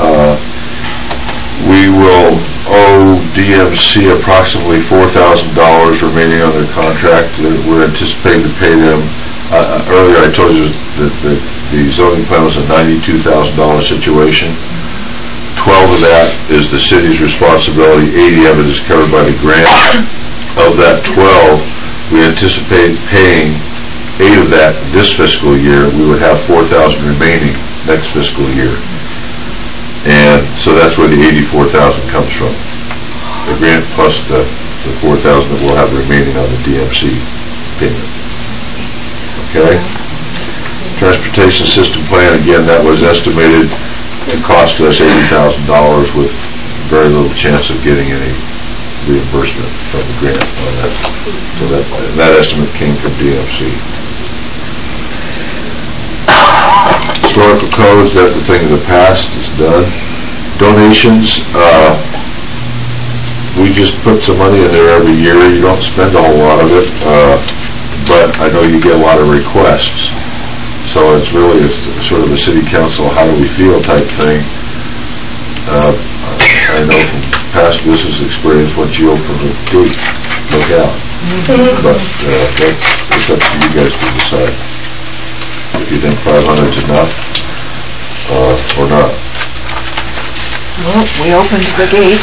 We will owe DMC approximately $4,000 remaining on their contract. We're anticipating to pay them. Earlier I told you that the zoning plan was a $92,000 situation. 12 of that is the city's responsibility, 80 of it is covered by the grant. Of that 12, we anticipate paying 8 of that this fiscal year. We would have 4,000 remaining next fiscal year. And so that's where the 84,000 comes from. The grant plus the 4,000 that we'll have remaining on the DMC payment. Okay? Transportation system plan, again, that was estimated to cost us $80,000 with very little chance of getting any reimbursement from the grant on that. So that estimate came from DMC. Historical codes, that's the thing of the past, it's done. Donations, we just put some money in there every year. You don't spend a whole lot of it, but I know you get a lot of requests. So it's really sort of a city council, how do we feel type thing. I know from past business experience, once you open the gate, look out. But it's up to you guys to decide if you think 500 is enough or not. Well, we opened the gate.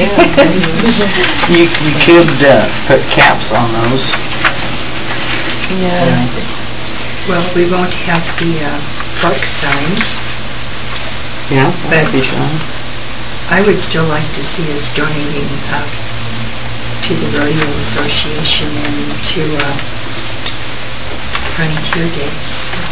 You could put caps on those. Yeah. Well, we won't have the park sign, Yeah, that'd be fine. I would still like to see us donating to the Rodeo Association and to Frontier Days.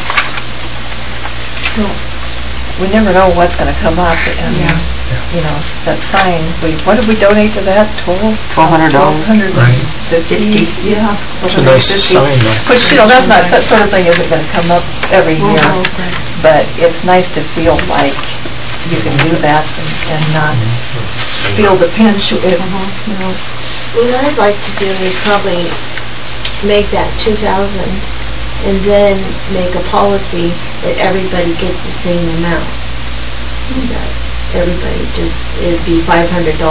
Well, we never know what's going to come up, and, you know, that sign, what did we donate to that? $1,200. $1,250. Yeah. It's a nice sign, though. Which, you know, that sort of thing isn't going to come up every year, but it's nice to feel like you can do that and not feel the pinch, you know. What I'd like to do is probably make that 2,000 and then make a policy that everybody gets the same amount. So everybody just, it'd be $500.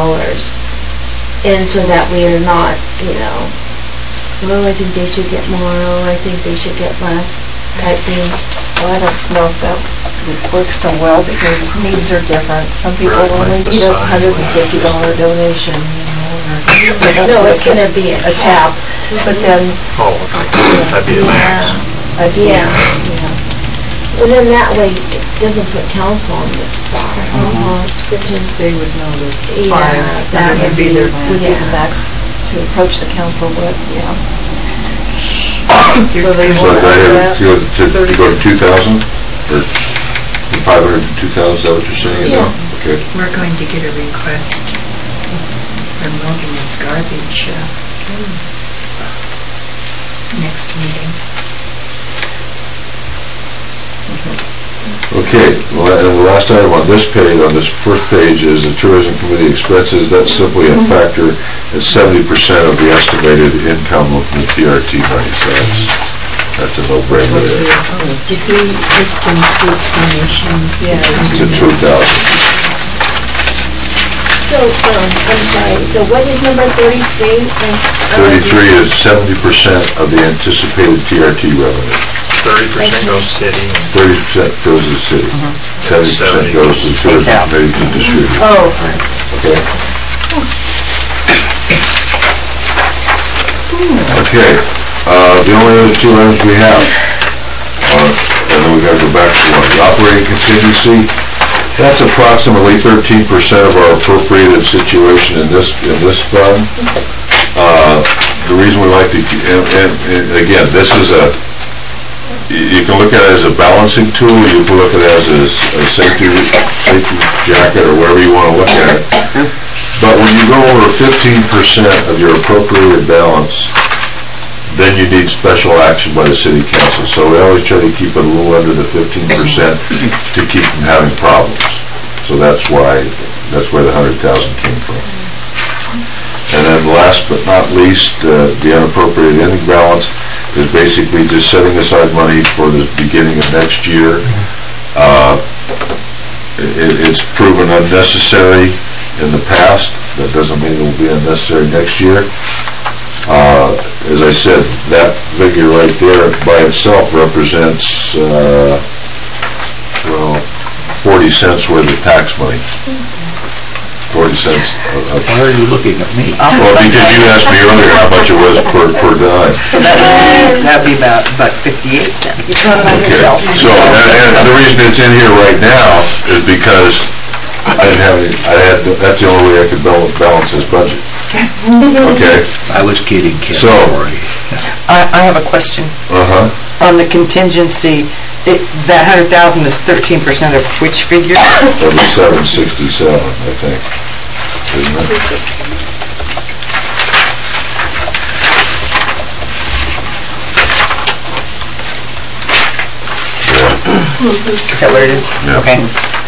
And so that we are not, you know, oh, I think they should get more, oh, I think they should get less type thing. Well, I don't know if that would work so well because needs are different. Some people only need a $150 donation, you know, or No, it's gonna be a tap, but then, Oh, that'd be the max. Yeah. And then that way, it doesn't put council on the spot. because they would know that Yeah, that would be their, would be the yeah. max to approach the council with, yeah. There's So they So want do I that. have to go to 2,000? Or 500 to 2,000, is that what you're saying? Yeah. Okay. We're going to get a request from Logan's Garbage next meeting. Okay, well, and the last item on this page, on this first page, is the tourism committee expenses. That's simply a factor at 70% of the estimated income of the TRT money, so that's a no-brainer there. Did we just increase donations? Yeah. To 2,000. So, I'm sorry, so what is number 33? 33 is 70% of the anticipated TRT revenue. 30% goes city. 30% goes to the city. 70% goes to the tourism committee to distribute. Oh. Okay. Okay, the only other two items we have are, and then we gotta go back to one, the operating contingency. That's approximately 13% of our appropriated situation in this fund. The reason we like to, and again, this is you can look at it as a balancing tool, you can look at it as a safety jacket, or wherever you want to look at it. But when you go over 15% of your appropriated balance, then you need special action by the city council. So we always try to keep it a little under the 15% to keep from having problems. So that's where the 100,000 came from. And then last but not least, the unappropriated ending balance is basically just setting aside money for the beginning of next year. It's proven unnecessary in the past. That doesn't mean it will be unnecessary next year. As I said, that figure right there by itself represents, 40 cents worth of tax money. 40 cents. Why are you looking at me? Well, because you asked me earlier how much it was per dime. So that'd be about 58 then. Okay, so, and the reason it's in here right now is because that's the only way I could balance this budget. Okay? I was kidding, Ken. So, I have a question. On the contingency, that 100,000 is 13% of which figure? That was 767, I think, isn't it? Is that what it is? Yeah. Okay.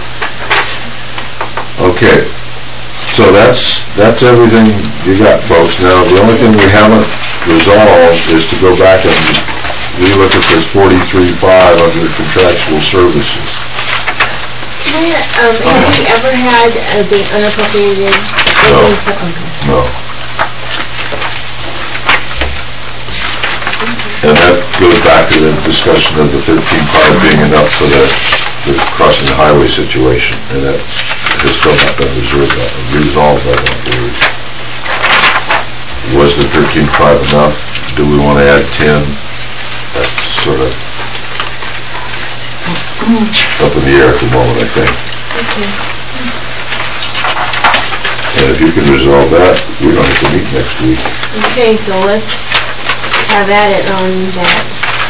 Okay, so that's everything you got, folks. Now, the only thing we haven't resolved is to go back and relook at this 43.5 under contractual services. Have we ever had the unappropriated? No. And that goes back to the discussion of the 13.5 being enough for the crossing the highway situation, and that It's still not been resolved, I don't believe. Was the 13.5 enough? Do we want to add 10? That's sort of up in the air at the moment, I think. And if you can resolve that, we don't have to meet next week. Okay, so let's have at it on that.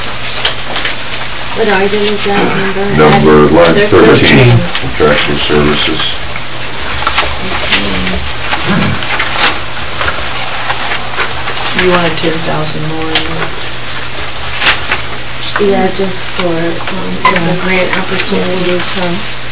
What item is that number? Number line 13, contractual services. You wanted 10,000 more in there. Yeah, just for the grant opportunity trust.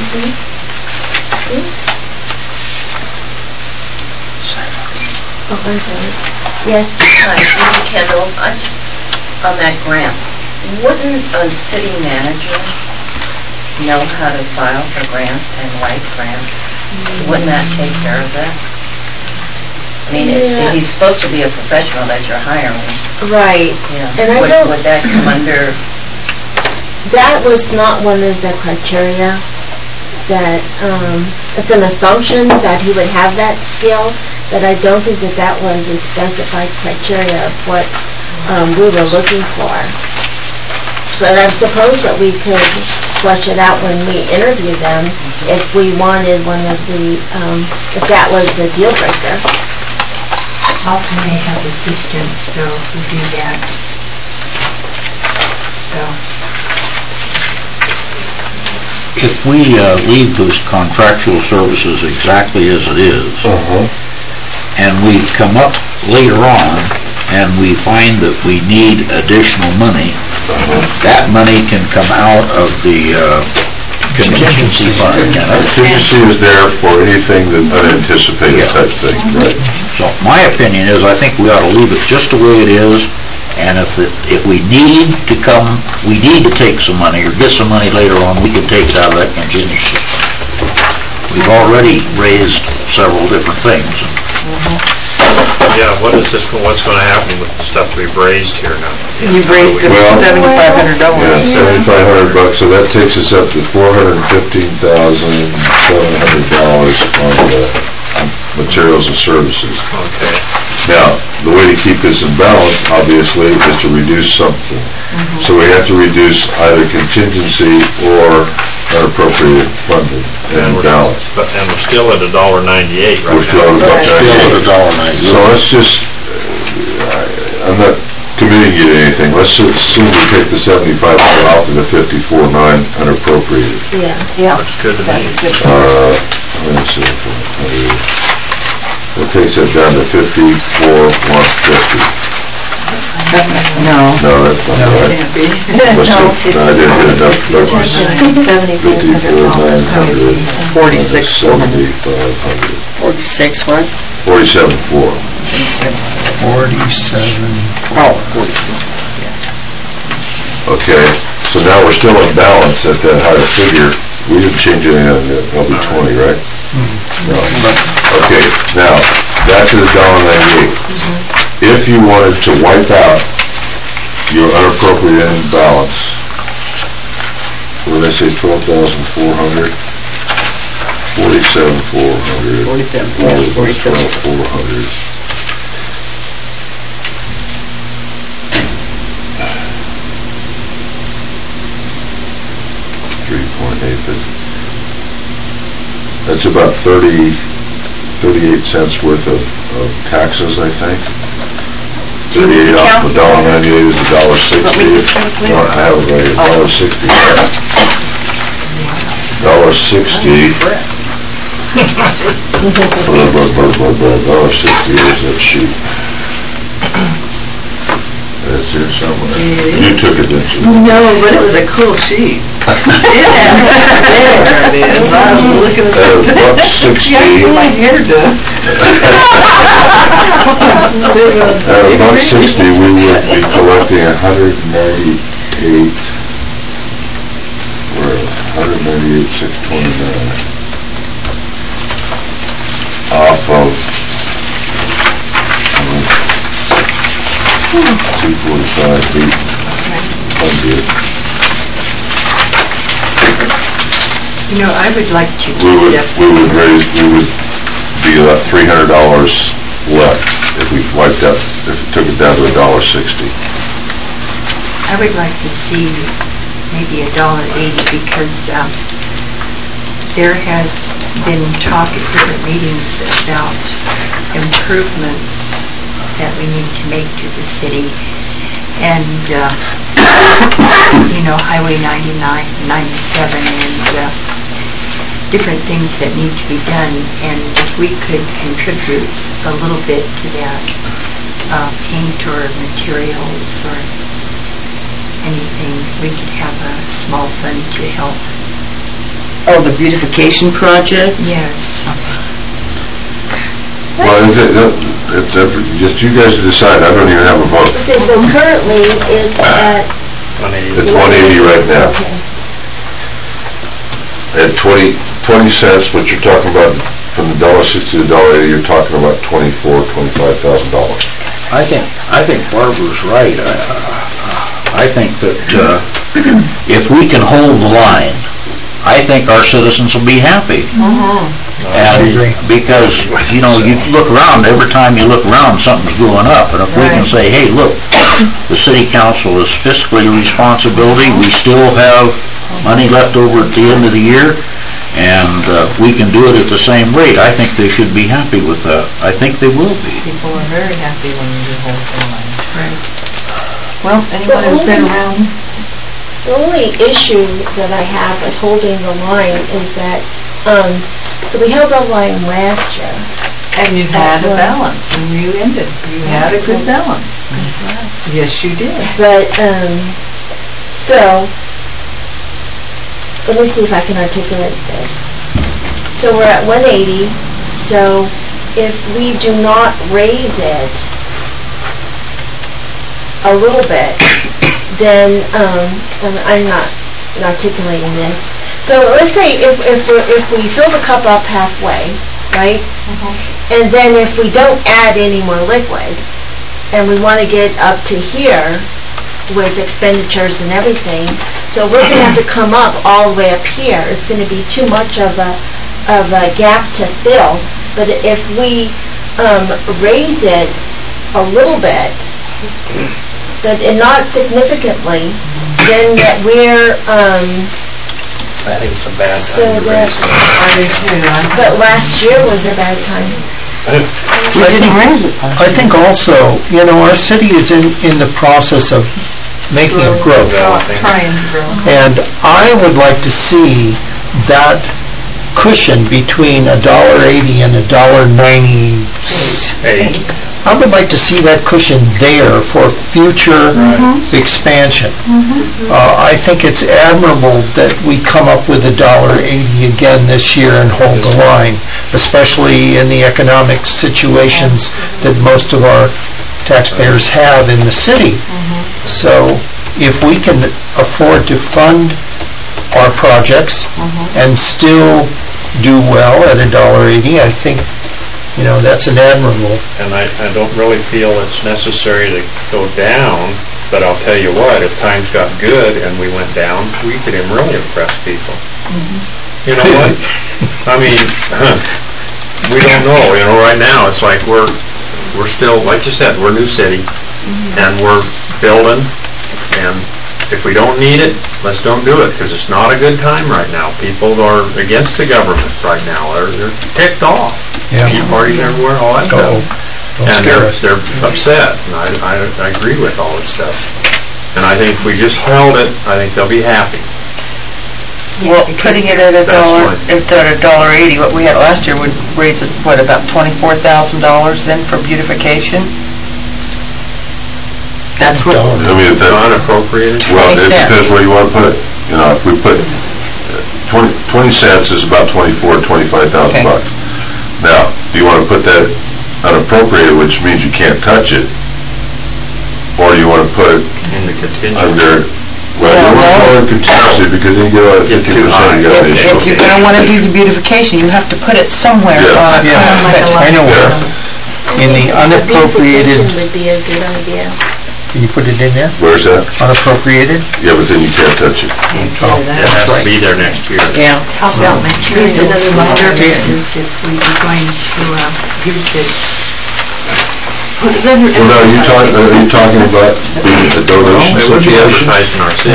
Oh, I'm sorry. Yes? Hi, I'm Kendall. I just, on that grant, wouldn't a city manager know how to file for grants and write grants? Wouldn't that take care of that? I mean, he's supposed to be a professional that you're hiring. Right. Yeah. And I don't... Would that come under... That was not one of the criteria that, it's an assumption that he would have that skill, but I don't think that that was a specified criteria of what we were looking for. But I suppose that we could flesh it out when we interview them if we wanted one of the, if that was the deal breaker. Often they have assistants, so who do that. So. If we leave those contractual services exactly as it is, and we come up later on and we find that we need additional money, that money can come out of the contingency fund. Contingency is there for anything that unanticipated type thing, right? So my opinion is I think we ought to leave it just the way it is, and if we need to take some money or get some money later on, we can take it out of that contingency. We've already raised several different things. Yeah, what's going to happen with the stuff we've raised here now? You've raised it $7,500. Yeah, $7,500, so that takes us up to $415,700 on the materials and services. Okay. Now, the way to keep this in balance, obviously, is to reduce something. So we have to reduce either contingency or unappropriated funding and balance. And we're still at $1.98 right now. We're still at $1.98. So let's just, I'm not committing you to anything. Let's assume we take the 75 off of the 54.9 unappropriated. Yeah. Looks good to me. Let me see. That takes it down to 54,150. No. No, that's not right. Can't be. I didn't get enough numbers. 54,900. 46. 7,500. 46 what? 47,400. 47. Oh, 46. Okay, so now we're still in balance at that higher figure. We didn't change anything on that, probably 20, right? No. Okay, now, back to the $1.98. If you wanted to wipe out your unappropriated balance, what did I say, 12,400? 47,400. 47,400. That's about 38 cents worth of taxes, I think. 38 off of $1.98 is $1.60. No, I have it right, $1.60. $1.60. $1.60 is that sheet. That's here somewhere. You took it, didn't you? No, but it was a cool sheet. Yeah, there it is. I was looking at that. $1.60. Yeah, get my hair done. At $1.60, we would be collecting 198, where, 198,629 off of 245,800. You know, I would like to we would be about $300 left if we wiped out, if it took it down to $1.60. I would like to see maybe $1.80 because there has been talk at different meetings about improvements that we need to make to the city. And, you know, Highway 99, 97, and different things that need to be done. And if we could contribute a little bit to that, paint or materials or anything, we could have a small fund to help. Oh, the beautification project? Yes. Well, just you guys decide, I don't even have a vote. So currently, it's at... It's 180 right now. Okay. At 20 cents, what you're talking about, from the $1.60 to $1.80, you're talking about $25,000. I think Barbara's right. I think that if we can hold the line, I think our citizens will be happy. And because, you know, you look around, every time you look around, something's going up. And if we can say, hey, look, the city council is fiscally responsibility, we still have money left over at the end of the year, and we can do it at the same rate, I think they should be happy with that. I think they will be. People are very happy when you hold the line. Right. Well, anyone who's been around? The only issue that I have with holding the line is that, so we held the line last year. And you had a balance, and you ended. You had a good balance. Yes, you did. But, so, let me see if I can articulate this. So we're at 180, so if we do not raise it a little bit, then, I'm not articulating this. So let's say if we fill the cup up halfway, right? And then if we don't add any more liquid, and we want to get up to here with expenditures and everything, so we're going to have to come up all the way up here. It's going to be too much of a gap to fill. But if we raise it a little bit, but not significantly, then that we're I think it's a bad so time to that raise it. I do too. but last year was a bad time. We didn't raise it. I think also, you know, our city is in the process of making a growth. Trying to grow. And I would like to see that cushion between $1.80 and $1.98. I would like to see that cushion there for future expansion. I think it's admirable that we come up with $1.80 again this year and hold the line, especially in the economic situations that most of our taxpayers have in the city. So if we can afford to fund our projects and still do well at $1.80, I think, you know, that's an admirable. And I don't really feel it's necessary to go down, but I'll tell you what, if times got good and we went down, we could really impress people. You know what? I mean, we don't know. You know, right now it's like we're still, like you said, we're a new city, and we're building, and if we don't need it, let's don't do it, because it's not a good time right now. People are against the government right now. They're ticked off. Tea parties everywhere, all that stuff. And they're upset, and I agree with all that stuff. And I think if we just held it, I think they'll be happy. Well, putting it at $1.80, what we had last year would raise it, what, about $24,000 then for beautification? That's what... I mean, if that's unappropriated. Well, it depends where you want to put it. You know, if we put 20 cents is about $25,000 bucks. Now, do you want to put that unappropriated, which means you can't touch it, or do you want to put it in the contingency under? Well, you want to call it contingency because then you get about 50%. You got an issue. If you're going to want to do the beautification, you have to put it somewhere on a I know where. In the unappropriated... Beautification would be a good idea. Can you put it in there? Where's that? Unappropriated? Yeah, but then you can't touch it. It has to be there next year. Yeah. How about materials and services if we were going to use it? Well, now, are you talking about being a donation It would be situation? advertised in our city.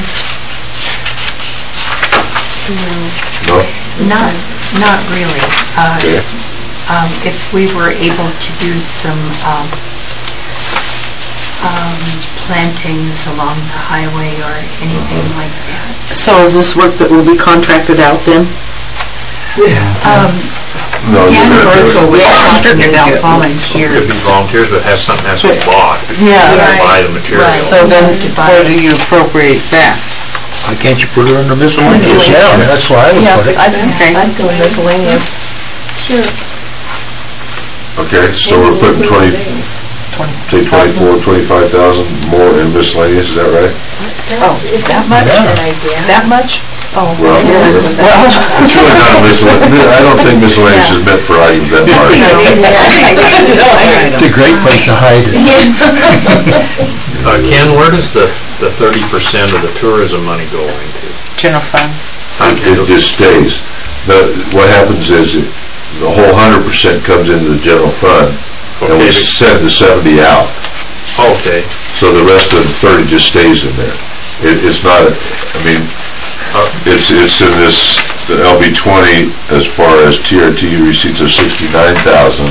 No? Not really. Okay. If we were able to do some plantings along the highway or anything like that. So is this work that will be contracted out then? No, Dan you're gonna do Berko it. was talking about It could be volunteers. volunteers, but something has to be bought. Yeah. You gotta buy the material. So then where do you appropriate that? Why can't you put it under miscellaneous? Yeah, that's where I would put it. I'd go miscellaneous. Okay, so we're putting 25,000 more in miscellaneous, is that right? Is that much? That much? Oh. Well, it's really not a miscellaneous, I don't think miscellaneous is meant for items that large. It's a great place to hide it. Ken, where does the 30% of the tourism money go into? General fund? It just stays. What happens is the whole 100% comes into the general fund, and we send the 70 out. Okay. So the rest of the 30 just stays in there. It's not, it's in this, the LB20, as far as TRT receipts of 69,000.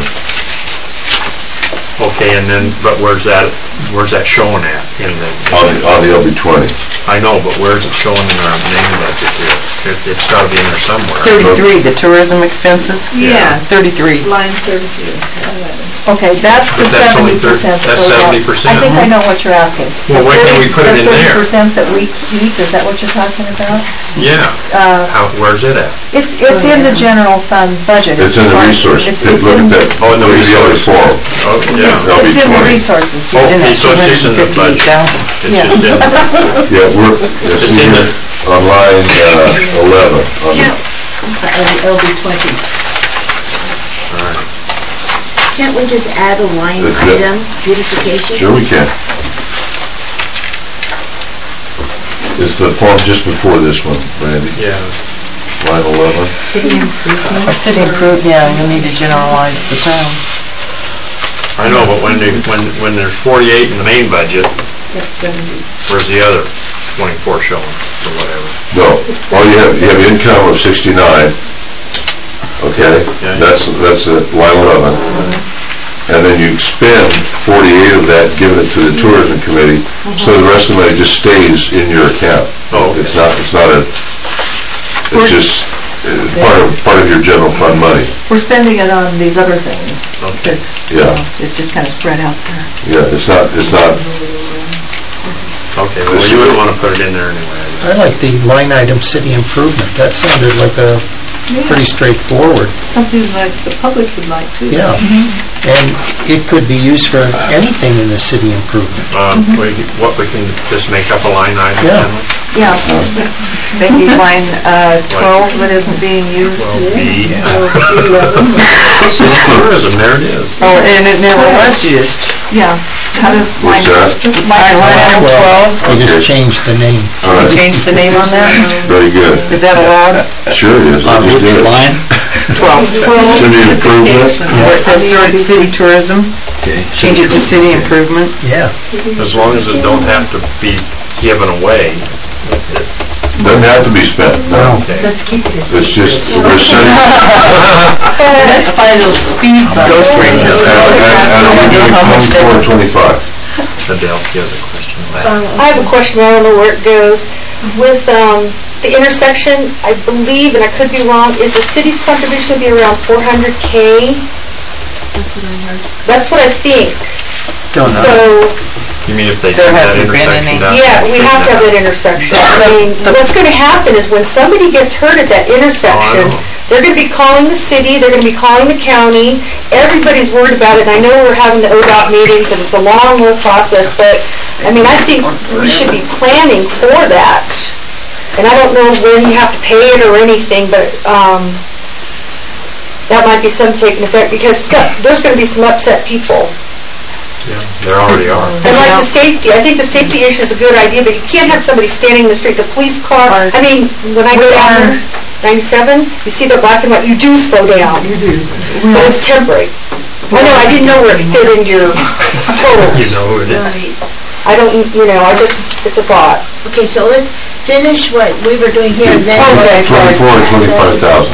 Okay, and then, but where's that showing at in the? On the LB20. I know, but where's it showing in our main budget here? It's gotta be in there somewhere. 33, the tourism expenses? Yeah. 33. Line 33. Okay, that's the But that's only 70% that that's goes out. 70%. I think I know what you're asking. Well, why can't we put it in there? The 30% that we keep, is that what you're talking about? Yeah. Where's it at? It's in the general fund budget. It's in the resources. It's Look in, at that. Oh, in the Look at the other form. Oh, yeah. it's in the LB20. resources. Okay, so it's just in the budget. It's Yeah. just in the, Yeah, it's It's in in the- on line 11. LB20. all right. Can't we just add a line That's good. item, beautification? Sure we can. It's the form just before this one, Randy. Yeah. Line 11. City improvement. Or city improvement, yeah, you need to generalize the term. I know, but when there's 48 in the main budget, That's 70. where's the other 24 showing, or whatever? No, you have income of 69. Okay, Yeah. that's line 11. And then you expend 48 of that, giving it to the tourism committee, so the rest of the money just stays in your account. Oh, okay. It's just part of your general fund money. We're spending it on these other things. Okay. Yeah, It's just kind of spread out there. yeah, it's not, Okay, well, you wouldn't want to put it in there anyway. I like the line item city improvement. That sounded like a pretty straightforward. Something like the public would like too. Yeah. And it could be used for anything in the city improvement. We can just make up a line item? Yeah. then? Yeah, maybe line 12 that isn't being used. 12B. City tourism, there it is. Oh, and it never was used. Yeah. How does line, What's that? just Line line 12, We just changed the name. all right, change the name on that? very good. Is that allowed? Sure it is, I just did it. Line? 12. City improvement, Where it says city tourism, change it to city improvement. Yeah. As long as it don't have to be given away. doesn't have to be spent, no. Okay. Let's keep it as. It's just, we're setting, That's probably those speed bumps. and are we doing 24, 25? Adele, she has a question. I have a question, I don't know where it goes. With the intersection, I believe, and I could be wrong, is the city's contribution to be around 400K? That's what I heard. That's what I think. Don't know. So, You mean if they There take that hasn't been intersection any. down? yeah, we have to have that intersection. I mean, what's going to happen is when somebody gets hurt at that intersection, they're going to be calling the city, they're going to be calling the county, everybody's worried about it, and I know we're having the ODOT meetings, and it's a long, whole process, but, I mean, I think we should be planning for that. And I don't know when you have to pay it or anything, but, that might be some taking effect, because there's going to be some upset people. There already are. And like the safety, I think the safety issue is a good idea, but you can't have somebody standing in the street, the police car. I mean, when I go down 97, you see the black and white, you do slow down. You do. But it's temporary. I know, I didn't know where it fit into your total. You know who it is. I don't, it's a thought. Okay, so let's finish what we were doing here, and then... Okay. 24 to 25,000.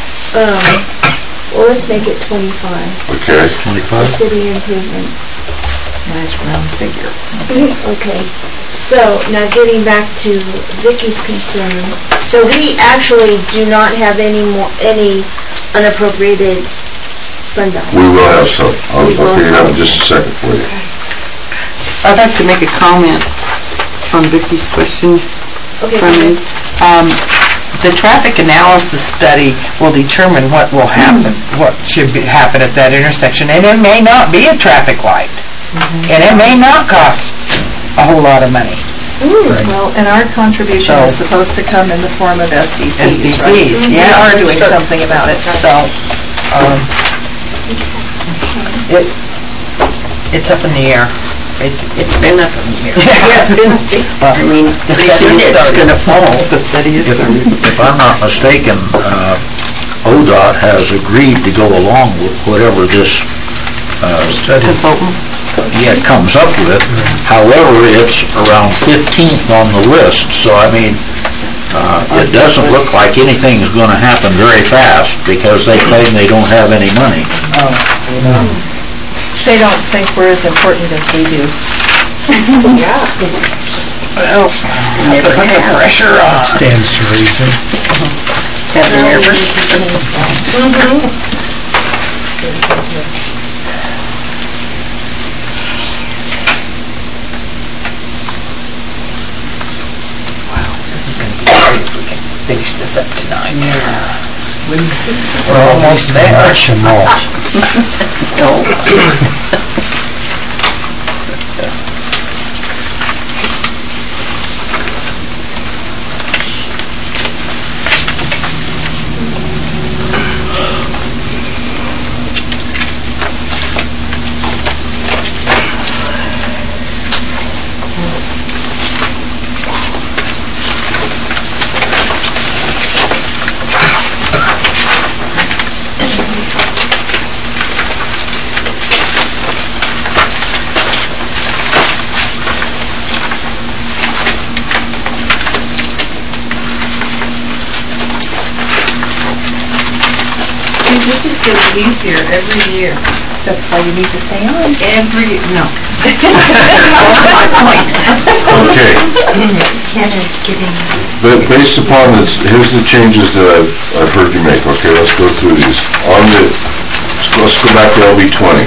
Well, let's make it 25. Okay. For city improvements. Nice round figure. Okay, so now getting back to Vicky's concern. So we actually do not have any unappropriated fund balance. We will have some. I'll figure it out in just a second for you. I'd like to make a comment on Vicky's question. Okay. The traffic analysis study will determine what will happen, what should happen at that intersection, and it may not be a traffic light, and it may not cost a whole lot of money. Well, and our contribution is supposed to come in the form of SDCs, right? Yeah. We are doing something about it. So, it's up in the air. It's been up in the air. Yeah, it's been. I mean, the study is going to fall. The study is going to. If I'm not mistaken, ODOT has agreed to go along with whatever this Consultant? comes up with. However, it's around 15th on the list, so I mean, it doesn't look like anything's going to happen very fast because they claim they don't have any money. They don't think we're as important as we do. Well, never put the pressure on. Stands to reason. Have you ever? Finish this up tonight. We're almost there. Election malt. This is getting easier every year. That's why you need to stay on. No. Okay. Ken is getting... But based upon this, here's the changes that I've heard you make. Okay, let's go through these. Let's go back to LB 20.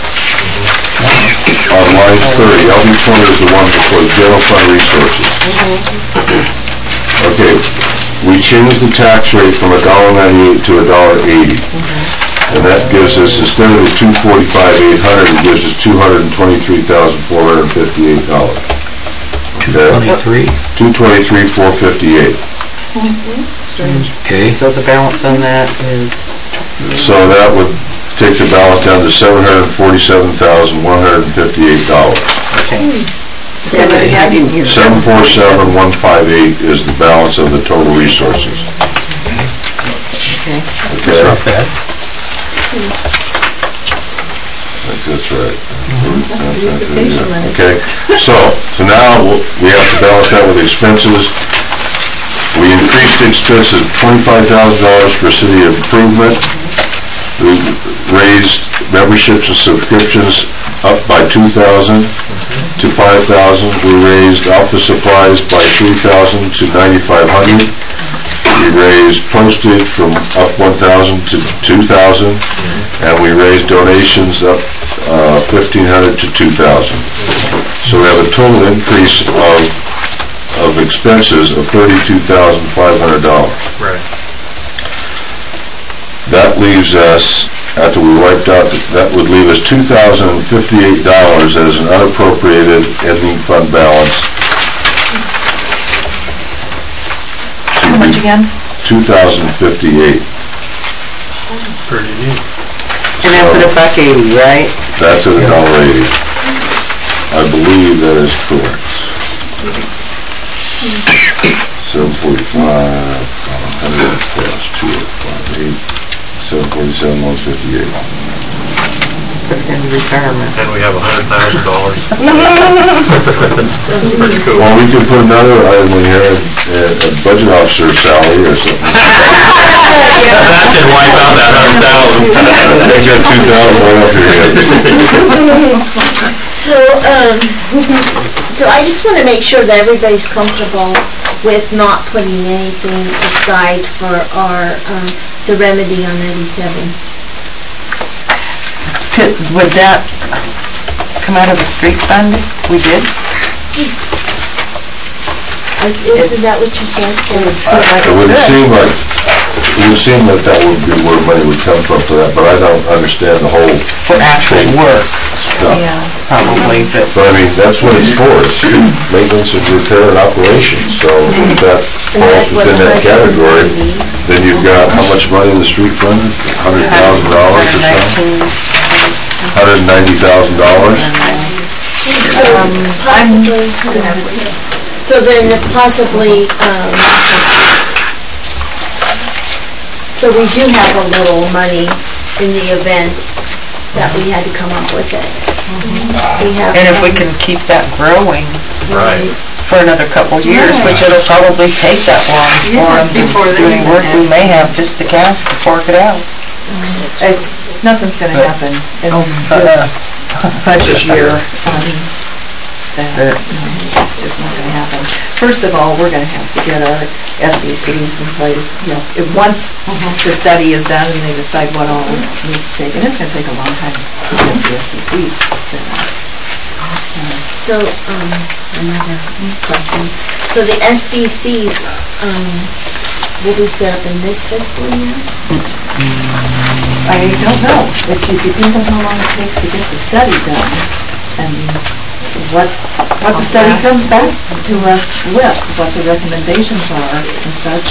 On line 30, LB 20 is the one before the general fund resources. Okay, we changed the tax rate from $1.98 to $1.80. And that gives us, instead of the $245,800, it gives us $223,458. $223? $223,458. Okay. So the balance on that is? So that would take the balance down to $747,158. Okay. 747,158 is the balance of the total resources. Okay. That's not bad. I think that's right. Okay, so now we have to balance that with expenses. We increased expenses $25,000 for city improvement. We raised memberships and subscriptions up by $2,000 to $5,000. We raised office supplies by $3,000 to $9,500. We raised postage from up $1,000 to $2,000, and we raised donations up $1,500 to $2,000. So we have a total increase of expenses of $32,500. Right. That leaves us, after we wiped out, that would leave us $2,058 as an unappropriated ending fund balance. How much again? $2,058. Pretty neat. And that's at $1.80, right? That's at $1.80. believe that is correct. 745, 100 plus 258, 747, 158. And retirement. And we have $100,000. Well, we could put another item in here, a budget officer salary or something. That could wipe out that $100,000. They got 2,000 right up here. So I just want to make sure that everybody's comfortable with not putting anything aside for our, the remedy on 97. Would that come out of the street fund? We did? Isn't that what you said? It would seem like that would be where money would come from for that, but I don't understand the whole For actual work stuff. probably, but So I mean, that's what it's for, it's maintenance and repair and operations, so if that falls within that category, then you've got how much money in the street fund? $100,000 or something? $190,000? So then possibly, so we do have a little money in the event that we had to come up with it. and if we can keep that growing Right. for another couple years, which it'll probably take that long for them Before they doing even work, we may have just the cash to fork it out. Nothing's going to happen in this budget year. It's just not going to happen. First of all, we're going to have to get our SDCs in place. Once the study is done and they decide what all needs to take, and it's going to take a long time to get the SDCs set up. So, another question. So the SDCs, will be set up in this fiscal year? I don't know. It depends on how long it takes to get the study done and what the study comes back to us with, what the recommendations are and such.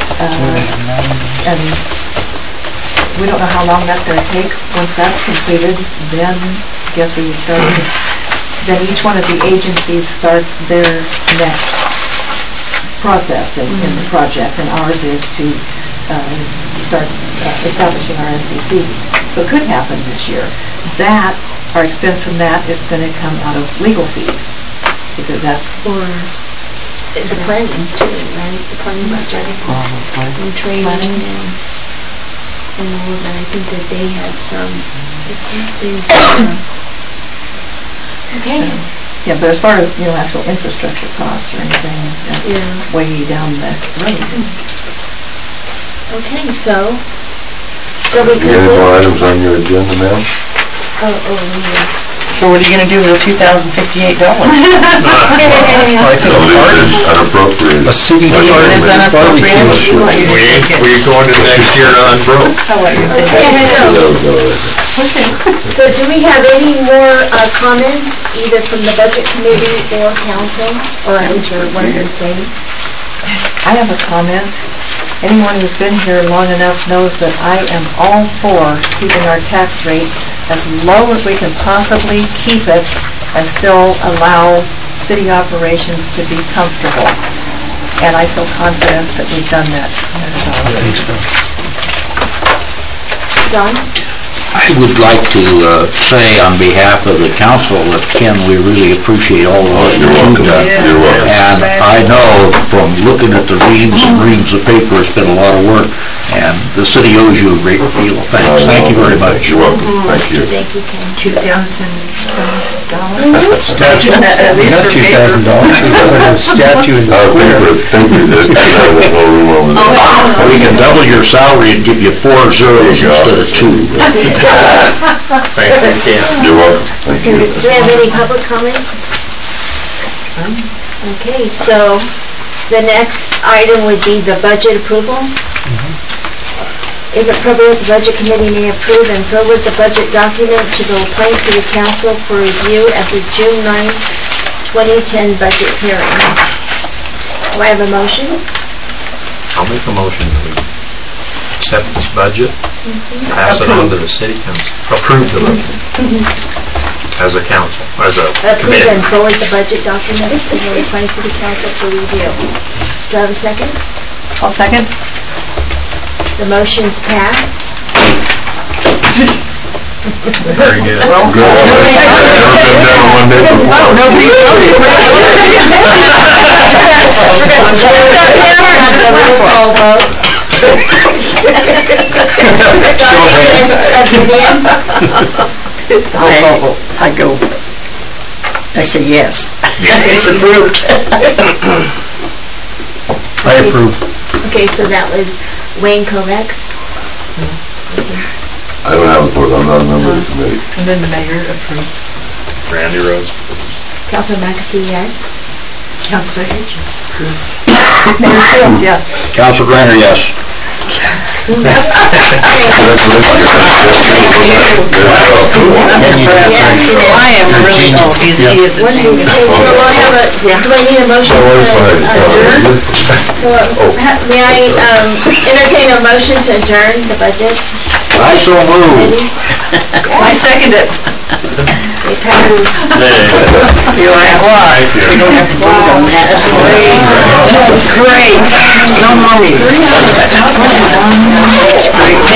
And we don't know how long that's going to take. Once that's completed, then I guess we would start. Then each one of the agencies starts their next process in the project, and ours is to start establishing our SDCs. So it could happen this year. That, our expense from that is going to come out of legal fees, because that's... Or the planning too, right? The planning budget. And training and all of that. I think that they had some things. Okay. Yeah, but as far as, actual infrastructure costs or anything, that's way down the road. Okay, so we Any more items on your agenda, ma'am? So what are you going to do with the $2,058? I think unappropriated. A city It is unappropriated? We going to next year unbroke. So do we have any more comments, either from the budget committee or council, or answer what I'm saying? I have a comment. Anyone who's been here long enough knows that I am all for keeping our tax rate as low as we can possibly keep it and still allow city operations to be comfortable. And I feel confident that we've done that. Don? I would like to say on behalf of the council that, Ken, we really appreciate all the work you've done. You're welcome. And I know from looking at the reams and reams of paper, it's been a lot of work, and the city owes you a great deal of thanks. Thank you very much. You're welcome. Thank you. Thank you, Ken. $2,000. Statue, not $2,000, you put a statue in the square. We can double your salary and give you 4 zeros instead of 2. Thank you, Ken. You're welcome. Thank you. Do we have any public comment? Okay, so the next item would be the budget approval. If appropriate, the budget committee may approve and forward the budget document to the LaPlante City Council for review at the June 9, 2010 budget hearing. Do I have a motion? I'll make a motion that we accept this budget, pass it on to the city council, approve the budget. as a council, as a Approve committee. and forward the budget document to the Lorraine County City Council for review. Do I have a second? I'll second. The motion's passed. Very good. Never been done one day before. Nobody I go, I say yes. It's approved. I approve. Okay, so that was Wayne Kovacs. I don't have a report, I'm not a member of the committee. And then the mayor approves. Randy Rhodes. Councilor McAfee, yes. Councilor Hedges approves. Mayor Shields, yes. Council Griner, yes. I am really, oh, he is a genius. Okay, so we'll have a, do I need a motion to adjourn? So, may I entertain a motion to adjourn the budget? I so move. I second it. It passes. You're like, why? We don't have to vote on that. That's great. Great. No money. That's great.